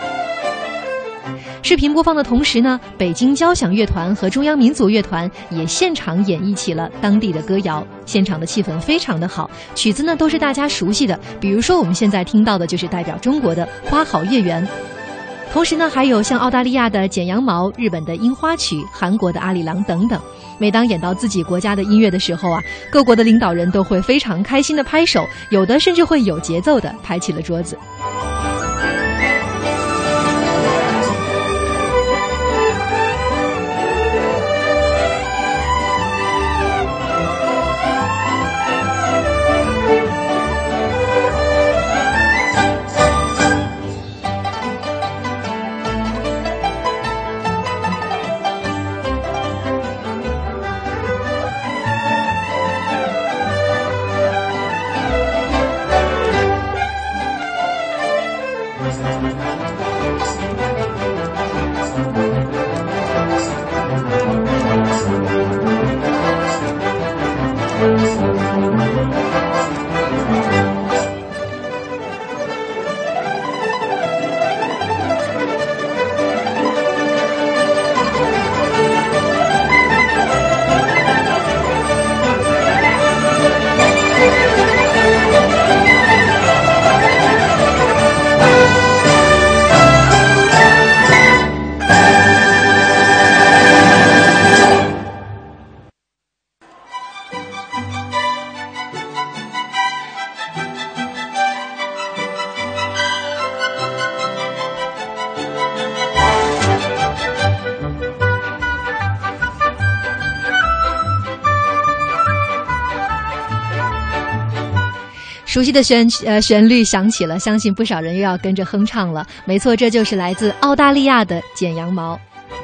视频播放的同时呢，北京交响乐团和中央民族乐团也现场演绎起了当地的歌谣，现场的气氛非常的好，曲子呢都是大家熟悉的，比如说我们现在听到的就是代表中国的《花好月圆》，同时呢还有像澳大利亚的《剪羊毛》、日本的《樱花曲》、韩国的《阿里郎》等等。每当演到自己国家的音乐的时候啊，各国的领导人都会非常开心的拍手，有的甚至会有节奏的拍起了桌子。 熟悉的旋律响起了，相信不少人又要跟着哼唱了。没错，这就是来自澳大利亚的剪羊毛。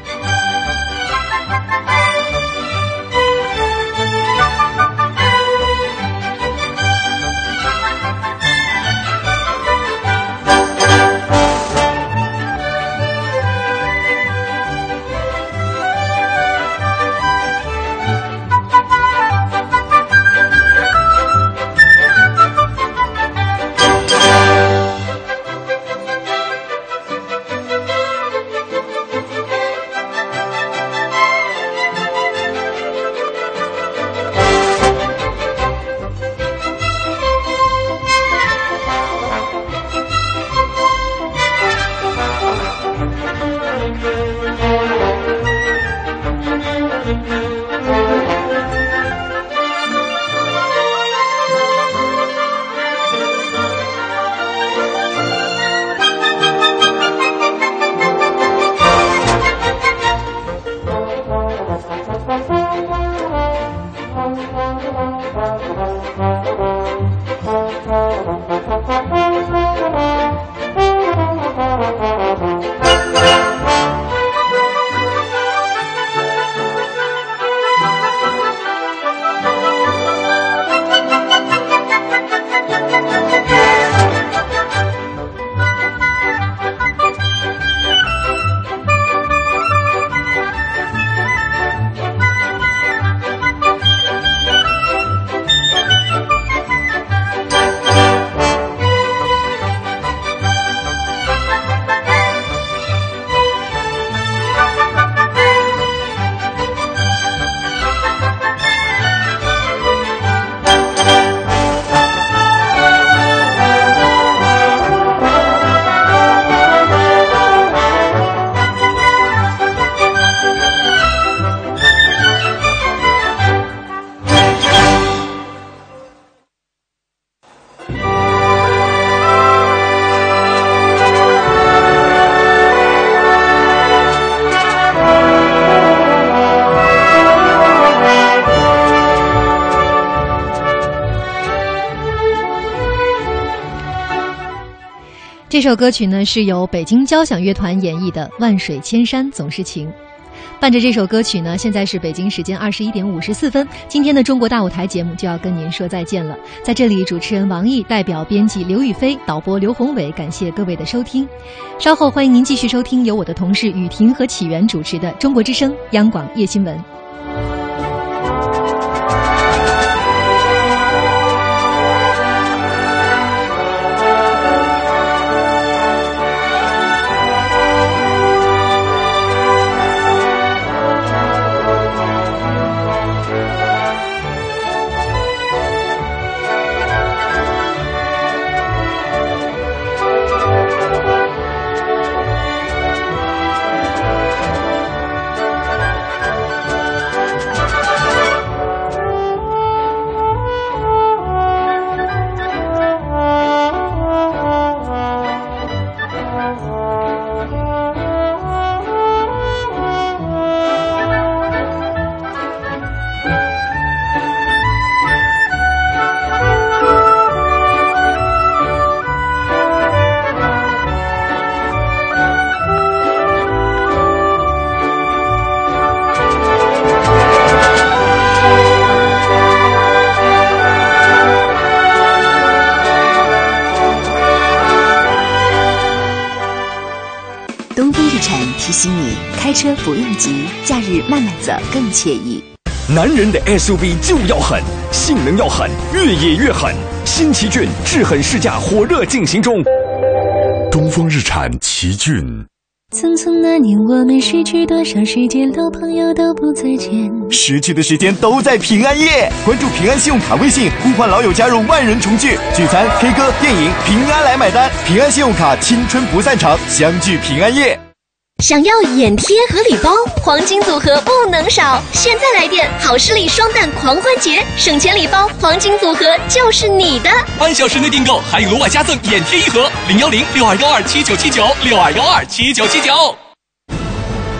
这首歌曲呢是由北京交响乐团演绎的《万水千山总是情》。伴着这首歌曲呢，现在是北京时间21点54分。今天的中国大舞台节目就要跟您说再见了。在这里，主持人王毅代表编辑刘宇飞、导播刘宏伟，感谢各位的收听。稍后欢迎您继续收听由我的同事雨婷和启源主持的《中国之声》央广夜新闻。 提醒你，开车不用急，假日慢慢走更惬意。 男人的 SUV 就要狠，性能要狠，越野越狠。新奇骏智狠试驾火热进行中。 东风日产奇骏。 匆匆那年，我们失去多少时间，老朋友都不再见。 失去的时间都在平安夜，关注平安信用卡微信，呼唤老友加入万人重聚，聚餐、K 歌、电影，平安来买单。平安信用卡，青春不散场，相聚平安夜。 想要眼贴和礼包，黄金组合不能少。现在来电，好视力双蛋狂欢节，省钱礼包，黄金组合就是你的。 半小时内订购还额外加赠眼贴一盒，010-6212-7979，6212-7979。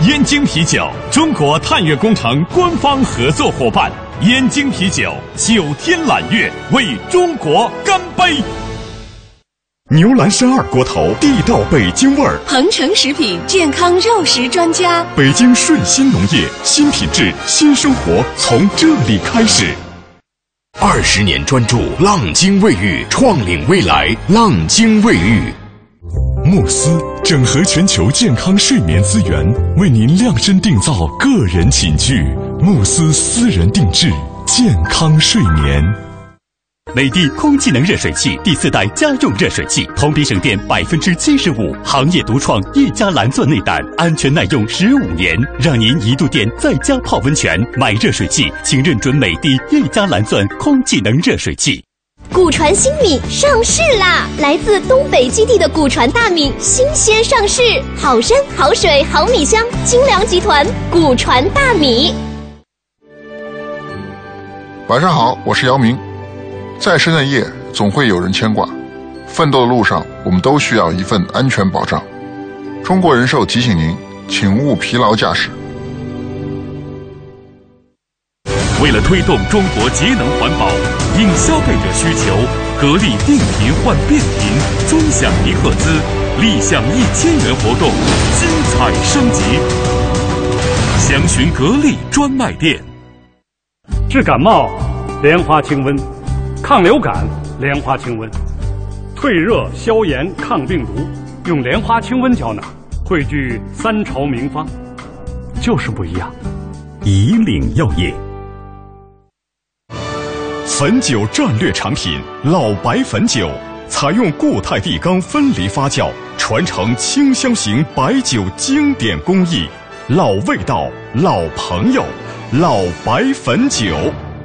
燕京啤酒，中国探月工程官方合作伙伴。燕京啤酒9天揽月，为中国干杯！牛栏山2锅头，地道北京味儿。 恒诚食品健康肉食专家， 北京顺心农业，新品质新生活从这里开始。 20年专注，浪晶卫浴，创领未来。浪晶卫浴。 慕斯整合全球健康睡眠资源，为您量身定造个人寝具。慕斯私人定制健康睡眠。 美的空气能热水器第4代家用热水器，同比省电75%，行业独创1加蓝钻内胆，安全耐用15年，让您1度电在家泡温泉。买热水器请认准美的1加蓝钻空气能热水器。 古传新米上市啦！来自东北基地的古传大米新鲜上市，好山好水好米香，精粮集团古传大米。 晚上好，我是姚明。再深的夜总会有人牵挂，奋斗的路上我们都需要一份安全保障。中国人寿提醒您，请勿疲劳驾驶。 为了推动中国节能环保，应消费者需求，格力定频换变频，专享1赫兹，立享1000元活动，精彩升级。详询格力专卖店。 治感冒，莲花清瘟；抗流感，莲花清瘟；退热消炎抗病毒，用莲花清瘟胶囊，汇聚3朝名方，就是不一样。 以岭药业。汾酒战略产品老白汾酒，采用固态地缸分离发酵，传承清香型白酒经典工艺，老味道，老朋友，老白汾酒。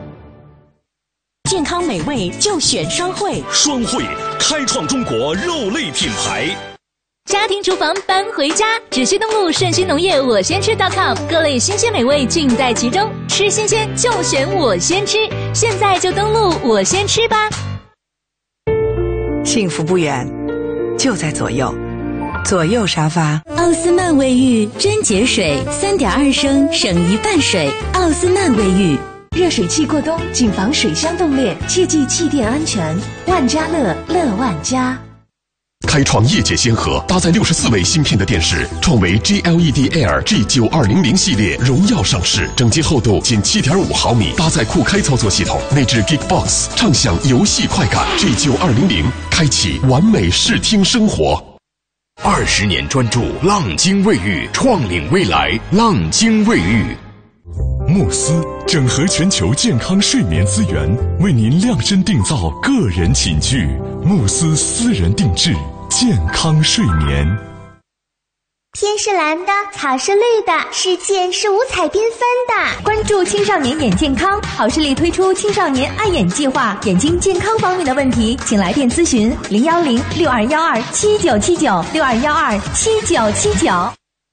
健康美味就选双汇， 双汇开创中国肉类品牌。 家庭厨房搬回家，只需登录顺心农业我先吃 .com， 各类新鲜美味尽在其中，吃新鲜就选我先吃，现在就登录我先吃吧。 幸福不远，就在左右，左右沙发。 奥斯曼卫浴真节水，3.2升省1半水。奥斯曼卫浴。热水器过冬，谨防水箱冻裂，切记气垫安全。万家乐，乐万家。 开创业界先河，搭载64位芯片的电视，创维 GLED Air G9200系列荣耀上市，整洁厚度仅7.5毫米，搭载酷开操作系统，内置 Geekbox， 畅享游戏快感。G9200开启完美视听生活。 20年专注，浪晶卫浴，创领未来。浪晶卫浴。 慕斯整合全球健康睡眠资源，为您量身定造个人寝具。慕斯私人定制健康睡眠。 天是蓝的，草是绿的，世界是五彩缤纷的。 关注青少年眼健康，好视力推出青少年爱眼计划，眼睛健康方面的问题，请来电咨询010-6212-7979，6212-7979。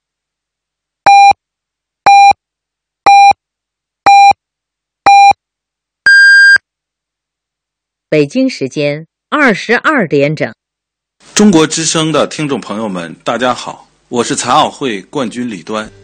北京时间22点整。 中国之声的听众朋友们，大家好，我是残奥会冠军李端。